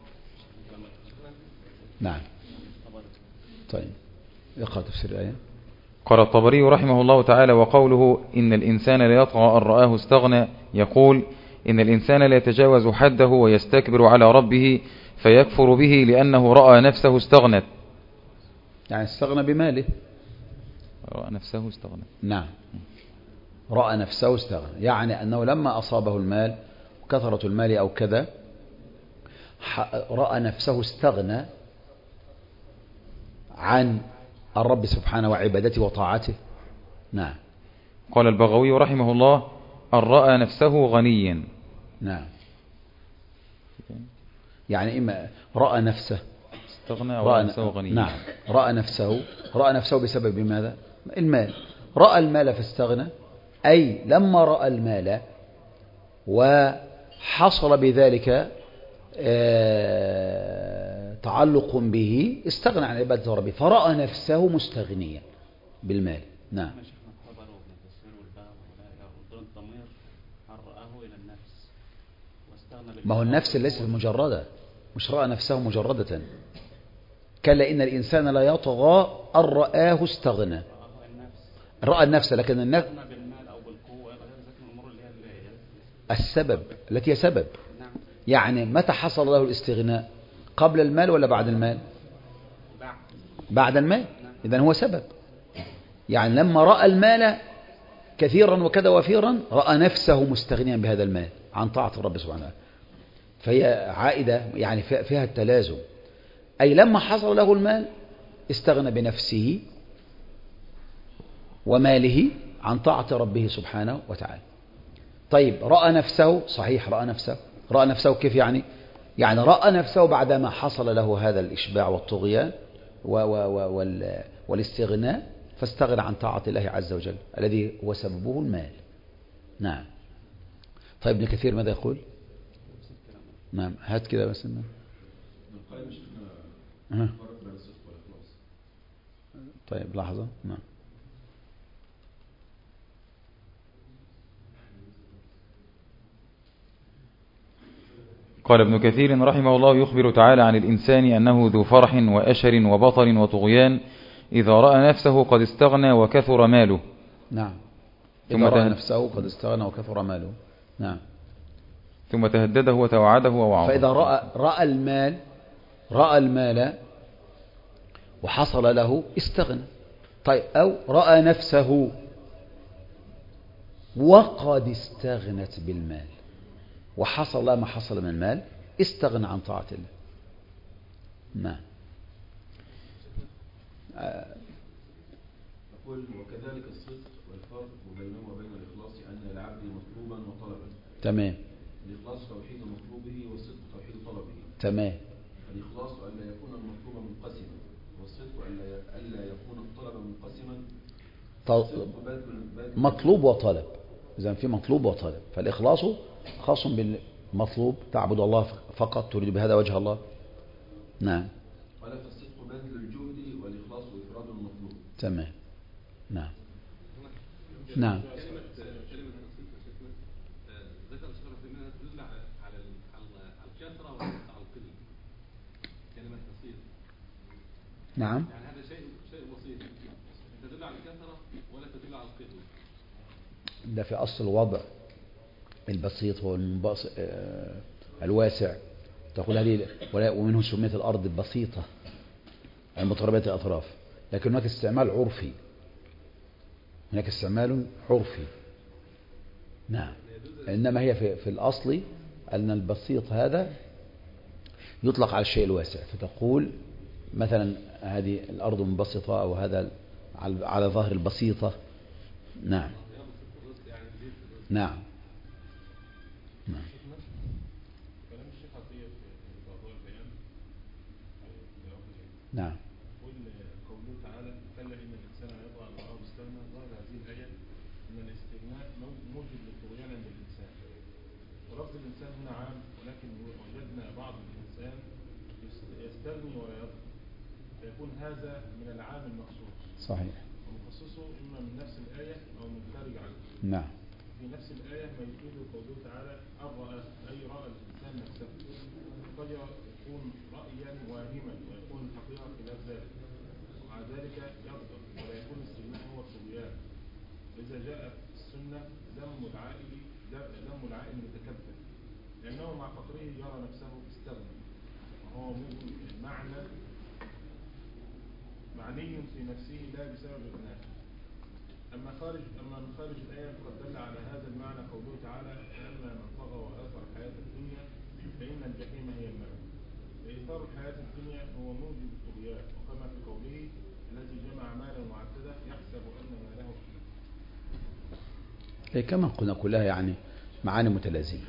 نعم. طيب اقرأ تفسير الآية. قال الطبري رحمه الله تعالى: وقوله إن الإنسان لا يطغى أن رآه استغنى، يقول إن الإنسان لا يتجاوز حده ويستكبر على ربه فيكفر به لأنه رأى نفسه استغنت. يعني استغنى بماله. رأى نفسه استغنى. نعم. رأى نفسه استغنى، يعني أنه لما أصابه المال وكثرة المال أو كذا رأى نفسه استغنى عن الرب سبحانه وعبادته وطاعته. نعم. قال البغوي رحمه الله: أن رأى نفسه غنيا. نعم. يعني إما رأى نفسه استغنى أو رأى نفسه غنيا. نعم. رأى نفسه بسبب ماذا؟ المال. رأى المال فاستغنى، أي لما رأى المال وحصل بذلك تعلق به استغنى عن عبادة ربه، فرأى نفسه مستغنيا بالمال. نعم. ما هو النفس ليست مجردة، مش رأى نفسه مجردة. كلا إن الإنسان لا يطغى أن رآه استغنى. رأى النفس، لكن النفس السبب التي هي سبب. يعني متى حصل له الاستغناء؟ قبل المال ولا بعد المال؟ بعد المال. إذن هو سبب. يعني لما رأى المال كثيرا وكذا وفيرا رأى نفسه مستغنيا بهذا المال عن طاعة الرب سبحانه وتعالى. فهي عائدة، يعني فيها التلازم. أي لما حصل له المال استغنى بنفسه وماله عن طاعة ربه سبحانه وتعالى. طيب رأى نفسه، صحيح رأى نفسه كيف يعني؟ يعني رأى نفسه بعدما حصل له هذا الإشباع والطغيان والاستغناء، فاستغنى عن طاعة الله عز وجل الذي هو سببه المال. نعم. طيب ابن كثير ماذا يقول؟ نعم، هات كده بس. طيب لحظة. نعم. قال ابن كثير رحمه الله: يخبر تعالى عن الإنسان أنه ذو فرح وأشر وبطر وطغيان، إذا رأى نفسه قد استغنى وكثر ماله. نعم. إذا رأى نفسه قد استغنى وكثر ماله. نعم. ثم تهدده وتوعده ووعظه. فإذا رأى المال وحصل له استغنى. طيب، أو رأى نفسه وقد استغنت بالمال وحصل ما حصل من المال، استغنى عن طاعة الله. نعم. أقول وكذلك الصدق والفرق بينه وبين الإخلاص أن العبد مطلوبا وطلبا. تمام. الإخلاص توحيد مطلوبه والصدق توحيد طلبه. تمام. الإخلاص ألا يكون المطلوب منقسما، والصدق ألا يكون الطلب منقسما. مطلوب وطلب، إذا في مطلوب وطلب، فالإخلاص خاص بالمطلوب، تعبد الله فقط تريد بهذا وجه الله. نعم. قال فالصدق بذل الجهد والإخلاص إفراد المطلوب. تمام. نعم. نعم. ذكر الشرف انها تدل على الكثره وعلى القله. كلمه بسيط. نعم. يعني هذا شيء بسيط، تدل على الكثره ولا تدل على القله. ده في أصل الوضع البسيط هو الواسع، تقول هذه ومنه سميت الأرض البسيطة المتربية الأطراف، لكن هناك استعمال عرفي، هناك استعمال عرفي. نعم. إنما هي في الأصل أن البسيط هذا يطلق على الشيء الواسع، فتقول مثلا هذه الأرض منبسطة أو هذا على ظهر البسيطة. نعم. نعم. نعم. نعم. قوله تعالى كلا إن الإنسان يطغى أن رآه استغنى، ظاهر هذه الآية أن الاستغناء موجب للطغيان عند الإنسان، ولفظ الإنسان هنا عام، ولكن وجدنا بعض الإنسان يستغني ولا يطغى، فيكون هذا من العام المخصوص. صحيح. ومخصصه إما من نفس الآية أو من خارج عنه. نعم. في نفس الآية ما يفيد قوله تعالى أن رأى، أي رأى الإنسان نفسه، قد يكون رأيا واهما ويكون الحقيقة خلاف ذلك، ومع ذلك يغضب ولا يكون الاستغناء هو الطغيان. إذا جاء السنة ذم العائل المتكبر، لأنه مع فقره يرى نفسه استغنى، وهو معني في نفسه لا بسبب غناه. أما من خارج الآية فقد دل على هذا المعنى قوله تعالى أما من طغى وآثر الحياة الدنيا فإن الجحيم هي المأوى. فإيثار الحياة الدنيا هو موجب الطغيان، وكما في قوله الذي جمع مالا معددا يحسب أن ماله أخلده. كما قلنا كلها يعني معاني متلازمة.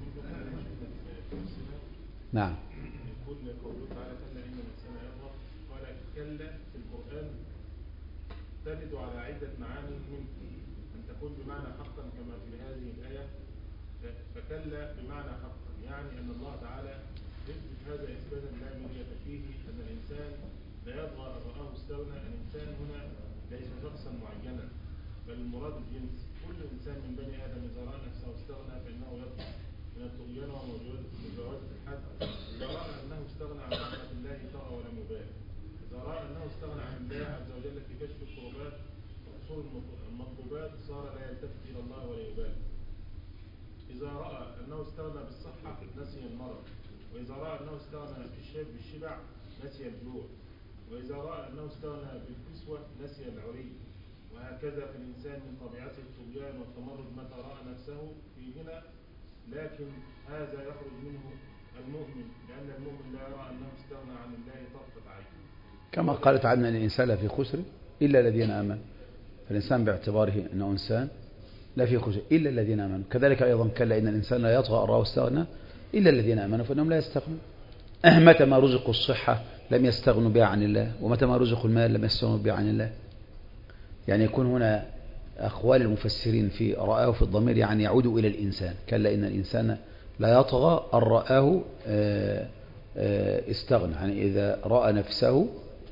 نعم. يقول قوله تعالى كلا إن الإنسان يطغى، قال كلا في القرآن ترد على عدة معاني، ممكن أن تكون بمعنى حقا كما في هذه الآية، فكلا بمعنى حقا، يعني أن الله تعالى يثبت هذا إثباتا لا مرية فيه، أن الإنسان لا يطغى أن رآه استغنى. الإنسان هنا ليس شخصا معينا، بل المراد الجنس، كل إنسان من بني آدم إذا رأى نفسه استغنى فإنه يطغى من الطغيان ومجاوزة الحد. إذا رأى أنه استغنى عن رحمة الله طغى ولم يبالي. إذا رأى أنه استغنى عن الله عز وجل في كشف الكربات وحصول المطلوبات صار لا يلتفت إلى الله ولا يبالي. إذا رأى أنه استغنى بالصحة نسي المرض، وإذا رأى أنه استغنى بالشبع نسي الجوع، وإذا رأى أنه استغنى بالكسوة نسي العري. وهكذا في الإنسان من طبيعته الطغيان والتمرد متى رأى نفسه في غنى، لكن هذا يخرج منه المؤمن، لأن المؤمن لا يرى أنه استغنى عن الله طرفة عين. كما قالت عن الإنسان لا في خسر إلا الذين آمنوا، فالإنسان باعتباره أنه إنسان لا في خسر إلا الذين آمنوا. كذلك أيضا كلا إن الإنسان لا يطغى أن رآه استغنى إلا الذين آمنوا فإنهم لا يستغنون. متى ما رزقوا الصحة لم يستغنوا بها عن الله، ومتى ما رزقوا المال لم يستغنوا بها عن الله. يعني يكون هنا أقوال المفسرين في رآه في الضمير يعني يعود إلى الإنسان. كلا إن الإنسان لا يطغى أن رآه استغنى، يعني إذا رأى نفسه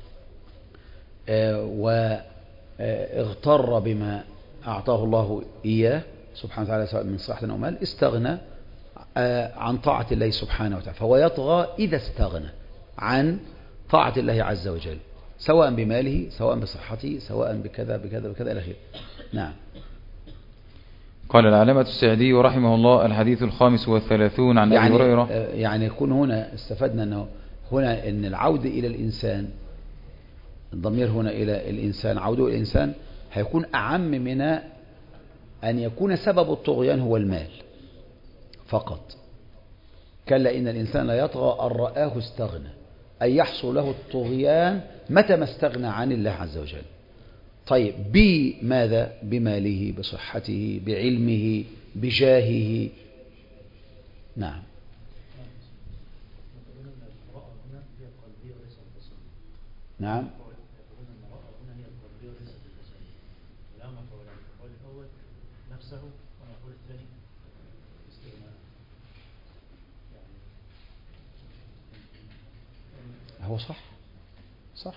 واغتر بما أعطاه الله إياه سبحانه وتعالى سواء من صحة أو مال استغنى عن طاعة الله سبحانه وتعالى، فهو يطغى إذا استغنى عن طاعة الله عز وجل. سواء بماله سواء بصحته سواء بكذا بكذا بكذا إلى آخره. نعم. قال العلامة السعدي رحمه الله: الحديث 35 عن أبي هريرة. يعني يكون هنا استفدنا أنه هنا أن العودة إلى الإنسان، الضمير هنا إلى الإنسان، عوده إلى الإنسان هيكون أعم من أن يكون سبب الطغيان هو المال فقط. كلا إن الإنسان لا يطغى أن رآه استغنى، أي يحصل له الطغيان متى ما استغنى عن الله عز وجل. طيب بماذا؟ بماله، بصحته، بعلمه، بجاهه. نعم. نعم. هو صح صح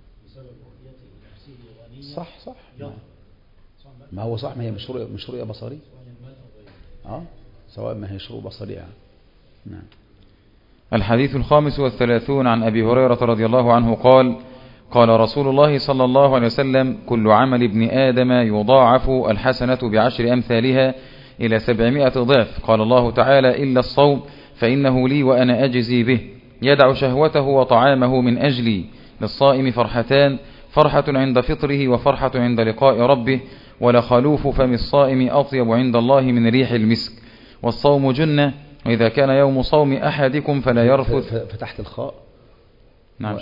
صح صح. ما هو صح، ما هي مش رؤية بصرية. سواء ما هي شروع بصرية. نعم. الحديث 35 عن أبي هريرة رضي الله عنه قال: قال رسول الله صلى الله عليه وسلم: كل عمل ابن آدم يضاعف الحسنة ب10 أمثالها إلى 700 ضعف. قال الله تعالى: إلا الصوم فإنه لي وأنا أجزي به، يدع شهوته وطعامه من أجلي. للصائم فرحتان: فرحة عند فطره وفرحة عند لقاء ربه، ولخلوف فم الصائم أطيب عند الله من ريح المسك. والصوم جنة، وإذا كان يوم صوم أحدكم فلا يرفث. فتحت الخاء. نعم.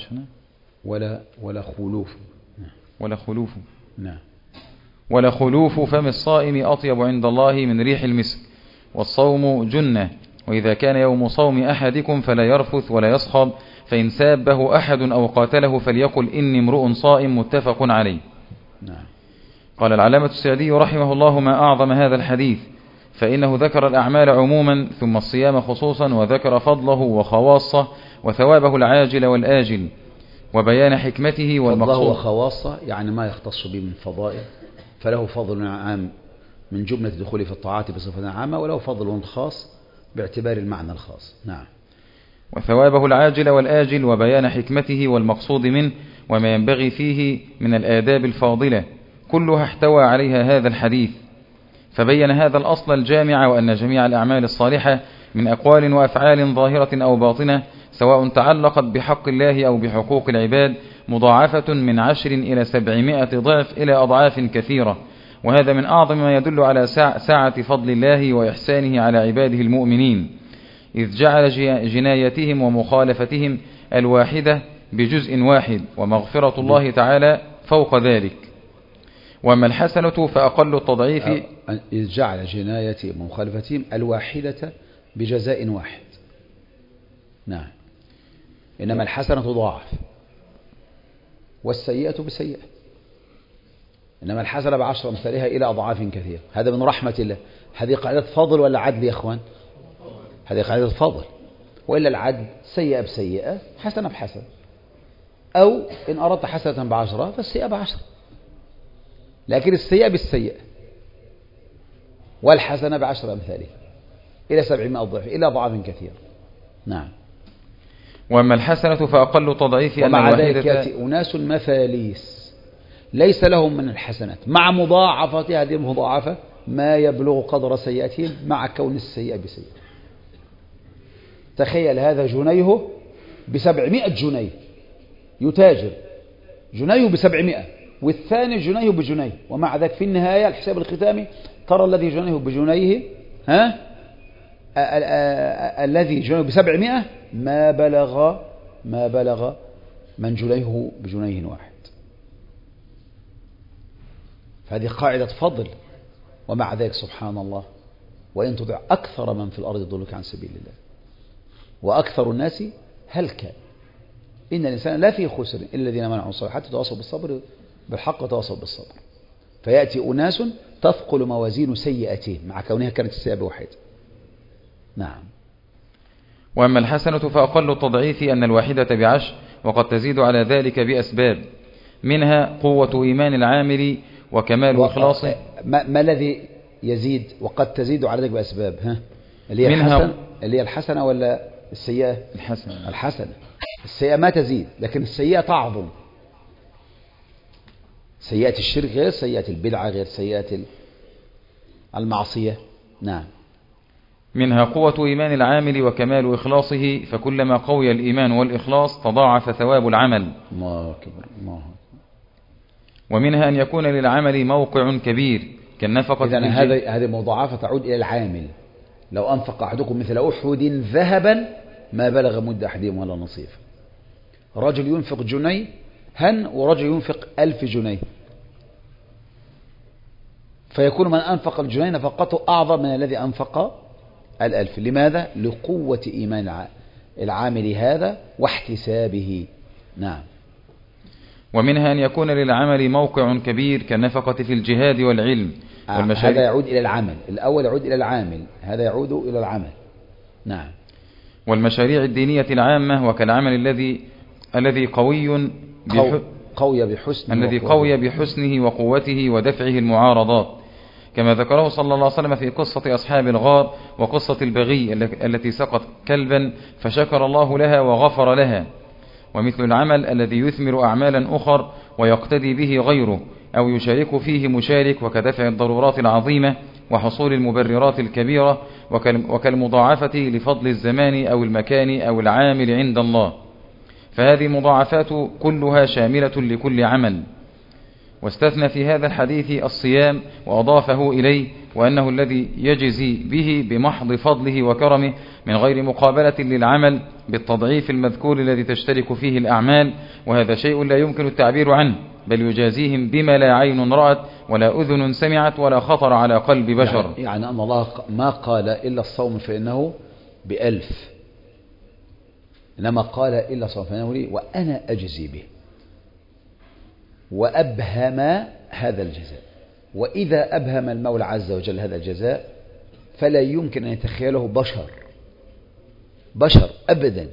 ولا خلوف. ولا خلوف. نعم. ولا خلوف فم الصائم أطيب عند الله من ريح المسك. والصوم جنة، وإذا كان يوم صوم أحدكم فلا يرفث ولا يصخب، فإن سابه أحد أو قاتله فليقل إني امرؤ صائم. متفق عليه. نعم. قال العلامة السعدي رحمه الله: ما أعظم هذا الحديث، فإنه ذكر الأعمال عموما ثم الصيام خصوصا، وذكر فضله وخواصه وثوابه العاجل والآجل، وبيان حكمته والمقصود. فضله وخواصه يعني ما يختص به من فضائل، فله فضل عام من جملة دخوله في الطاعات بصفة عامة، وله فضل خاص باعتبار المعنى الخاص. نعم. وثوابه العاجل والآجل، وبيان حكمته والمقصود منه، وما ينبغي فيه من الآداب الفاضلة، كلها احتوى عليها هذا الحديث. فبين هذا الأصل الجامع، وأن جميع الأعمال الصالحة من أقوال وأفعال ظاهرة أو باطنة، سواء تعلقت بحق الله أو بحقوق العباد، مضاعفة من 10 إلى 700 ضعف إلى أضعاف كثيرة. وهذا من أعظم ما يدل على سعة فضل الله وإحسانه على عباده المؤمنين، إذ جعل جنايتهم ومخالفتهم الواحدة بجزء واحد، ومغفرة الله تعالى فوق ذلك. وأما الحسنة فأقل التضعيف، إذ جعل جنايتهم ومخالفتهم الواحدة بجزاء واحد. نعم. إنما الحسنة تضاعف والسيئة بسيئة، إنما الحسنة ب10 أمثالها إلى أضعاف كثيرة. هذا من رحمة الله. هذه قاعدة فضل ولا عدل يا أخوان؟ هذه قاعدة فضل، وإلا العدل سيئة بسيئة حسنة بحسنة، أو إن أردت حسنة ب10 فالسيئة ب10، لكن السيئة بالسيئة والحسنة ب10 أمثالها إلى 700 ضعف إلى أضعاف كثيرة. نعم. وأما الحسنة فأقل تضعيف، ومع ذلك يأتي أناس مفاليس ليس لهم من الحسنات مع مضاعفة هذه المضاعفة ما يبلغ قدر سيئتهم مع كون السيئة بسيئة. تخيل هذا جنيه ب700 جنيه يتاجر، جنيه ب700 والثاني جنيه بجنيه، ومع ذلك في النهاية الحساب الختامي ترى الذي جنيه بجنيه الذي جنيه ب700 ما بلغ من جنيه بجنيه واحد. فهذه قاعدة فضل، ومع ذلك سبحان الله وإن تطع أكثر من في الأرض يضلك عن سبيل الله وأكثر الناس هلكا إن الإنسان لا في خسر إلا الذين منعوا الصالحات وتواصوا بالصبر بالحق وتواصوا بالصبر. فيأتي أناس تثقل موازين سيئتهم مع كونها كانت السيئة بواحد. نعم. وأما الحسنة فأقل التضعيف أن الواحدة ب10، وقد تزيد على ذلك بأسباب، منها قوة إيمان العامل وكمال إخلاصه. ما الذي يزيد وقد تزيد على ذلك بأسباب؟ اللي هي الحسنة ولا السيئة؟ الحسنة. السيئة ما تزيد، لكن السيئة تعظم. سيئات الشرك غير سيئات البدعة غير سيئات المعصية. نعم. منها قوة إيمان العامل وكمال إخلاصه، فكلما قوي الإيمان والإخلاص تضاعف ثواب العمل. الله أكبر الله. ومنها أن يكون للعمل موقع كبير كالنفقة. إذن هذه مضاعفة تعود إلى العامل. لو أنفق أحدكم مثل أحد ذهبا ما بلغ مد أحدهم ولا نصيف. رجل ينفق جنيه ورجل ينفق 1000 جنيه، فيكون من أنفق الجنيه نفقته أعظم من الذي أنفق 1000. لماذا؟ لقوة إيمان العامل هذا واحتسابه. نعم. ومنها أن يكون للعمل موقع كبير كالنفقة في الجهاد والعلم هذا يعود إلى العمل. الأول يعود إلى العامل، هذا يعود إلى العمل. نعم. والمشاريع الدينية العامة وكالعمل الذي قوي بحسنه وقوته ودفعه المعارضات، كما ذكره صلى الله عليه وسلم في قصة أصحاب الغار وقصة البغي التي سقط كلبا فشكر الله لها وغفر لها. ومثل العمل الذي يثمر أعمالا أخر ويقتدي به غيره أو يشارك فيه مشارك، وكدفع الضرورات العظيمة وحصول المبررات الكبيرة، وكالمضاعفة لفضل الزمان أو المكان أو العامل عند الله. فهذه المضاعفات كلها شاملة لكل عمل. واستثنى في هذا الحديث الصيام وأضافه إليه، وأنه الذي يجزي به بمحض فضله وكرمه من غير مقابلة للعمل بالتضعيف المذكور الذي تشترك فيه الأعمال، وهذا شيء لا يمكن التعبير عنه، بل يجازيهم بما لا عين رأت ولا أذن سمعت ولا خطر على قلب بشر. يعني أن الله ما قال إلا الصوم فإنه ب1000، إنما قال إلا الصوم فإنه لي وأنا أجزي به، وأبهم هذا الجزاء. وإذا أبهم المولى عز وجل هذا الجزاء فلا يمكن أن يتخيله بشر أبدا.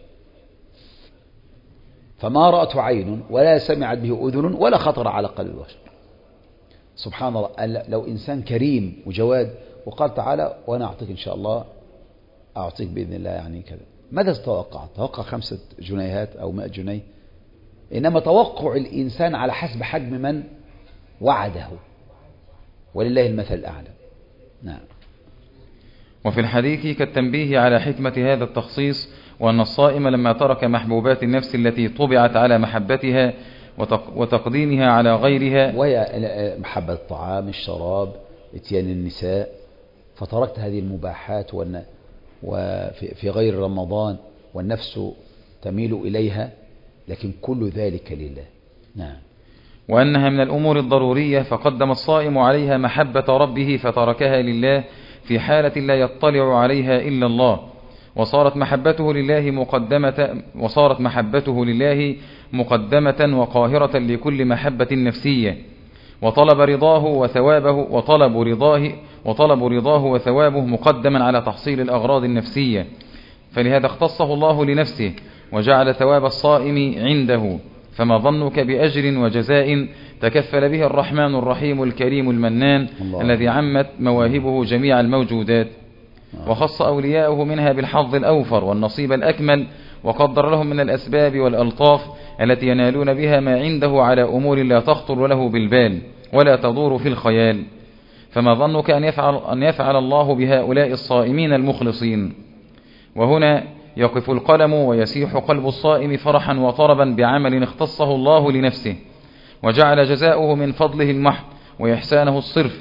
فما رأته عين ولا سمعت به أذن ولا خطر على قلب بشر. سبحان الله. لو إنسان كريم وجواد وقال تعالى وأنا أعطيك إن شاء الله، أعطيك بإذن الله يعني كذا، ماذا تتوقع؟ توقع 5 جنيهات أو 100 جنيه. إنما توقع الإنسان على حسب حجم من وعده، ولله المثل الأعلى. نعم. وفي الحديث كالتنبيه على حكمة هذا التخصيص، وأن الصائم لما ترك محبوبات النفس التي طبعت على محبتها وتقديمها على غيرها، وهي محبة الطعام الشراب اتيان النساء، فتركت هذه المباحات وفي غير رمضان والنفس تميل إليها، لكن كل ذلك لله. نعم. وأنها من الأمور الضرورية، فقدم الصائم عليها محبة ربه فتركها لله في حالة لا يطلع عليها إلا الله، وصارت محبته لله مقدمة وقاهرة لكل محبة نفسية، وطلب رضاه وثوابه مقدما على تحصيل الأغراض النفسية، فلهذا اختصه الله لنفسه وجعل ثواب الصائم عنده. فما ظنك بأجر وجزاء تكفل به الرحمن الرحيم الكريم المنان الذي عمت مواهبه جميع الموجودات، وخص أولياءه منها بالحظ الأوفر والنصيب الأكمل، وقدر لهم من الأسباب والألطاف التي ينالون بها ما عنده على أمور لا تخطر له بالبال ولا تدور في الخيال. فما ظنك أن يفعل الله بهؤلاء الصائمين المخلصين؟ وهنا يقف القلم ويسيح قلب الصائم فرحا وطربا بعمل اختصه الله لنفسه، وجعل جزاؤه من فضله المحض وإحسانه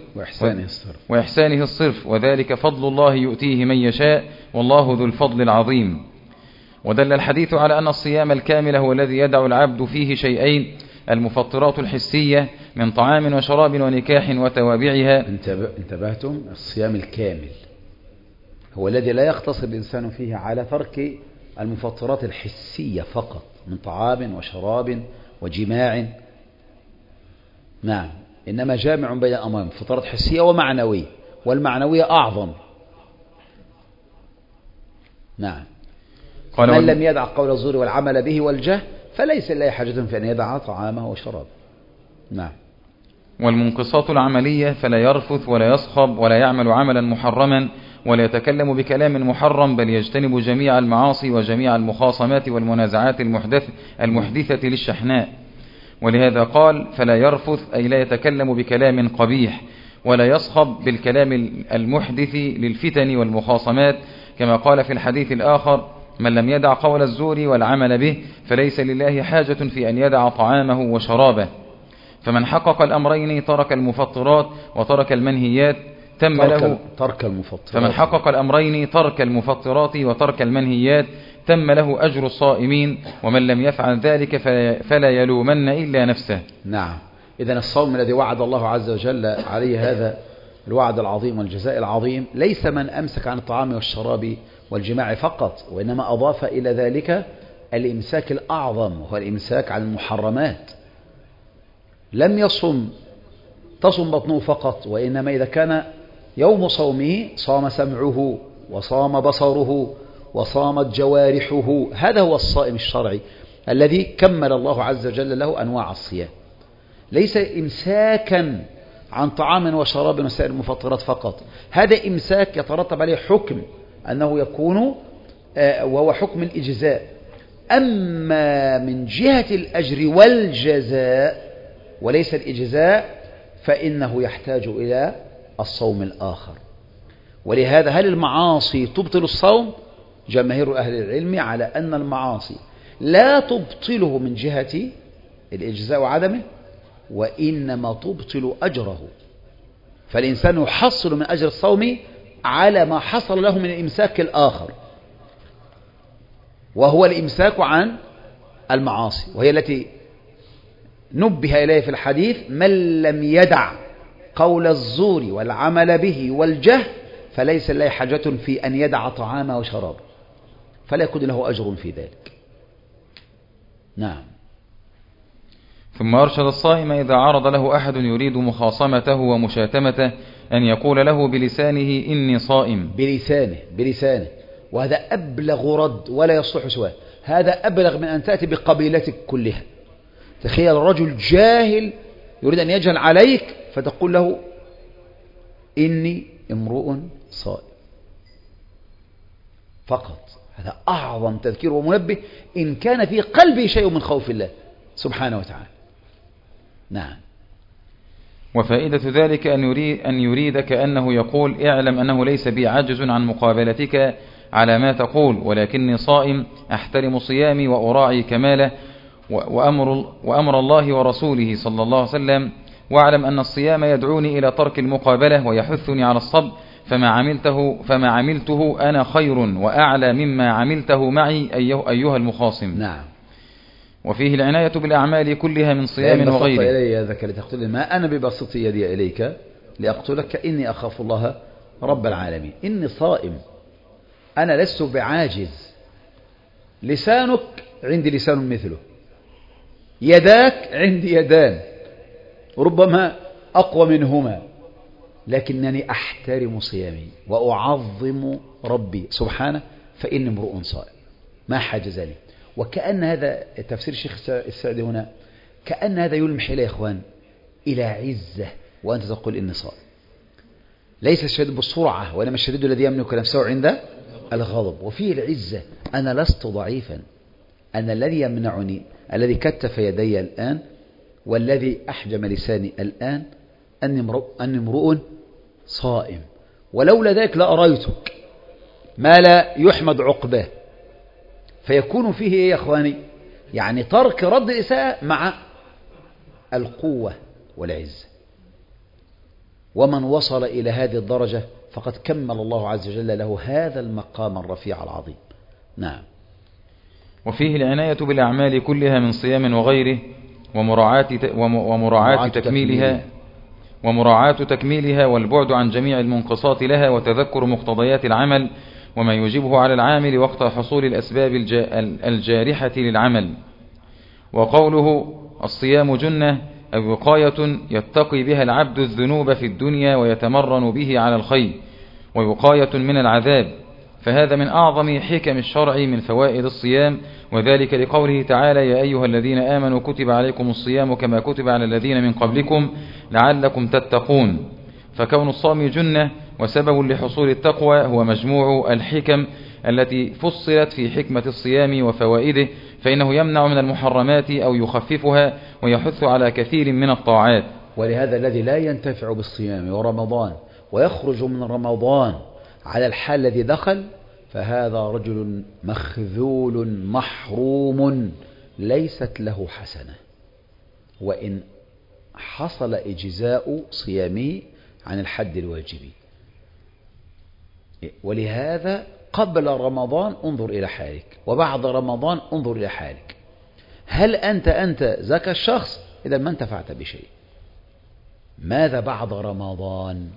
الصرف، وذلك فضل الله يؤتيه من يشاء، والله ذو الفضل العظيم. ودل الحديث على أن الصيام الكامل هو الذي يدع العبد فيه شيئين: المفطرات الحسية من طعام وشراب ونكاح وتوابعها. انتبهتم؟ الصيام الكامل هو الذي لا يقتصر الإنسان فيه على ترك المفطرات الحسية فقط من طعام وشراب وجماع، نعم، إنما جامع بين أمرين: فطرات حسية ومعنوية، والمعنوية أعظم. نعم. من لم يدع قول الزور والعمل به والجهل فليس إلا حاجة في أن يدع طعامه وشرابه. نعم. والمنقصات العملية فلا يرفث ولا يصخب ولا يعمل عملا محرما ولا يتكلم بكلام محرم، بل يجتنب جميع المعاصي وجميع المخاصمات والمنازعات المحدثة للشحناء، ولهذا قال فلا يرفث أي لا يتكلم بكلام قبيح ولا يصخب بالكلام المحدث للفتن والمخاصمات، كما قال في الحديث الآخر من لم يدع قول الزور والعمل به فليس لله حاجة في أن يدع طعامه وشرابه. فمن حقق الأمرين ترك المفطرات وترك المنهيات تم له فمن حقق الأمرين ترك المفطرات وترك المنهيات تم له أجر الصائمين، ومن لم يفعل ذلك فلا يلومن إلا نفسه. نعم. إذن الصوم الذي وعد الله عز وجل عليه هذا الوعد العظيم والجزاء العظيم ليس من أمسك عن الطعام والشراب والجماع فقط، وإنما أضاف إلى ذلك الإمساك الأعظم وهو الإمساك عن المحرمات. لم تصم بطنه فقط، وإنما إذا كان يوم صومه صام سمعه وصام بصره وصامت جوارحه. هذا هو الصائم الشرعي الذي كمل الله عز وجل له أنواع الصيام، ليس إمساكا عن طعام وشراب وسائر المفطرات فقط. هذا إمساك يترتب عليه حكم أنه يكون وهو حكم الإجزاء. أما من جهة الأجر والجزاء وليس الإجزاء فإنه يحتاج إلى الصوم الآخر. ولهذا هل المعاصي تبطل الصوم؟ جماهير أهل العلم على أن المعاصي لا تبطله من جهة الإجزاء وعدمه، وإنما تبطل أجره. فالإنسان يحصل من أجر الصوم على ما حصل له من الإمساك الآخر، وهو الإمساك عن المعاصي، وهي التي نبه إليه في الحديث من لم يدع قول الزور والعمل به والجهل فليس له حاجة في أن يدع طعامه وشرابه، فلا يكون له أجر في ذلك. نعم. ثم أرشد الصائم إذا عرض له أحد يريد مخاصمته ومشاتمته أن يقول له بلسانه إني صائم. بلسانه، وهذا أبلغ رد ولا يصلح سواه. هذا أبلغ من أن تأتي بقبيلتك كلها. تخيل رجل جاهل يريد أن يجهل عليك فتقول له إني امرؤ صائم فقط. هذا أعظم تذكير ومنبه إن كان في قلبه شيء من خوف الله سبحانه وتعالى. نعم. وفائدة ذلك أن يريد كأنه يقول اعلم أنه ليس بي عجز عن مقابلتك على ما تقول، ولكني صائم أحترم صيامي وأراعي كماله وأمر الله ورسوله صلى الله عليه وسلم، واعلم أن الصيام يدعوني إلى ترك المقابلة ويحثني على الصبر، فما عملته أنا خير وأعلى مما عملته معي أيها المخاصم. نعم. وفيه العناية بالأعمال كلها من صيام وغيره. إلي يدك لتقتل ما أنا ببسط يدي إليك لأقتلك إني أخاف الله رب العالمين. إني صائم، أنا لست بعاجز. لسانك عندي لسان مثله، يداك عندي يدان ربما أقوى منهما، لكنني أحترم صيامي وأعظم ربي سبحانه، فإني امرؤ صائم ما حاجزني. وكأن هذا تفسير الشيخ السعدي هنا، كأن هذا يلمح إلى إخوان إلى عزة وأنت تقول إني صائم. ليس الشديد بالسرعة، وإنما الشديد الذي يملك نفسه عند الغضب، وفيه العزة. أنا لست ضعيفا، أنا الذي يمنعني، الذي كتف يدي الآن والذي أحجم لساني الآن أني امرؤ صائم. ولولا ذلك لأريتك ما لا يحمد عقباه. فيكون فيه إيه يا أخواني؟ يعني ترك رد الإساءة مع القوة والعزة. ومن وصل إلى هذه الدرجة فقد كمل الله عز وجل له هذا المقام الرفيع العظيم. نعم. وفيه العناية بالأعمال كلها من صيام وغيره ومراعاة تكميلها والبعد عن جميع المنقصات لها وتذكر مقتضيات العمل وما يوجبه على العامل وقت حصول الأسباب الجارحة للعمل. وقوله الصيام جنة أو وقاية يتقي بها العبد الذنوب في الدنيا ويتمرن به على الخير، ووقاية من العذاب، فهذا من أعظم حكم الشرع من فوائد الصيام، وذلك لقوله تعالى يا أيها الذين آمنوا كتب عليكم الصيام كما كتب على الذين من قبلكم لعلكم تتقون. فكون الصوم جنة وسبب لحصول التقوى هو مجموع الحكم التي فصلت في حكمة الصيام وفوائده، فإنه يمنع من المحرمات أو يخففها ويحث على كثير من الطاعات. ولهذا الذي لا ينتفع بالصيام ورمضان ويخرج من رمضان على الحال الذي دخل، فهذا رجل مخذول محروم ليست له حسنة، وإن حصل إجزاء صيامه عن الحد الواجب. ولهذا قبل رمضان انظر إلى حالك، وبعد رمضان انظر إلى حالك. هل أنت ذاك الشخص؟ إذا ما انتفعت بشيء. ماذا بعد رمضان؟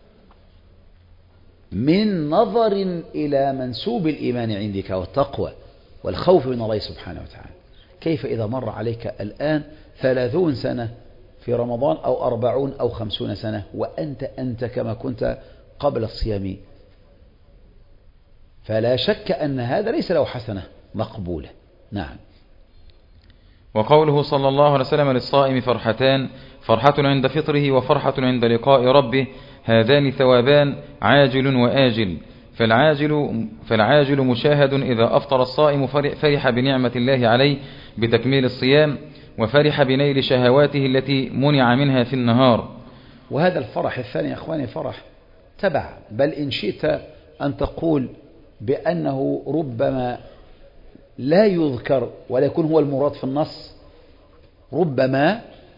من نظر إلى منسوب الإيمان عندك والتقوى والخوف من الله سبحانه وتعالى. كيف إذا مر عليك الآن 30 سنة في رمضان أو 40 أو 50 سنة وأنت كما كنت قبل الصيام؟ فلا شك أن هذا ليس له حسنة مقبولة. نعم. وقوله صلى الله عليه وسلم للصائم فرحتان، فرحة عند فطره وفرحة عند لقاء ربه، هذان ثوابان عاجل وآجل. فالعاجل مشاهد إذا أفطر الصائم فرح بنعمة الله عليه بتكميل الصيام، وفرح بنيل شهواته التي منع منها في النهار. وهذا الفرح الثاني يا أخواني فرح تبع، بل إن شئت أن تقول بأنه ربما لا يذكر ولا يكون هو المراد في النص، ربما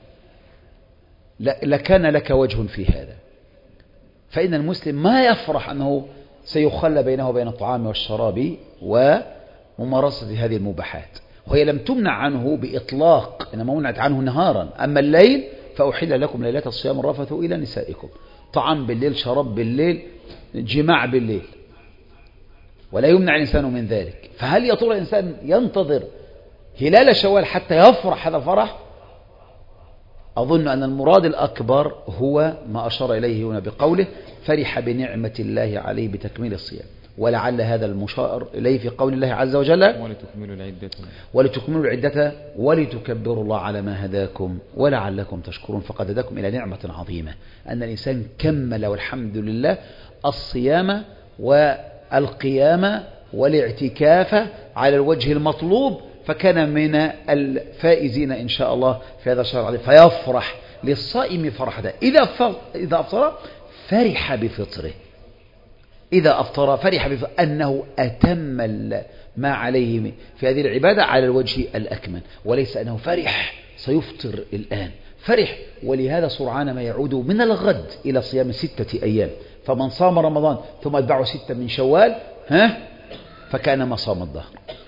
لكان لك وجه في هذا. فإن المسلم ما يفرح أنه سيخلى بينه وبين الطعام والشراب وممارسة هذه المباحات، وهي لم تمنع عنه بإطلاق، إنما منعت عنه نهارا. أما الليل فأحل لكم ليلة الصيام الرفث إلى نسائكم، طعام بالليل، شراب بالليل، جماع بالليل، ولا يمنع الإنسان من ذلك. فهل يا ترى الإنسان ينتظر هلال شوال حتى يفرح هذا الفرح؟ أظن أن المراد الأكبر هو ما أشار إليه هنا بقوله فرح بنعمة الله عليه بتكميل الصيام، ولعل هذا المشار إليه في قول الله عز وجل ولتكملوا العدة ولتكبروا الله على ما هداكم ولعلكم تشكرون، فقد هداكم إلى نعمة عظيمة. أن الإنسان كمل والحمد لله الصيام والقيام والاعتكاف على الوجه المطلوب، فكان من الفائزين إن شاء الله في هذا الشهر العظيم. فيفرح للصائم فرحة إذا أفطر فرح بفطره، إذا أفطر فرح بفطره أنه أتم ما عليه في هذه العبادة على الوجه الأكمل، وليس أنه فرح سيفطر الآن، فرح. ولهذا سرعان ما يعود من الغد إلى صيام 6 أيام، فمن صام رمضان ثم اتبعه 6 من شوال فكأنما صام الدهر.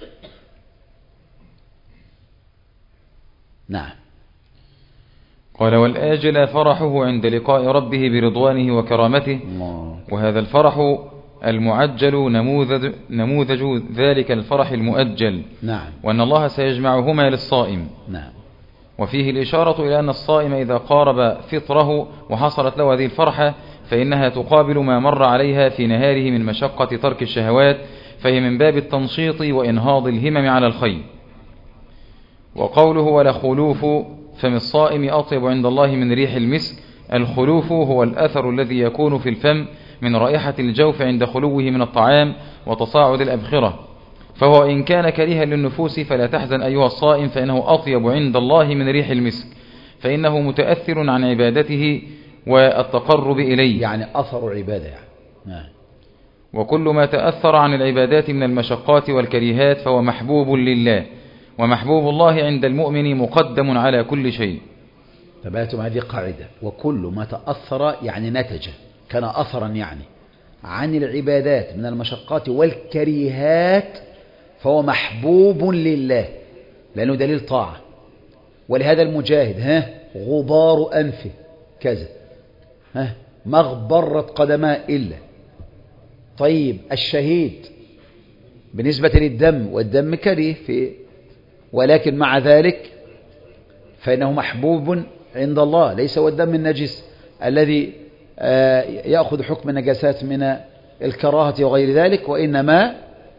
نعم. قال والآجل فرحه عند لقاء ربه برضوانه وكرامته، وهذا الفرح المعجل نموذج ذلك الفرح المؤجل. نعم. وأن الله سيجمعهما للصائم. نعم. وفيه الإشارة إلى أن الصائم إذا قارب فطره وحصلت له هذه الفرحة فإنها تقابل ما مر عليها في نهاره من مشقة ترك الشهوات، فهي من باب التنشيط وإنهاض الهمم على الخير. وقوله ولخلوف فم الصائم أطيب عند الله من ريح المسك، الخلوف هو الأثر الذي يكون في الفم من رائحة الجوف عند خلوه من الطعام وتصاعد الأبخرة، فهو إن كان كريها للنفوس فلا تحزن أيها الصائم، فإنه أطيب عند الله من ريح المسك، فإنه متأثر عن عبادته والتقرب إليه، يعني أثر عبادة يعني. وكل ما تأثر عن العبادات من المشقات والكريهات فهو محبوب لله، ومحبوب الله عند المؤمن مقدم على كل شيء. تبعتم هذه قاعدة، وكل ما تأثر يعني نتج، كان أثرا يعني عن العبادات من المشقات والكريهات فهو محبوب لله، لأنه دليل طاعة. ولهذا المجاهد غبار أنفه كذا، ما اغبرت قدماه إلا. طيب الشهيد بالنسبة للدم، والدم كريه ولكن مع ذلك فإنه محبوب عند الله، ليس هو الدم النجس الذي يأخذ حكم النجاسات من الكراهة وغير ذلك، وإنما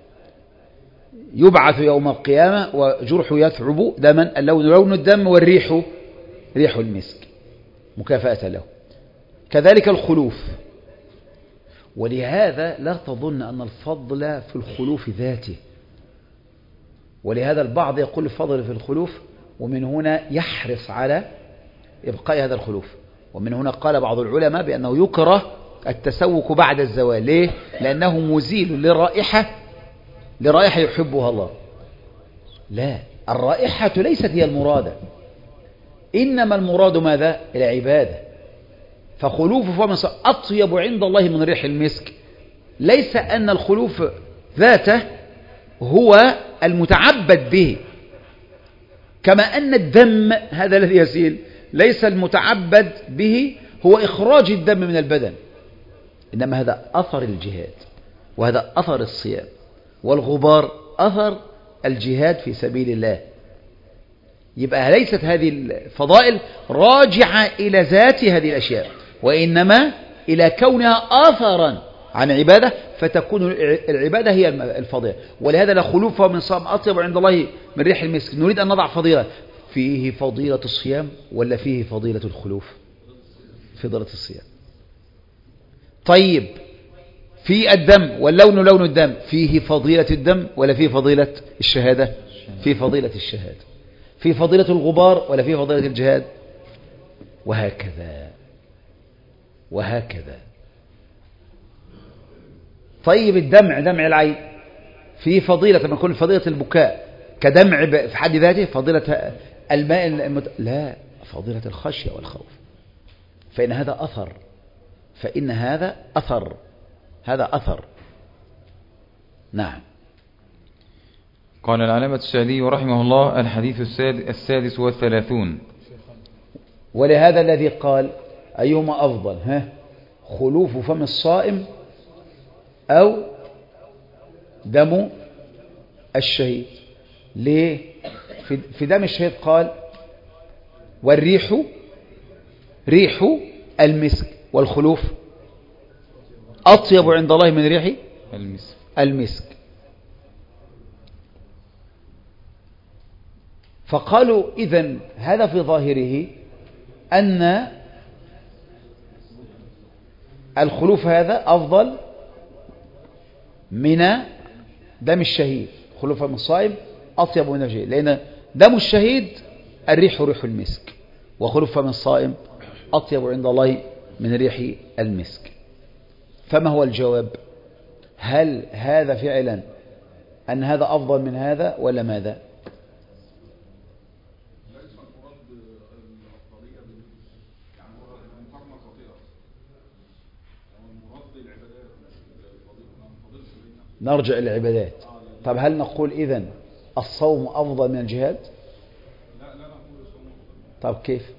يبعث يوم القيامة وجرح يثعب دما، اللون لون الدم والريح ريح المسك مكافأة له. كذلك الخلوف، ولهذا لا تظن أن الفضل في الخلوف ذاته، ولهذا البعض يقول الفضل في الخلوف، ومن هنا يحرص على إبقاء هذا الخلوف. ومن هنا قال بعض العلماء بأنه يكره التسوق بعد الزوال. ليه؟ لأنه مزيل لرائحة يحبها الله. لا، الرائحة ليست هي المرادة، إنما المراد ماذا؟ العبادة. فخلوف فم أطيب عند الله من ريح المسك، ليس أن الخلوف ذاته هو المتعبد به، كما أن الدم هذا الذي يسيل ليس المتعبد به هو إخراج الدم من البدن، إنما هذا أثر الجهاد، وهذا أثر الصيام، والغبار أثر الجهاد في سبيل الله. يبقى ليست هذه الفضائل راجعة إلى ذات هذه الأشياء، وإنما إلى كونها آثرا عن عبادة، فتكون العبادة هي الفضيلة. ولهذا لا خلوف من صام أطيب عند الله من ريح المسك. نريد أن نضع فضيلة، فيه فضيلة الصيام ولا فيه فضيلة الخلوف؟ فضيلة الصيام. طيب في الدم واللون لون الدم، فيه فضيلة الدم ولا فيه فضيلة الشهادة؟ فيه فضيلة الشهادة. في فضيلة الغبار ولا في فضيلة الجهاد؟ وهكذا وهكذا. طيب الدمع، دمع العين، في فضيلة لما يكون فضيلة البكاء كدمع في حد ذاته، فضيلة الماء لا، فضيلة الخشية والخوف، فإن هذا أثر، فإن هذا أثر، هذا أثر. نعم. قال العلامة السعدي رحمه الله: الحديث السادس والثلاثون. ولهذا الذي قال أيهما أفضل؟ خلوف فم الصائم أو دم الشهيد؟ ليه؟ في دم الشهيد قال والريح ريح المسك، والخلوف أطيب عند الله من ريح المسك. فقالوا إذن هذا في ظاهره أن الخلوف هذا أفضل من دم الشهيد، خلوف من الصائم أطيب من الشهيد، لأن دم الشهيد الريح ريح المسك، وخلوف من الصائم أطيب عند الله من ريح المسك. فما هو الجواب؟ هل هذا فعلا أن هذا أفضل من هذا ولا ماذا؟ نرجع إلى العبادات. طب هل نقول إذن الصوم أفضل من الجهاد؟ لا نقول الصوم أفضل. طب كيف؟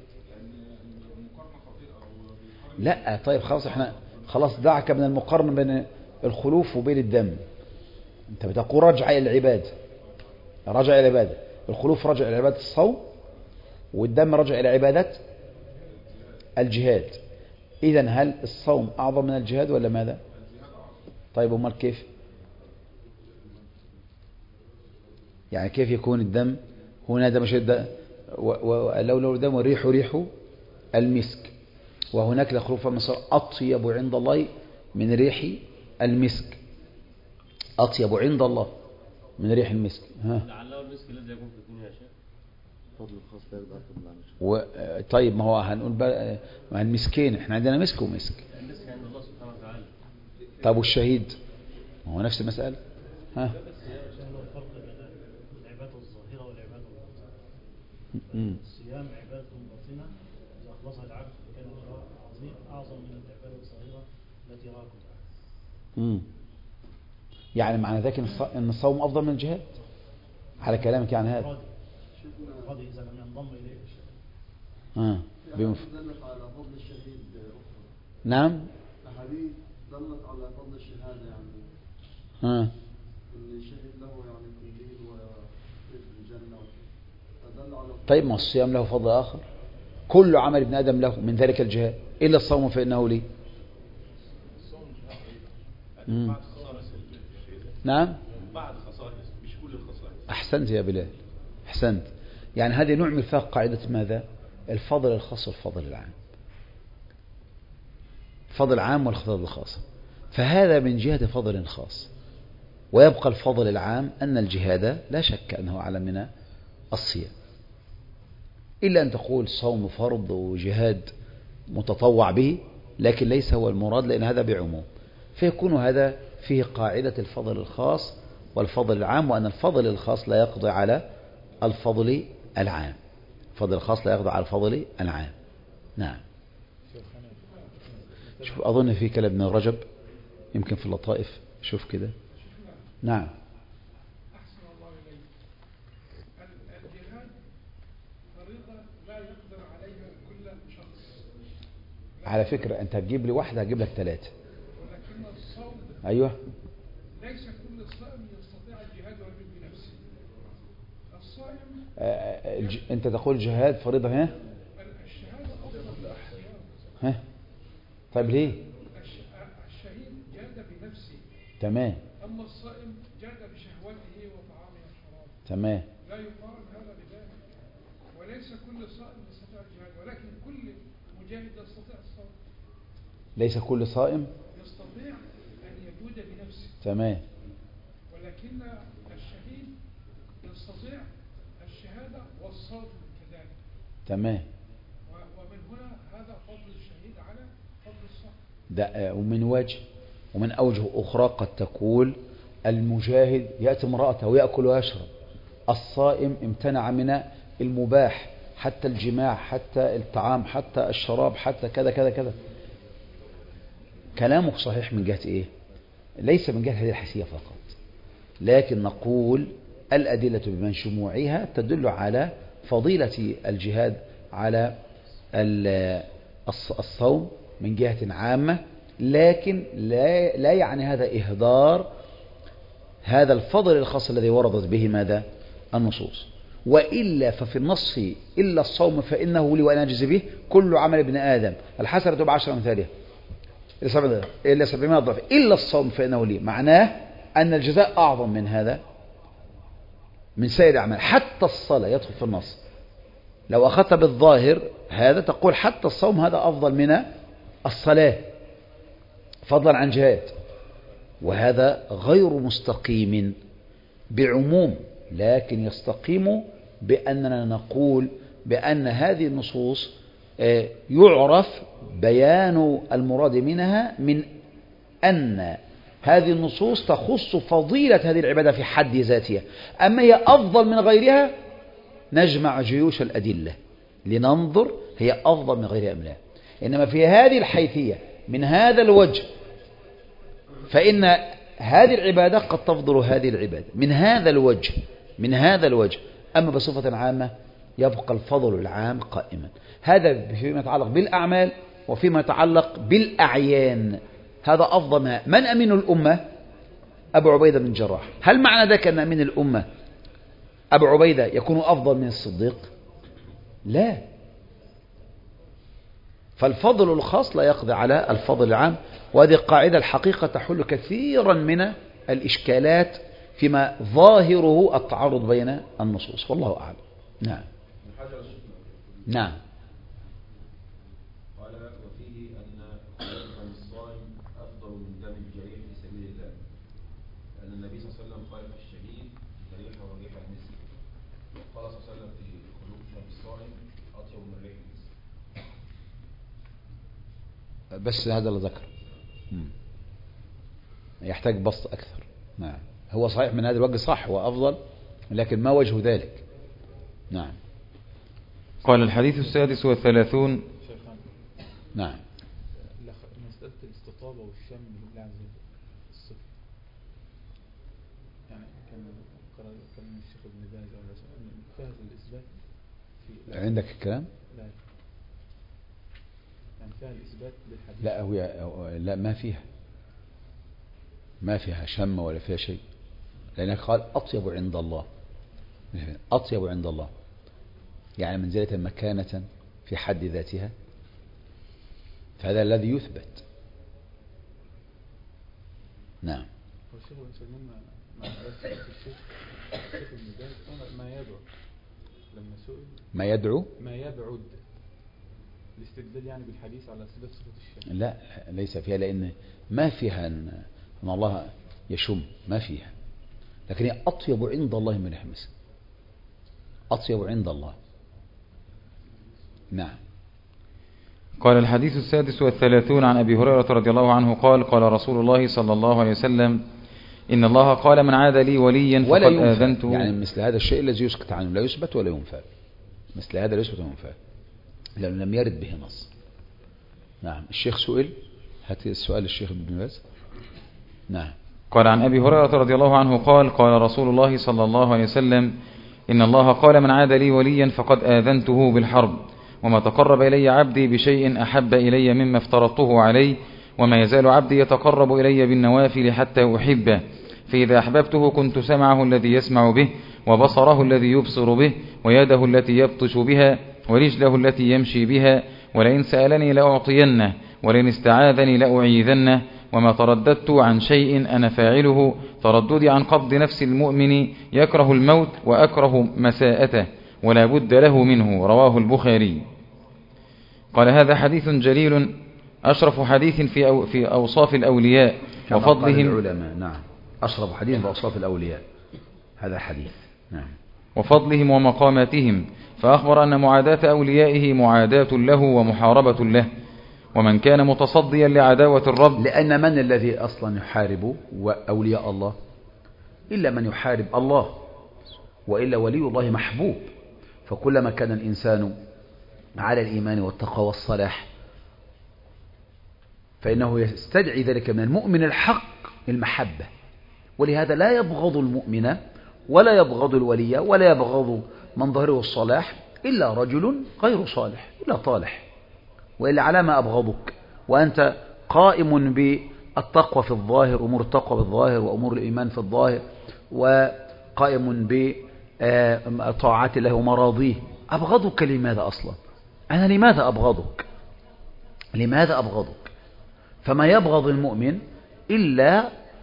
لا طيب خلاص، احنا خلاص دعك من المقارنة بين الخلوف وبين الدم. انت بتقول رجع إلى العبادة، رجع إلى العبادة، الخلوف رجع إلى عبادة الصوم، والدم رجع إلى عبادة الجهاد. إذن هل الصوم أعظم من الجهاد ولا ماذا؟ طيب امال كيف؟ يعني كيف يكون الدم هنا دم شد ولو الدم والريح ريح المسك، وهناك لخلوف من الصائم أطيب عند الله من ريح المسك، أطيب عند الله من ريح المسك. لعله المسك الذي يكون في الدنيا شيء فضل الخاص لا يبقى. طيب ما هو هنقول بقى مع المسكين، احنا عندنا مسك ومسك. المسك عند الله سبحانه وتعالى. طب والشهيد ما هو نفس المسألة؟ الصيام عبادة باطنة إذا أخلصها العبد فكان أجرها عظيم أعظم من العبادة الصغيرة التي راكم. يعني معنى ذلك أن الصوم أفضل من الجهاد على كلامك يعني هذا؟ القاضي إذا لم ينضم إليه دلت على فضل الشهيد. نعم. الحديث دلت على فضل الشهادة، يعني اللي شهد له يعني في الليل وفي الجنة. طيب ما الصيام له فضل آخر، كل عمل ابن آدم له من ذلك الجهاد إلا الصوم فإنه لي. نعم بعض خصائص مش كل الخصائص. أحسنت يا بلال، أحسنت. يعني هذه نوع من فاق قاعدة ماذا؟ الفضل الخاص والفضل العام، الفضل العام والفضل الخاص. فهذا من جهة فضل خاص. ويبقى الفضل العام أن الجهاد لا شك أنه أعلى من الصيام، إلا أن تقول صوم فرض وجهاد متطوع به، لكن ليس هو المراد، لأن هذا بعموم، فيكون هذا فيه قاعدة الفضل الخاص والفضل العام، وأن الفضل الخاص لا يقضي على الفضل العام. الفضل الخاص لا يقضي على الفضل العام. نعم. شوف أظن في كلام ابن رجب يمكن في اللطائف، شوف كده. نعم. أحسن الله إليك. الجهاد فريضة لا يقدر عليها كل شخص. على فكرة أنت هتجيب لي واحدة هجيب لك 3. ولكن الصوم أيوه ليس كل صائم يستطيع الجهاد بنفسه. الصائم أنت تقول جهاد فريضة ها؟ الشهادة أفضل الاحتياط. ها؟ طيب ليه؟ الشهيد جاد بنفسه. تمام. أما الصائم جاد بشهوته وطعامه وشرابه. تمام. لا يقارن هذا بذلك. وليس كل صائم يستطيع الجهاد، ولكن كل مجاهد يستطيع الصوم. ليس كل صائم يستطيع أن يجود بنفسه. تمام. ولكن الشهيد يستطيع الشهادة والصوم كذلك. تمام. ومن هنا هذا فضل الشهيد على فضل الصائم. ده ومن وجه، ومن أوجه أخرى قد تقول المجاهد يأتي امرأته ويأكل ويشرب، الصائم امتنع من المباح، حتى الجماع، حتى الطعام، حتى الشراب، حتى كذا كذا كذا. كلامك صحيح من جهة إيه؟ ليس من جهة هذه الحيثية فقط، لكن نقول الأدلة بمن شموعها تدل على فضيلة الجهاد على الصوم من جهة عامة، لكن لا يعني هذا إهدار هذا الفضل الخاص الذي وردت به ماذا؟ النصوص. وإلا ففي النص إلا الصوم فإنه لي وأنا أجزي به كل عمل ابن آدم الحسنة ب10 أمثالها إلا 700 ضعف إلا الصوم فإنه لي، معناه أن الجزاء أعظم من هذا من سائر الأعمال. حتى الصلاة يدخل في النص، لو أخذت بالظاهر هذا تقول حتى الصوم هذا أفضل من الصلاة فضلا عن جهاد، وهذا غير مستقيم بعموم، لكن يستقيم بأننا نقول بأن هذه النصوص يعرف بيان المراد منها من أن هذه النصوص تخص فضيلة هذه العبادة في حد ذاتها، أما هي أفضل من غيرها نجمع جيوش الأدلة لننظر هي أفضل من غيرها أم لا. إنما في هذه الحيثية من هذا الوجه فإن هذه العبادة قد تفضل هذه العبادة من هذا الوجه، أما بصفة عامة يبقى الفضل العام قائما. هذا فيما يتعلق بالأعمال، وفيما يتعلق بالأعيان هذا أفضل. من أمين الأمة؟ أبو عبيدة بن الجراح. هل معنى ذلك أن أمين الأمة أبو عبيدة يكون أفضل من الصديق؟ لا، فالفضل الخاص لا يقضي على الفضل العام، وهذه القاعدة الحقيقة تحل كثيرا من الإشكالات فيما ظاهره التعارض بين النصوص، والله أعلم. نعم. نعم. قال وفيه أن دم الصائم أفضل من دم الجريح في سبيل الله، لأن النبي صلى الله عليه وسلم قال في الشهيد ريح وريح المسك، قال صلى الله عليه وسلم في قلوب شاب الصائم أطيب من ريح المسك. بس هذا اللي ذكر يحتاج بسط أكثر. نعم، هو صحيح من هذا الوجه صح وأفضل، لكن ما وجه ذلك؟ نعم. قال الحديث 36. نعم. مسألة الاستطابة والشم لله عز وجل الصفر، يعني كان الشيخ ابن باز فهذا الإثبات في عندك الكلام؟ لا، يعني فيها الإثبات للحديث. لا لا، ما فيها شم ولا فيها شيء، لأنك قال أطيب عند الله، أطيب عند الله يعني منزلة مكانة في حد ذاتها، فهذا الذي يثبت. نعم. والشيخ ابن سلمان الشيخ ابن باز ما يدعو لما سئل ما يدعو ما يبعد الاستدلال يعني بالحديث على إثبات صفة الشم؟ لا ليس فيها، لأن ما فيها أن الله يشم، ما فيها، لكن هي أطيب عند الله من الحمس، أطيب عند الله. نعم. قال الحديث 36 عن أبي هريرة رضي الله عنه قال قال رسول الله صلى الله عليه وسلم إن الله قال من عاد لي وليا فقد آذنته. يعني مثل هذا الشيء الذي يسكت عنه لا يثبت ولا ينفى، مثل هذا لا يثبت ولا ينفى لأنه لم يرد به نص. نعم. الشيخ سئل، هات السؤال الشيخ ابن باز. نعم. قال عن أبي هريرة رضي الله عنه قال قال رسول الله صلى الله عليه وسلم إن الله قال من عاد لي وليا فقد آذنته بالحرب، وما تقرب إلي عبدي بشيء أحب إلي مما افترضته عليه، وما يزال عبدي يتقرب إلي بالنوافل حتى أحبه، فإذا أحببته كنت سمعه الذي يسمع به، وبصره الذي يبصر به، ويده التي يبطش بها، ورجله التي يمشي بها، ولئن سألني لأعطينه، ولئن استعاذني لأعيذنه، وما ترددت عن شيء أنا فاعله ترددي عن قبض نفس المؤمن يكره الموت وأكره مساءته ولا بد له منه. رواه البخاري. قال هذا حديث جليل أشرف حديث في أوصاف الأولياء وفضلهم. العلماء. نعم. أشرف حديث في أوصاف الأولياء هذا حديث. نعم. وفضلهم ومقاماتهم، فأخبر أن معاداة أوليائه معاداة له ومحاربة له، ومن كان متصديا لعداوة الرب. لأن من الذي أصلا يحارب أولياء الله إلا من يحارب الله، وإلا ولي الله محبوب. فكلما كان الإنسان على الإيمان والتقوى والصلاح فإنه يستدعي ذلك من المؤمن الحق المحبة، ولهذا لا يبغض المؤمن ولا يبغض الولي ولا يبغض من ظهره الصلاح إلا رجل غير صالح إلا طالح، وإلا على ما أبغضك وأنت قائم بالتقوى في الظاهر، أمور التقوى بالظاهر وأمور الإيمان في الظاهر، وقائم بطاعات الله ومراضيه، أبغضك لماذا أصلا؟ أنا لماذا أبغضك؟ لماذا أبغضك؟ فما يبغض المؤمن إلا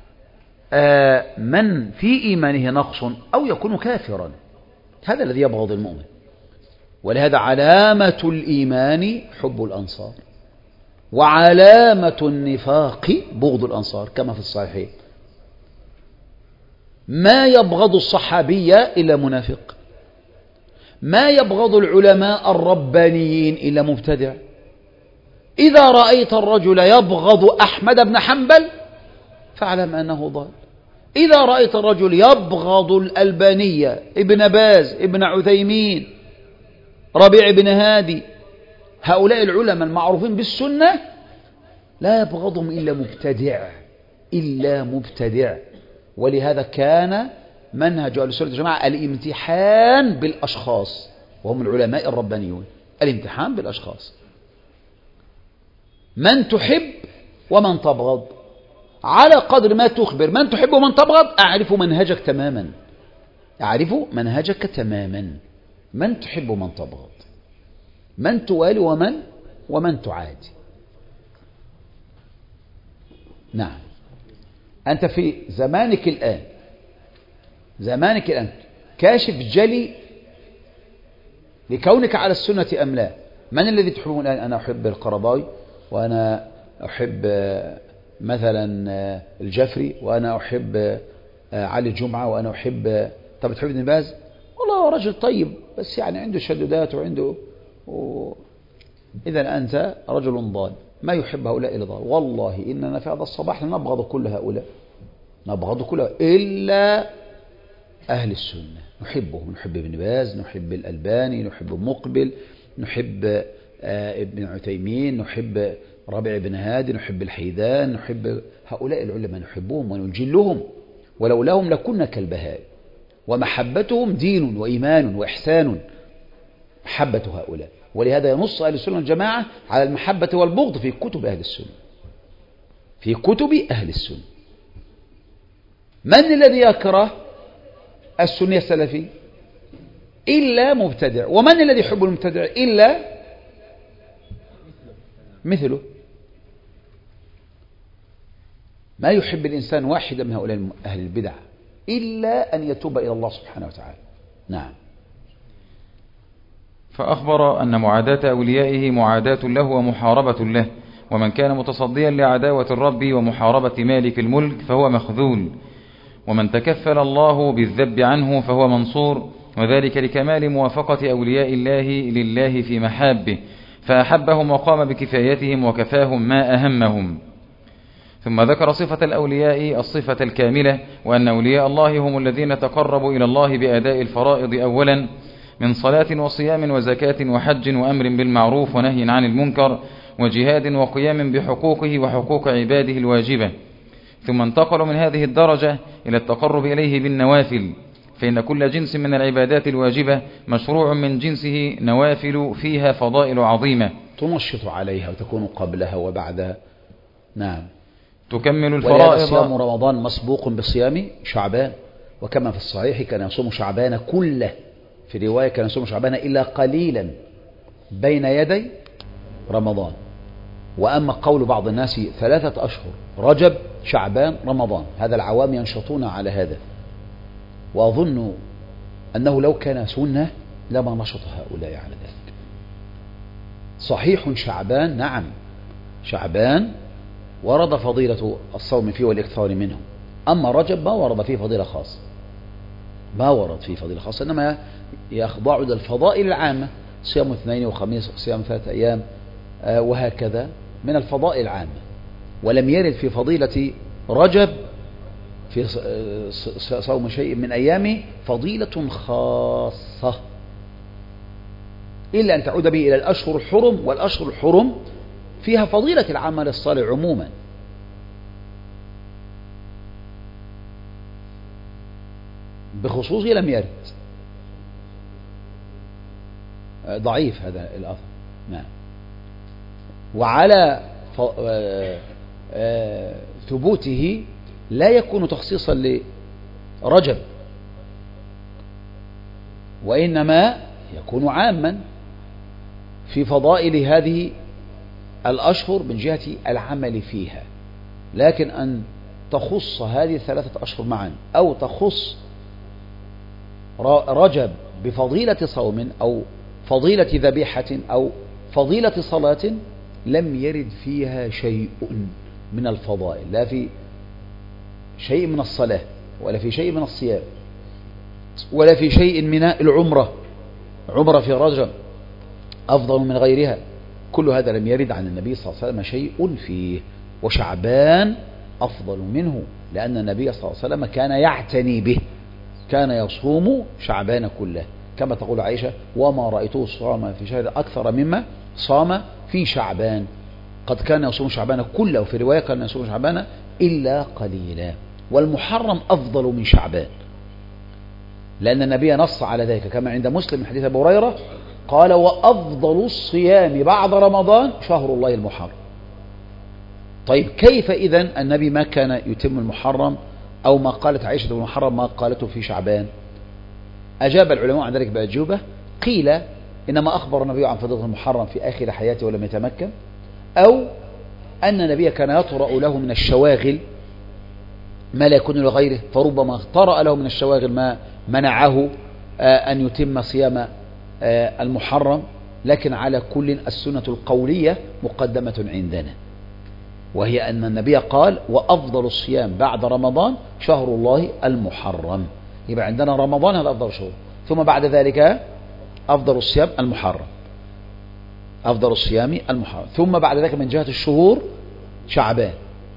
من في إيمانه نقص أو يكون كافرا، هذا الذي يبغض المؤمن. ولهذا علامة الإيمان حب الأنصار، وعلامة النفاق بغض الأنصار كما في الصحيحين. ما يبغض الصحابية إلا منافق، ما يبغض العلماء الربانيين إلا مبتدع. إذا رأيت الرجل يبغض أحمد بن حنبل فاعلم أنه ضال. إذا رأيت الرجل يبغض الألبانية، ابن باز، ابن عثيمين، ربيع بن هادي، هؤلاء العلماء المعروفين بالسنة، لا يبغضهم إلا مبتدع، إلا مبتدع. ولهذا كان منهج أهل السنة والجماعة الامتحان بالأشخاص، وهم العلماء الربانيون، الامتحان بالأشخاص، من تحب ومن تبغض، على قدر ما تخبر من تحب ومن تبغض أعرف منهجك تماما، أعرف منهجك تماما، من تحب ومن تبغض، من توالي ومن تعادي. نعم. أنت في زمانك الآن كاشف جلي لكونك على السنة أم لا. من الذي تحبه الآن؟ أنا أحب القرضاوي، وأنا أحب مثلا الجفري، وأنا أحب علي الجمعة، وأنا أحب. طب تحب ابن باز؟ والله رجل طيب بس يعني عنده شدودات وعنده إذا أنت رجل ضال، ما يحب هؤلاء إلا ضال. والله إننا في هذا الصباح نبغض كل هؤلاء، نبغض كل إلا أهل السنة، نحبهم، نحب ابن باز، نحب الألباني، نحب مقبل، نحب ابن عثيمين، نحب ربيع بن هادي، نحب الحيدان، نحب هؤلاء العلماء، نحبهم ونجلهم، ولولاهم لكنا كالبهائم. ومحبتهم دين وإيمان وإحسان، محبة هؤلاء. ولهذا ينص أهل السنة والجماعة على المحبة والبغض في كتب أهل السنة، في كتب أهل السنة. من الذي يكره السني السلفي؟ إلا مبتدع. ومن الذي يحب المبتدع؟ إلا مثله. ما يحب الإنسان واحدا من هؤلاء أهل البدع إلا أن يتوب إلى الله سبحانه وتعالى. نعم. فأخبر أن معاداة أوليائه معاداة له ومحاربة له، ومن كان متصديا لعداوة الرب ومحاربة مالك الملك فهو مخذول، ومن تكفل الله بالذب عنه فهو منصور، وذلك لكمال موافقة أولياء الله لله في محابه، فأحبهم وقام بكفايتهم وكفاهم ما أهمهم. ثم ذكر صفة الأولياء الصفة الكاملة، وأن أولياء الله هم الذين تقربوا إلى الله بأداء الفرائض أولا من صلاة وصيام وزكاة وحج وأمر بالمعروف ونهي عن المنكر وجهاد وقيام بحقوقه وحقوق عباده الواجبة، ثم انتقلوا من هذه الدرجة إلى التقرب إليه بالنوافل، فإن كل جنس من العبادات الواجبة مشروع من جنسه نوافل فيها فضائل عظيمة تنشط عليها وتكون قبلها وبعدها. نعم. تكمل الفرائض. صيام رمضان مسبوق بصيام شعبان، وكما في الصحيح كان يصوم شعبان كله، في رواية كان يصوم شعبان إلا قليلا بين يدي رمضان. وأما قول بعض الناس 3 أشهر رجب شعبان رمضان، هذا العوام ينشطون على هذا، وأظن أنه لو كان سنة لما نشط هؤلاء على ذلك. صحيح شعبان، نعم شعبان ورد فضيلة الصوم فيه والإكثار منه، أما رجب ما ورد فيه فضيلة خاصة، ما ورد فيه فضيلة خاصة، إنما يخضع للفضائل العامة، صيام اثنين وخميس، صيام 3 أيام، وهكذا من الفضائل العامة. ولم يرد في فضيلة رجب في صوم شيء من أيامه فضيلة خاصة، إلا أن تعود به إلى الأشهر الحرم، والأشهر الحرم فيها فضيلة العمل الصالح عموما. بخصوصه لم يرد، ضعيف هذا الأثر. نعم. وعلى ثبوته لا يكون تخصيصا لرجب، وإنما يكون عاما في فضائل هذه الأشهر من جهة العمل فيها، لكن أن تخص هذه 3 أشهر معا أو تخص رجب بفضيلة صوم أو فضيلة ذبيحة أو فضيلة صلاة لم يرد فيها شيء من الفضائل، لا في شيء من الصلاة ولا في شيء من الصيام ولا في شيء من العمرة. عمرة في رجب أفضل من غيرها، كل هذا لم يرد عن النبي صلى الله عليه وسلم شيء فيه. وشعبان أفضل منه، لأن النبي صلى الله عليه وسلم كان يعتني به، كان يصوم شعبان كله، كما تقول عائشة: وما رأيته صام في شهر أكثر مما صام في شعبان. قد كان يصوم شعبان كله، وفي رواية كان يصوم شعبان إلا قليلا. والمحرم أفضل من شعبان، لأن النبي نص على ذلك كما عند مسلم من حديث أبي هريرة قال: وأفضل الصيام بعد رمضان شهر الله المحرم. طيب كيف إذن النبي ما كان يتم المحرم، أو ما قالت عائشة المحرم ما قالته في شعبان؟ أجاب العلماء عن ذلك بأجوبة. قيل إنما أخبر النبي عن فضيلة المحرم في آخر حياته ولم يتمكن، أو أن النبي كان يطرأ له من الشواغل ما لا يكون لغيره، فربما طرأ له من الشواغل ما منعه أن يتم صيام المحرم. لكن على كل السنة القولية مقدمة عندنا، وهي أن النبي قال: وأفضل الصيام بعد رمضان شهر الله المحرم. يبقى عندنا رمضان هذا أفضل شهور، ثم بعد ذلك أفضل الصيام المحرم، أفضل الصيام المحرم، ثم بعد ذلك من جهة الشهور شعبان.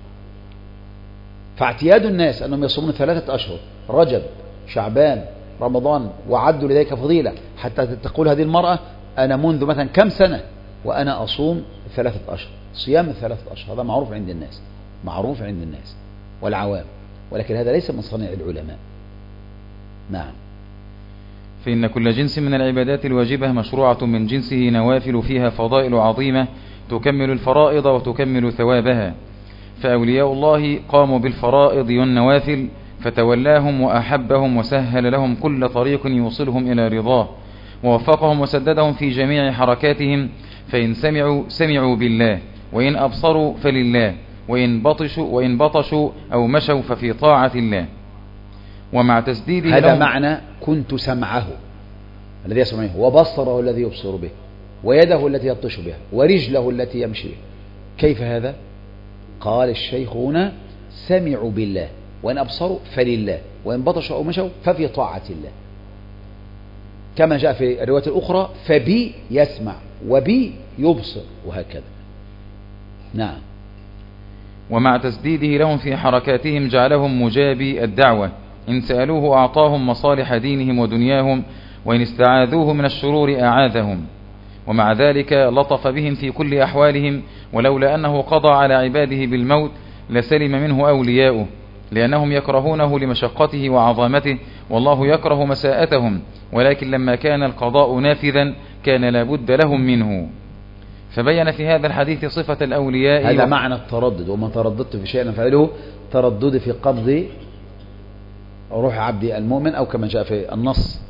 فاعتياد الناس أنهم يصومون 3 أشهر، رجب شعبان رمضان، وعدوا لذلك فضيلة، حتى تقول هذه المرأة: أنا منذ مثلا كم سنة وأنا أصوم 3 أشهر، صيام 3 أشهر. هذا معروف عند الناس، معروف عند الناس والعوام، ولكن هذا ليس من صنيع العلماء. نعم. فإن كل جنس من العبادات الواجبة مشروعة من جنسه نوافل فيها فضائل عظيمة تكمل الفرائض وتكمل ثوابها. فأولياء الله قاموا بالفرائض والنوافل، فتولاهم وأحبهم وسهل لهم كل طريق يوصلهم إلى رضاه، ووفقهم وسددهم في جميع حركاتهم، فإن سمعوا بالله، وإن أبصروا فلله، وإن بطشوا أو مشوا ففي طاعة الله. ومع تسديد هذا معنى كنت سمعه، الذي يسمع به، وبصره الذي يبصر به، ويده التي يبطش بها، ورجله التي يمشي بها. كيف هذا؟ قال الشيخ هنا: سمعوا بالله، وإن أبصروا فلله، وإن بطشوا أو مشوا ففي طاعة الله. كما جاء في الرواية الأخرى: فبي يسمع وبي يبصر، وهكذا. نعم. ومع تسديده لهم في حركاتهم جعلهم مجابي الدعوة، إن سألوه أعطاهم مصالح دينهم ودنياهم، وإن استعاذوه من الشرور أعاذهم. ومع ذلك لطف بهم في كل أحوالهم، ولولا أنه قضى على عباده بالموت لسلم منه أولياؤه، لأنهم يكرهونه لمشقته وعظمته، والله يكره مساءتهم، ولكن لما كان القضاء نافذا كان لابد لهم منه. فبين في هذا الحديث صفة الأولياء. هذا معنى التردد: وما ترددت في شيء فعله تردد في قبض روح عبد المؤمن، أو كما جاء في النص.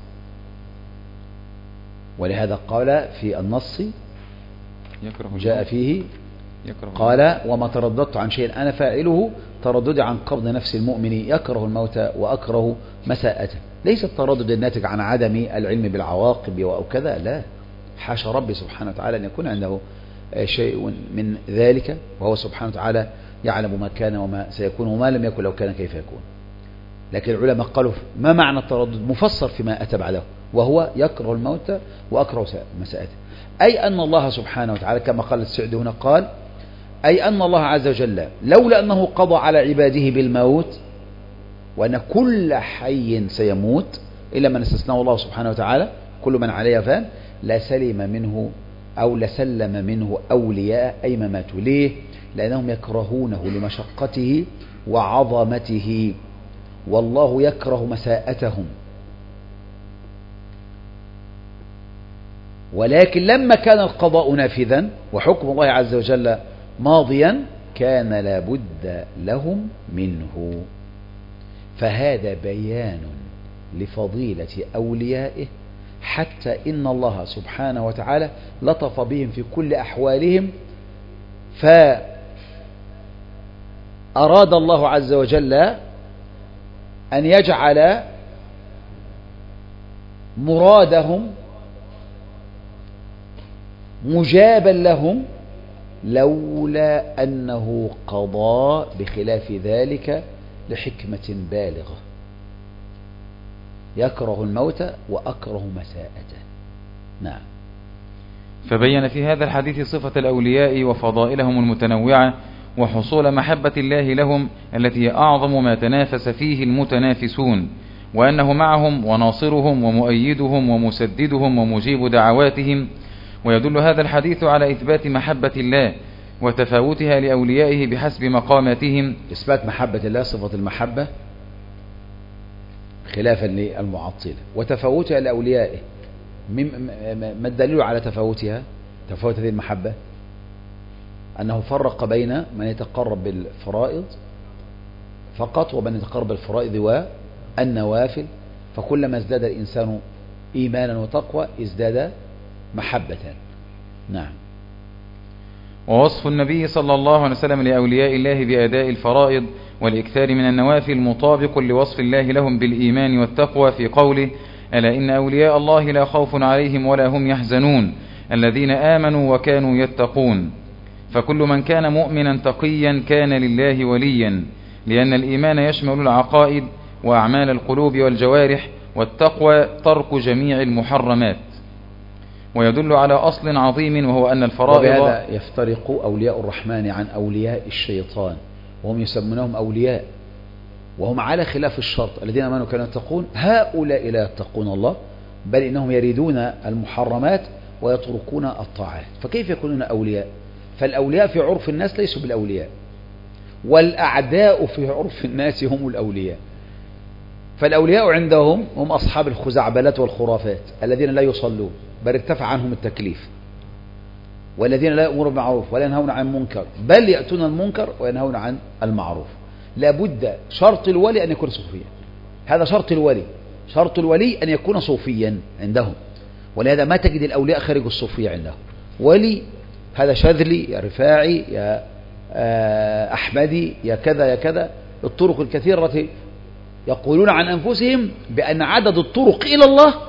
ولهذا قال في النص جاء فيه قال: وما ترددت عن شيء أنا فاعله ترددي عن قبض نفس المؤمن يكره الموت وأكره مساءته. ليس التردد الناتج عن عدم العلم بالعواقب أو كذا، لا، حاشا ربي سبحانه وتعالى أن يكون عنده شيء من ذلك، وهو سبحانه وتعالى يعلم ما كان وما سيكون وما لم يكن لو كان كيف يكون. لكن العلماء قالوا ما معنى التردد مفسر فيما أتى بعده، وهو يكره الموت وأكره مساءته، أي أن الله سبحانه وتعالى كما قال السعدي هنا قال: أي أن الله عز وجل لولا أنه قضى على عباده بالموت، وأن كل حي سيموت إلا من استثناه الله سبحانه وتعالى، كل من عليها فان، لسلم منه أو لسلم منه أولياء أي ما ماتوا. ليه؟ لأنهم يكرهونه لمشقته وعظمته، والله يكره مساءتهم. ولكن لما كان القضاء نافذا وحكم الله عز وجل ماضيا كان لابد لهم منه. فهذا بيان لفضيلة أوليائه، حتى إن الله سبحانه وتعالى لطف بهم في كل أحوالهم، فأراد الله عز وجل أن يجعل مرادهم مجابا لهم، لولا أنه قضى بخلاف ذلك لحكمة بالغة: يكره الموت وأكره مساءته. نعم. فبين في هذا الحديث صفة الأولياء وفضائلهم المتنوعة، وحصول محبة الله لهم التي هي أعظم ما تنافس فيه المتنافسون، وأنه معهم وناصرهم ومؤيدهم ومسددهم ومجيب دعواتهم. ويدل هذا الحديث على إثبات محبة الله وتفاوتها لأوليائه بحسب مقاماتهم. إثبات محبة الله، صفة المحبة، خلافا للمعطلة، وتفاوتها لأوليائه. ما الدليل على تفاوتها؟ تفاوت هذه المحبة أنه فرق بين من يتقرب بالفرائض فقط ومن يتقرب بالفرائض والنوافل، فكلما ازداد الإنسان إيمانا وتقوى ازداد محبة. نعم. ووصف النبي صلى الله عليه وسلم لأولياء الله بأداء الفرائض والإكثار من النوافل مطابق لوصف الله لهم بالإيمان والتقوى في قوله: ألا إن أولياء الله لا خوف عليهم ولا هم يحزنون الذين آمنوا وكانوا يتقون. فكل من كان مؤمنا تقيا كان لله وليا، لأن الإيمان يشمل العقائد وأعمال القلوب والجوارح، والتقوى ترك جميع المحرمات. ويدل على أصل عظيم، وهو أن الفرائض. وبهذا يفترق أولياء الرحمن عن أولياء الشيطان، وهم يسمونهم أولياء وهم على خلاف الشرط: الذين آمنوا كانوا يتقون، هؤلاء لا يتقون الله، بل إنهم يريدون المحرمات ويتركون الطاعات. فكيف يكونون أولياء؟ فالأولياء في عرف الناس ليسوا بالأولياء، والأعداء في عرف الناس هم الأولياء. فالأولياء عندهم هم أصحاب الخزعبلات والخرافات الذين لا يصلون بل ارتفع عنهم التكليف، والذين لا يأمرون بالمعروف ولا ينهون عن المنكر بل يأتون المنكر وينهون عن المعروف. لابد شرط الولي أن يكون صوفيا، هذا شرط الولي، شرط الولي أن يكون صوفيا عندهم. ولهذا ما تجد الأولياء خارج الصوفية عندهم. ولي هذا شاذلي يا رفاعي يا أحمدي يا كذا يا كذا، الطرق الكثيرة التي يقولون عن أنفسهم بأن عدد الطرق إلى الله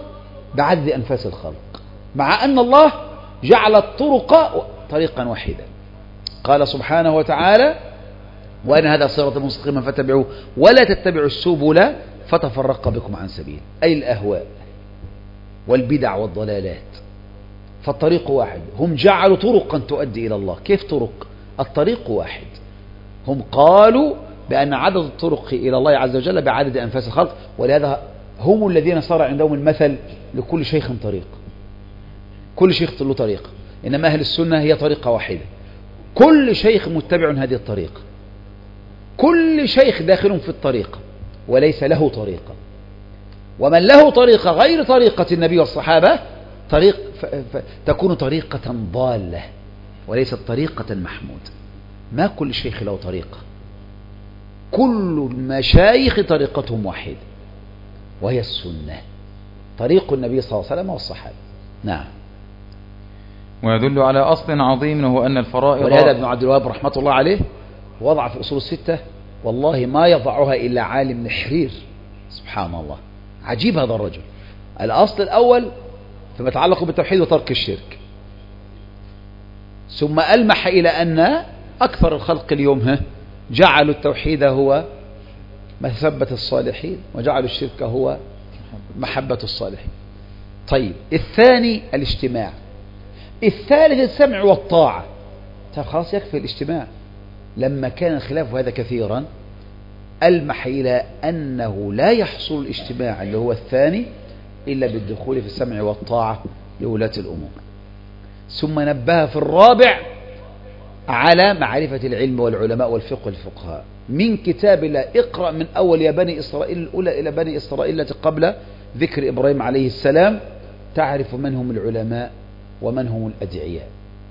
بعدد أنفاس الخلق، مع أن الله جعل الطرق طريقا واحدا. قال سبحانه وتعالى: وأن هذا صراط مستقيما فاتبعوه ولا تتبعوا السبل فتفرق بكم عن سبيل، أي الأهواء والبدع والضلالات. فالطريق واحد. هم جعلوا طرقا تؤدي إلى الله. كيف طرق؟ الطريق واحد. هم قالوا بأن عدد الطرق إلى الله عز وجل بعدد أنفاس الخلق، ولهذا هم الذين صار عندهم المثل: لكل شيخ طريق، كل شيخ له طريق. إنما أهل السنة هي طريقة واحدة، كل شيخ متبع هذه الطريقة، كل شيخ داخل في الطريقة وليس له طريقة. ومن له طريقة غير طريقة النبي والصحابة تكون طريقة ضالة وليست طريقة محمودة. ما كل شيخ له طريقة، كل المشايخ طريقتهم واحدة وهي السنة، طريق النبي صلى الله عليه وسلم والصحابة. نعم. ويدل على أصل عظيم وهو أن الفرائض. ولهذا ابن عبد الوهاب رحمة الله عليه وضع في أصول الستة، والله ما يضعها إلا عالم نحرير. سبحان الله، عجيب هذا الرجل. الأصل الأول فيما يتعلق بالتوحيد وترك الشرك، ثم ألمح إلى أن أكثر الخلق اليوم جعلوا التوحيد هو مثبة الصالحين وجعلوا الشرك هو محبة الصالحين. طيب، الثاني الاجتماع، الثالث السمع والطاعة. طيب خلاص يكفي الاجتماع. لما كان الخلاف هذا كثيرا ألمح إلى أنه لا يحصل الاجتماع اللي هو الثاني إلا بالدخول في السمع والطاعة لولاة الأمور. ثم نبه في الرابع على معرفة العلم والعلماء والفقه والفقهاء من كتاب الله. اقرأ من أول يا بني إسرائيل الأولى إلى بني إسرائيل التي قبل ذكر إبراهيم عليه السلام، تعرف من هم العلماء ومن هم الأدعياء،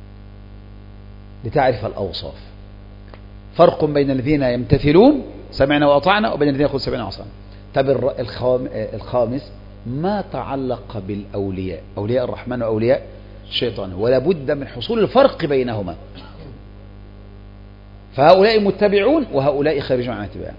لتعرف الأوصاف. فرق بين الذين يمتثلون سمعنا وأطعنا وبين الذين يقول سمعنا وأطعنا. طب الخامس ما تعلق بالأولياء، أولياء الرحمن وأولياء الشيطان، ولا بد من حصول الفرق بينهما. فهؤلاء متبعون وهؤلاء خارجون عن اتباع.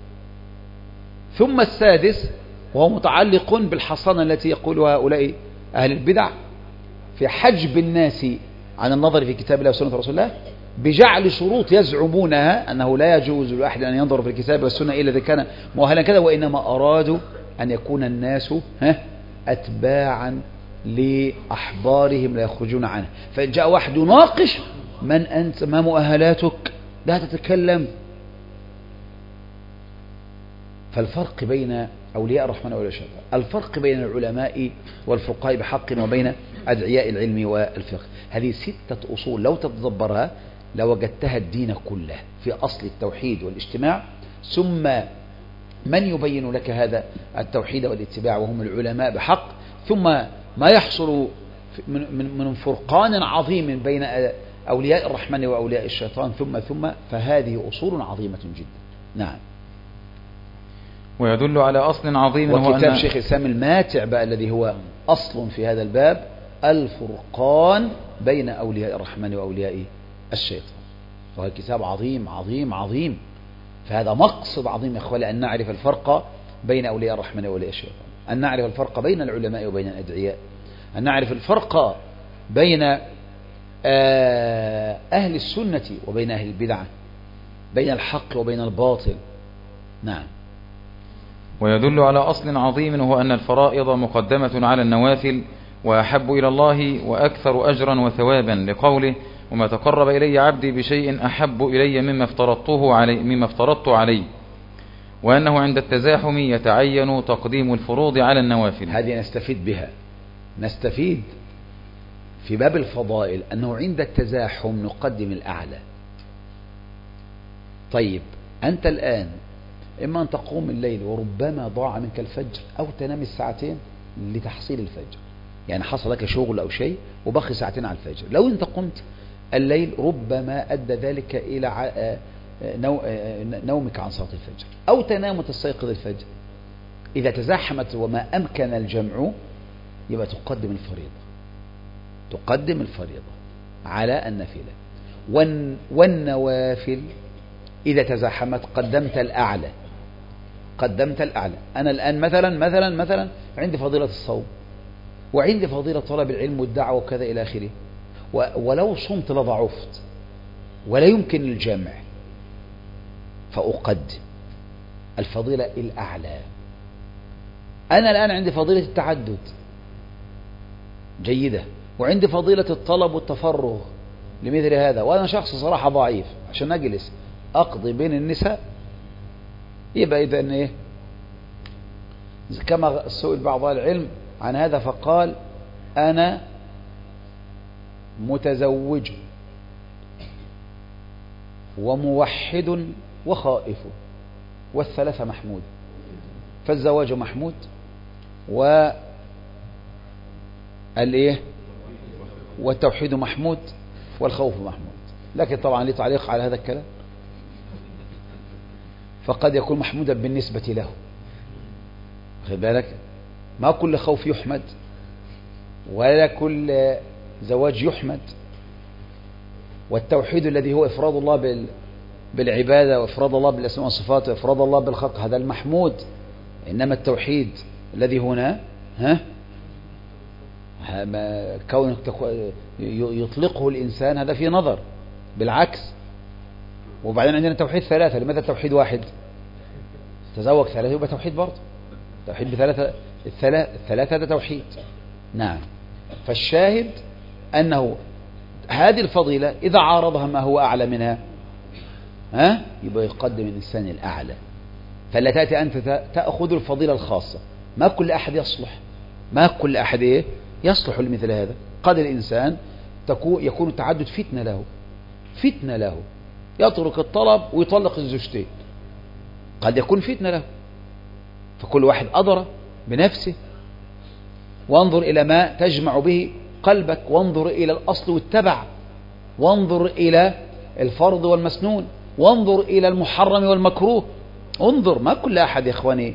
ثم السادس وهو متعلق بالحصانة التي يقولها هؤلاء أهل البدع في حجب الناس عن النظر في كتاب الله وسنة رسول الله، بجعل شروط يزعمونها أنه لا يجوز لأحد أن ينظر في الكتاب والسنة إلا إذا كان مؤهلا كذا، وإنما أرادوا أن يكون الناس أتباعا لأحبارهم لا يخرجون عنه. فجاء واحد يناقش: من أنت؟ ما مؤهلاتك؟ لا تتكلم. فالفرق بين أولياء الرحمن وأولياء الشيطان، الفرق بين العلماء والفقهاء بحق وبين أدعياء العلم والفقه، هذه 6 أصول لو تتدبرها لوجدتها الدين كله في أصل التوحيد والاجتماع. ثم من يبين لك هذا التوحيد والاتباع وهم العلماء بحق. ثم ما يحصل من فرقان عظيم بين أولياء الرحمن وأولياء الشيطان. ثم فهذه أصول عظيمة جدا. نعم. ويدل على أصل عظيم وكتاب شيخ الإسلام الماتع بقى الذي هو أصل في هذا الباب: الفرقان بين أولياء الرحمن وأولياء الشيطان. وهو كتاب عظيم عظيم عظيم. فهذا مقصد عظيم يا أخواني، أن نعرف الفرق بين أولياء الرحمن وأولياء الشيطان، أن نعرف الفرق بين العلماء وبين الأدعياء، أن نعرف الفرق بين أهل السنة وبين أهل البدعة، بين الحق وبين الباطل. نعم. ويدل على أصل عظيم وهو أن الفرائض مقدمة على النوافل وأحب إلى الله وأكثر أجرا وثوابا، لقوله: وما تقرب إلي عبدي بشيء أحب إلي مما افترضت عليه، وأنه عند التزاحم يتعين تقديم الفروض على النوافل. هذه نستفيد بها، نستفيد في باب الفضائل أنه عند التزاحم نقدم الأعلى. طيب، أنت الآن إما أن تقوم الليل وربما ضاع منك الفجر، أو تنام الساعتين لتحصيل الفجر، يعني حصل لك شغل أو شيء وبقي ساعتين على الفجر. لو أنت قمت الليل ربما أدى ذلك إلى نومك عن صلاة الفجر، أو تنام وتستيقظ الفجر. إذا تزاحمت وما أمكن الجمع يبقى تقدم الفريضة على النافلة. والنوافل إذا تزاحمت قدمت الأعلى. أنا الآن مثلا عندي فضيلة الصوم، وعندي فضيلة طلب العلم والدعوة وكذا إلى آخره، ولو صمت لضعفت ولا يمكن الجمع، فأقدم الفضيلة الأعلى. أنا الآن عندي فضيلة التعدد جيدة، وعندي فضيلة الطلب والتفرغ لمثل هذا، وأنا شخص صراحة ضعيف عشان أجلس أقضي بين النساء، يبقى إذن إيه؟ كما سئل بعض العلم عن هذا فقال أنا متزوج وموحد وخائف، والثلاثة محمود. فالزواج محمود، والتوحيد محمود، والخوف محمود. لكن طبعا لي تعليق على هذا الكلام، فقد يكون محمودا بالنسبة له، خد بالك، ما كل خوف يحمد ولا كل زواج يحمد. والتوحيد الذي هو إفراد الله بالعبادة، وإفراد الله بالأسماء والصفات، وإفراد الله بالخلق، هذا المحمود. إنما التوحيد الذي هنا كون يطلقه الإنسان هذا في نظر، بالعكس. وبعدين عندنا توحيد ثلاثة، لماذا توحيد واحد؟ تزوج ثلاثة يبقى توحيد برضه، توحيد بثلاثة، الثلاثة هذا توحيد. نعم. فالشاهد أنه هذه الفضيلة إذا عارضها ما هو أعلى منها يبقى يقدم الإنسان الأعلى. فلا تأتي أنت تأخذ الفضيلة الخاصة، ما كل أحد يصلح، ما كل أحد يصلح لمثل هذا. قد الإنسان يكون التعدد فتنة له، يترك الطلب ويطلق الزوجتين، قد يكون فتنة له. فكل واحد أدرى بنفسه، وانظر إلى ما تجمع به قلبك، وانظر إلى الأصل والتبع، وانظر إلى الفرض والمسنون، وانظر إلى المحرم والمكروه. انظر، ما كل أحد يا إخواني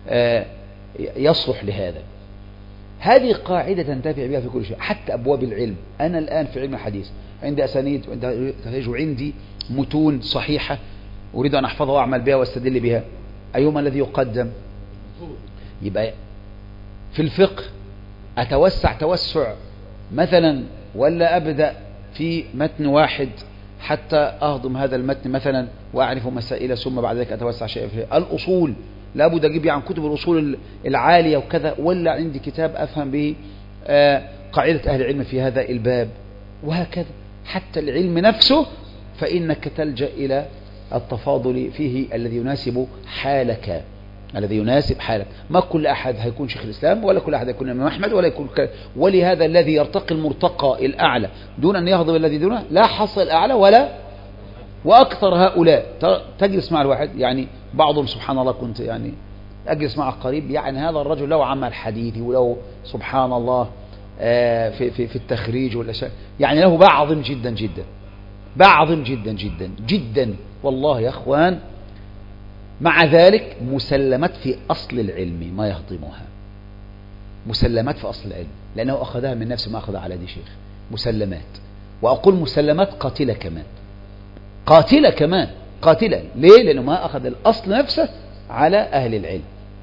يصلح لهذا. هذه قاعدة تنتفع بها في كل شيء، حتى أبواب العلم. أنا الآن في علم الحديث عندي أسانيد وعندي متون صحيحة أريد أن أحفظها وأعمل بها واستدل بها، أيهما الذي يقدم؟ يبقى في الفقه أتوسع توسع مثلا، ولا أبدأ في متن واحد حتى أهضم هذا المتن مثلا وأعرف مسائل، ثم بعد ذلك أتوسع شيئا في الأصول؟ لابد أجيب عن كتب الأصول العالية وكذا، ولا عندي كتاب أفهم به قاعدة أهل العلم في هذا الباب، وهكذا. حتى العلم نفسه فإنك تلجأ إلى التفاضل فيه الذي يناسب حالك، الذي يناسب حالك. ما كل أحد هيكون شيخ الإسلام، ولا كل أحد هيكون إمام أحمد، ولا يكون ولهذا الذي يرتقي المرتقى الأعلى دون أن يهضم الذي دونه لا حصل الأعلى ولا. وأكثر هؤلاء تجلس مع الواحد، يعني بعضهم سبحان الله كنت يعني أجلس مع قريب، يعني هذا الرجل له عمل حديثي وله سبحان الله في التخريج والأشياء، يعني له بعضهم جدا جدا، بعضهم جدا جدا جدا والله يا أخوان. مع ذلك مسلمات في أصل العلم ما يهضمها، مسلمات في أصل العلم، لأنه أخذها من نفسه ما أخذها على يد شيخ. مسلمات، وأقول مسلمات قاتلة كمان، قاتلة كمان، قاتلة. ليه؟ لأنه ما أخذ الأصل نفسه على أهل العلم،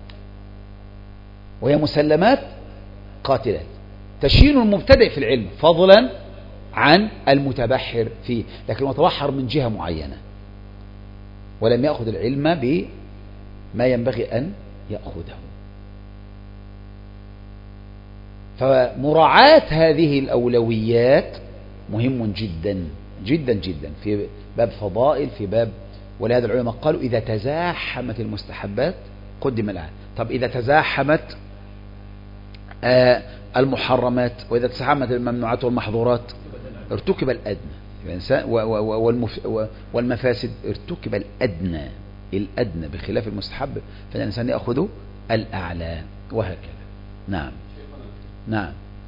وهي مسلمات قاتلات تشين المبتدئ في العلم فضلا عن المتبحر فيه، لكن متبحر من جهة معينة ولم يأخذ العلم بما ينبغي أن يأخذه. فمراعاة هذه الأولويات مهم جدا جدا جدا في باب فضائل، في باب. ولهذا العلماء قالوا إذا تزاحمت المستحبات قدم الأعلى. طب إذا تزاحمت المحرمات، وإذا تزاحمت الممنوعات والمحظورات ارتكب الأدنى، والمفاسد ارتكب الأدنى بخلاف المستحب، فالإنسان يأخذ الأعلى، وهكذا. نعم نعم.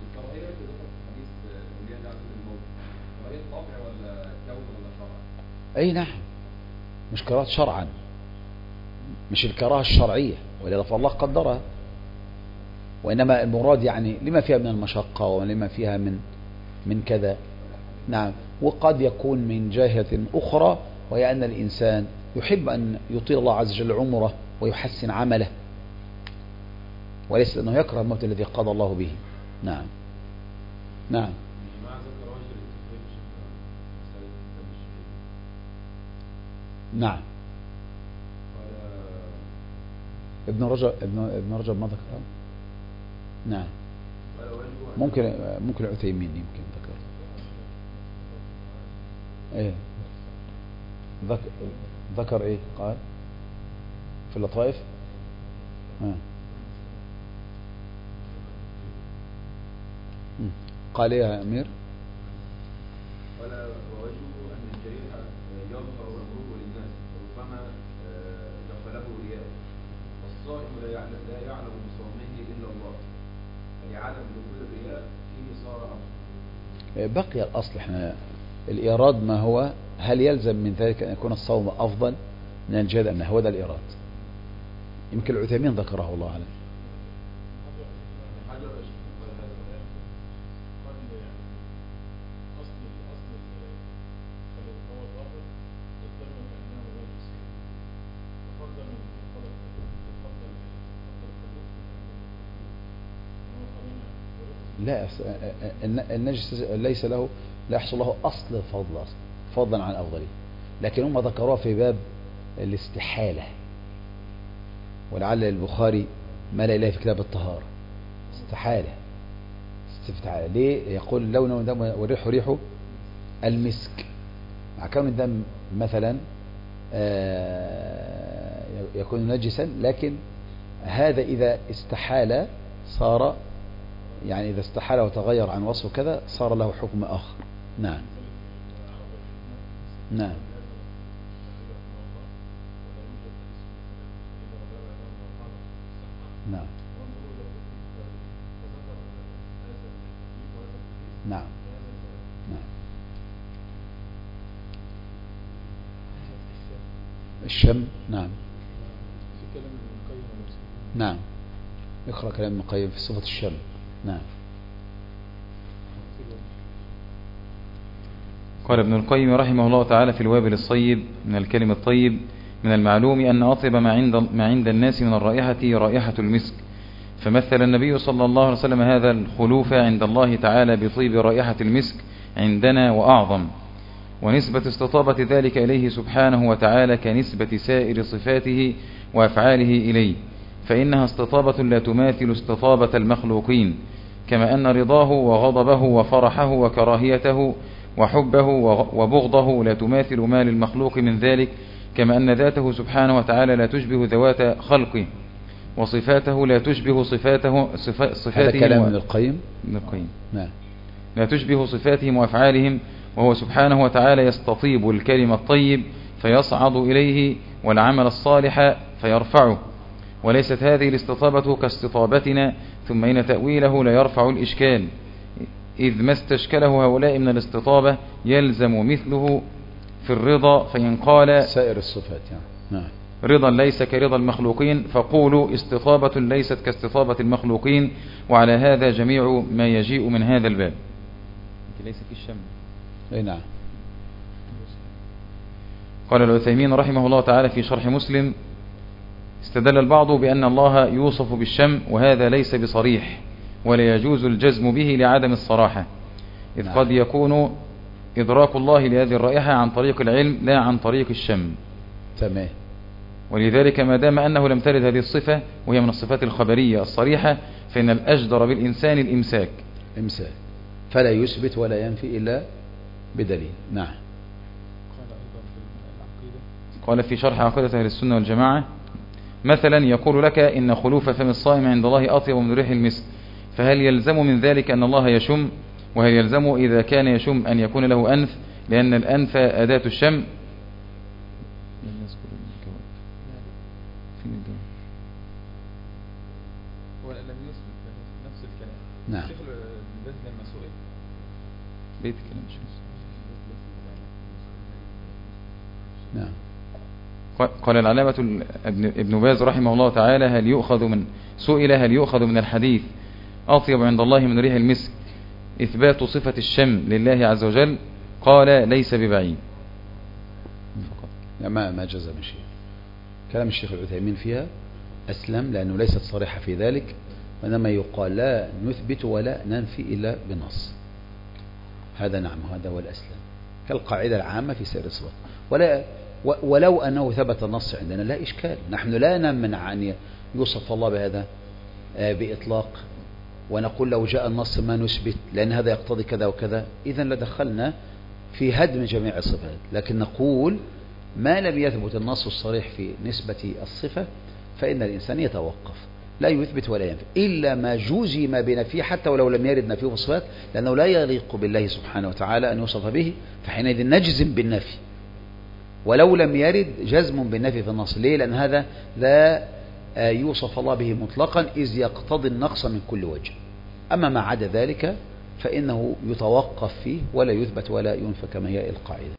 أي نعم، مش كراهة شرعا، مش الكراهة الشرعية، ولذا فالله قدرها، وإنما المراد يعني لما فيها من المشقة ولما فيها من كذا. نعم. وقد يكون من جهة أخرى، وهي أن الإنسان يحب أن يطيل الله عز وجل عمره ويحسن عمله، وليس أنه يكره الموت الذي قضى الله به. نعم نعم. نعم. ابن رجب ما ذكر. نعم. ممكن العثيمين يمكن ذكر. ايه ذكر ايه قال في اللطائف. قال ايه يا امير؟ ولا ووجهه ان الجريح يظهر امره للناس وربما دخله رياء، والصائم لا يعلم بصومه الا الله، فلعدم دخول الرياء فيه صار افضل. بقي الاصل احنا الايراد ما هو، هل يلزم من ذلك ان يكون الصوم افضل من الجهاد ام لا؟ هو ده الايراد. يمكن العثيمين ذكره الله اعلم. لا النجس ليس له، لا يحصل له أصل الفضل فضلا عن أفضله، لكن هم ذكروها في باب الاستحالة، ولعل البخاري مال إليه في كتاب الطهارة استحالة استفتحالة. ليه؟ يقول لونه دم وريحه ريحه المسك، مع كون الدم مثلا يكون نجسا، لكن هذا إذا استحال صار، يعني إذا استحال وتغير عن وصفه كذا صار له حكم آخر. نعم نعم. نعم نعم نعم. الشم. نعم. نعم. اقرأ كلام ابن القيم في صفة الشم. نعم. قال ابن القيم رحمه الله تعالى في الوابل الصيب من الكلم الطيب: من المعلوم أن أطيب ما عند الناس من الرائحة رائحة المسك، فمثل النبي صلى الله عليه وسلم هذا الخلوف عند الله تعالى بطيب رائحة المسك عندنا وأعظم، ونسبة استطابة ذلك إليه سبحانه وتعالى كنسبة سائر صفاته وأفعاله إليه، فإنها استطابة لا تماثل استطابة المخلوقين، كما أن رضاه وغضبه وفرحه وكراهيته وحبه وبغضه لا تماثل ما للمخلوق من ذلك، كما أن ذاته سبحانه وتعالى لا تشبه ذوات خلقه، وصفاته لا تشبه صفاته هذا كلام ابن القيم. نعم. لا تشبه صفاتهم وأفعالهم، وهو سبحانه وتعالى يستطيب الكلم الطيب فيصعد إليه، والعمل الصالح فيرفعه، وليست هذه الاستطابة كاستطابتنا، ثم إن تأويله لا يرفع الإشكال، إذ ما استشكله هؤلاء من الاستطابة يلزم مثله في الرضا، فإن قال سائر الصفات يعني. نعم. رضا ليس كرضا المخلوقين فقولوا استطابة ليست كاستطابة المخلوقين، وعلى هذا جميع ما يجيء من هذا الباب. ليس في الشم. أي نعم. قال العثيمين رحمه الله تعالى في شرح مسلم: استدل البعض بأن الله يوصف بالشم، وهذا ليس بصريح، ولا يجوز الجزم به لعدم الصراحة، إذ قد يكون إدراك الله لهذه الرائحة عن طريق العلم لا عن طريق الشم. تمام. ولذلك ما دام أنه لم ترد هذه الصفة وهي من الصفات الخبرية الصريحة، فإن الأجدر بالإنسان الإمساك، فلا يثبت ولا ينفي إلا بدليل. نعم. قال في شرح عقيدة أهل السنة والجماعة: مثلا يقول لك إن خلوف فم الصائم عند الله أطيب من ريح المسك، فهل يلزم من ذلك أن الله يشم؟ وهل يلزم إذا كان يشم أن يكون له أنف، لأن الأنف أداة الشم؟ نعم. بيت كلام نعم. قال العلامة ابن باز رحمه الله تعالى: هل يؤخذ من الحديث أطيب عند الله من ريح المسك إثبات صفة الشم لله عز وجل؟ قال: ليس ببعيد. ما جزم الشيخ. كلام الشيخ العثيمين فيها أسلم، لأنه ليست صريحة في ذلك، وإنما يقال لا نثبت ولا ننفي إلا بنص. هذا نعم، هذا هو الأسلم كالقاعدة العامة في سائر الصفات. ولو أنه ثبت النص عندنا لا إشكال، نحن لا نمنع أن يوصف الله بهذا بإطلاق ونقول لو جاء النص ما نثبت لأن هذا يقتضي كذا وكذا، إذن لدخلنا في هدم جميع الصفات. لكن نقول ما لم يثبت النص الصريح في نسبة الصفة فإن الإنسان يتوقف، لا يثبت ولا ينفي إلا ما جوزم بنفيه حتى ولو لم يرد نفيه في الصفات، لأنه لا يليق بالله سبحانه وتعالى أن يوصف به، فحينئذ نجزم بالنفي ولو لم يرد جزم بالنفي في النص. ليه؟ لأن هذا لا يوصف الله به مطلقا إذ يقتضي النقص من كل وجه. أما ما عدا ذلك فإنه يتوقف فيه ولا يثبت ولا ينفى كما هي القاعدة.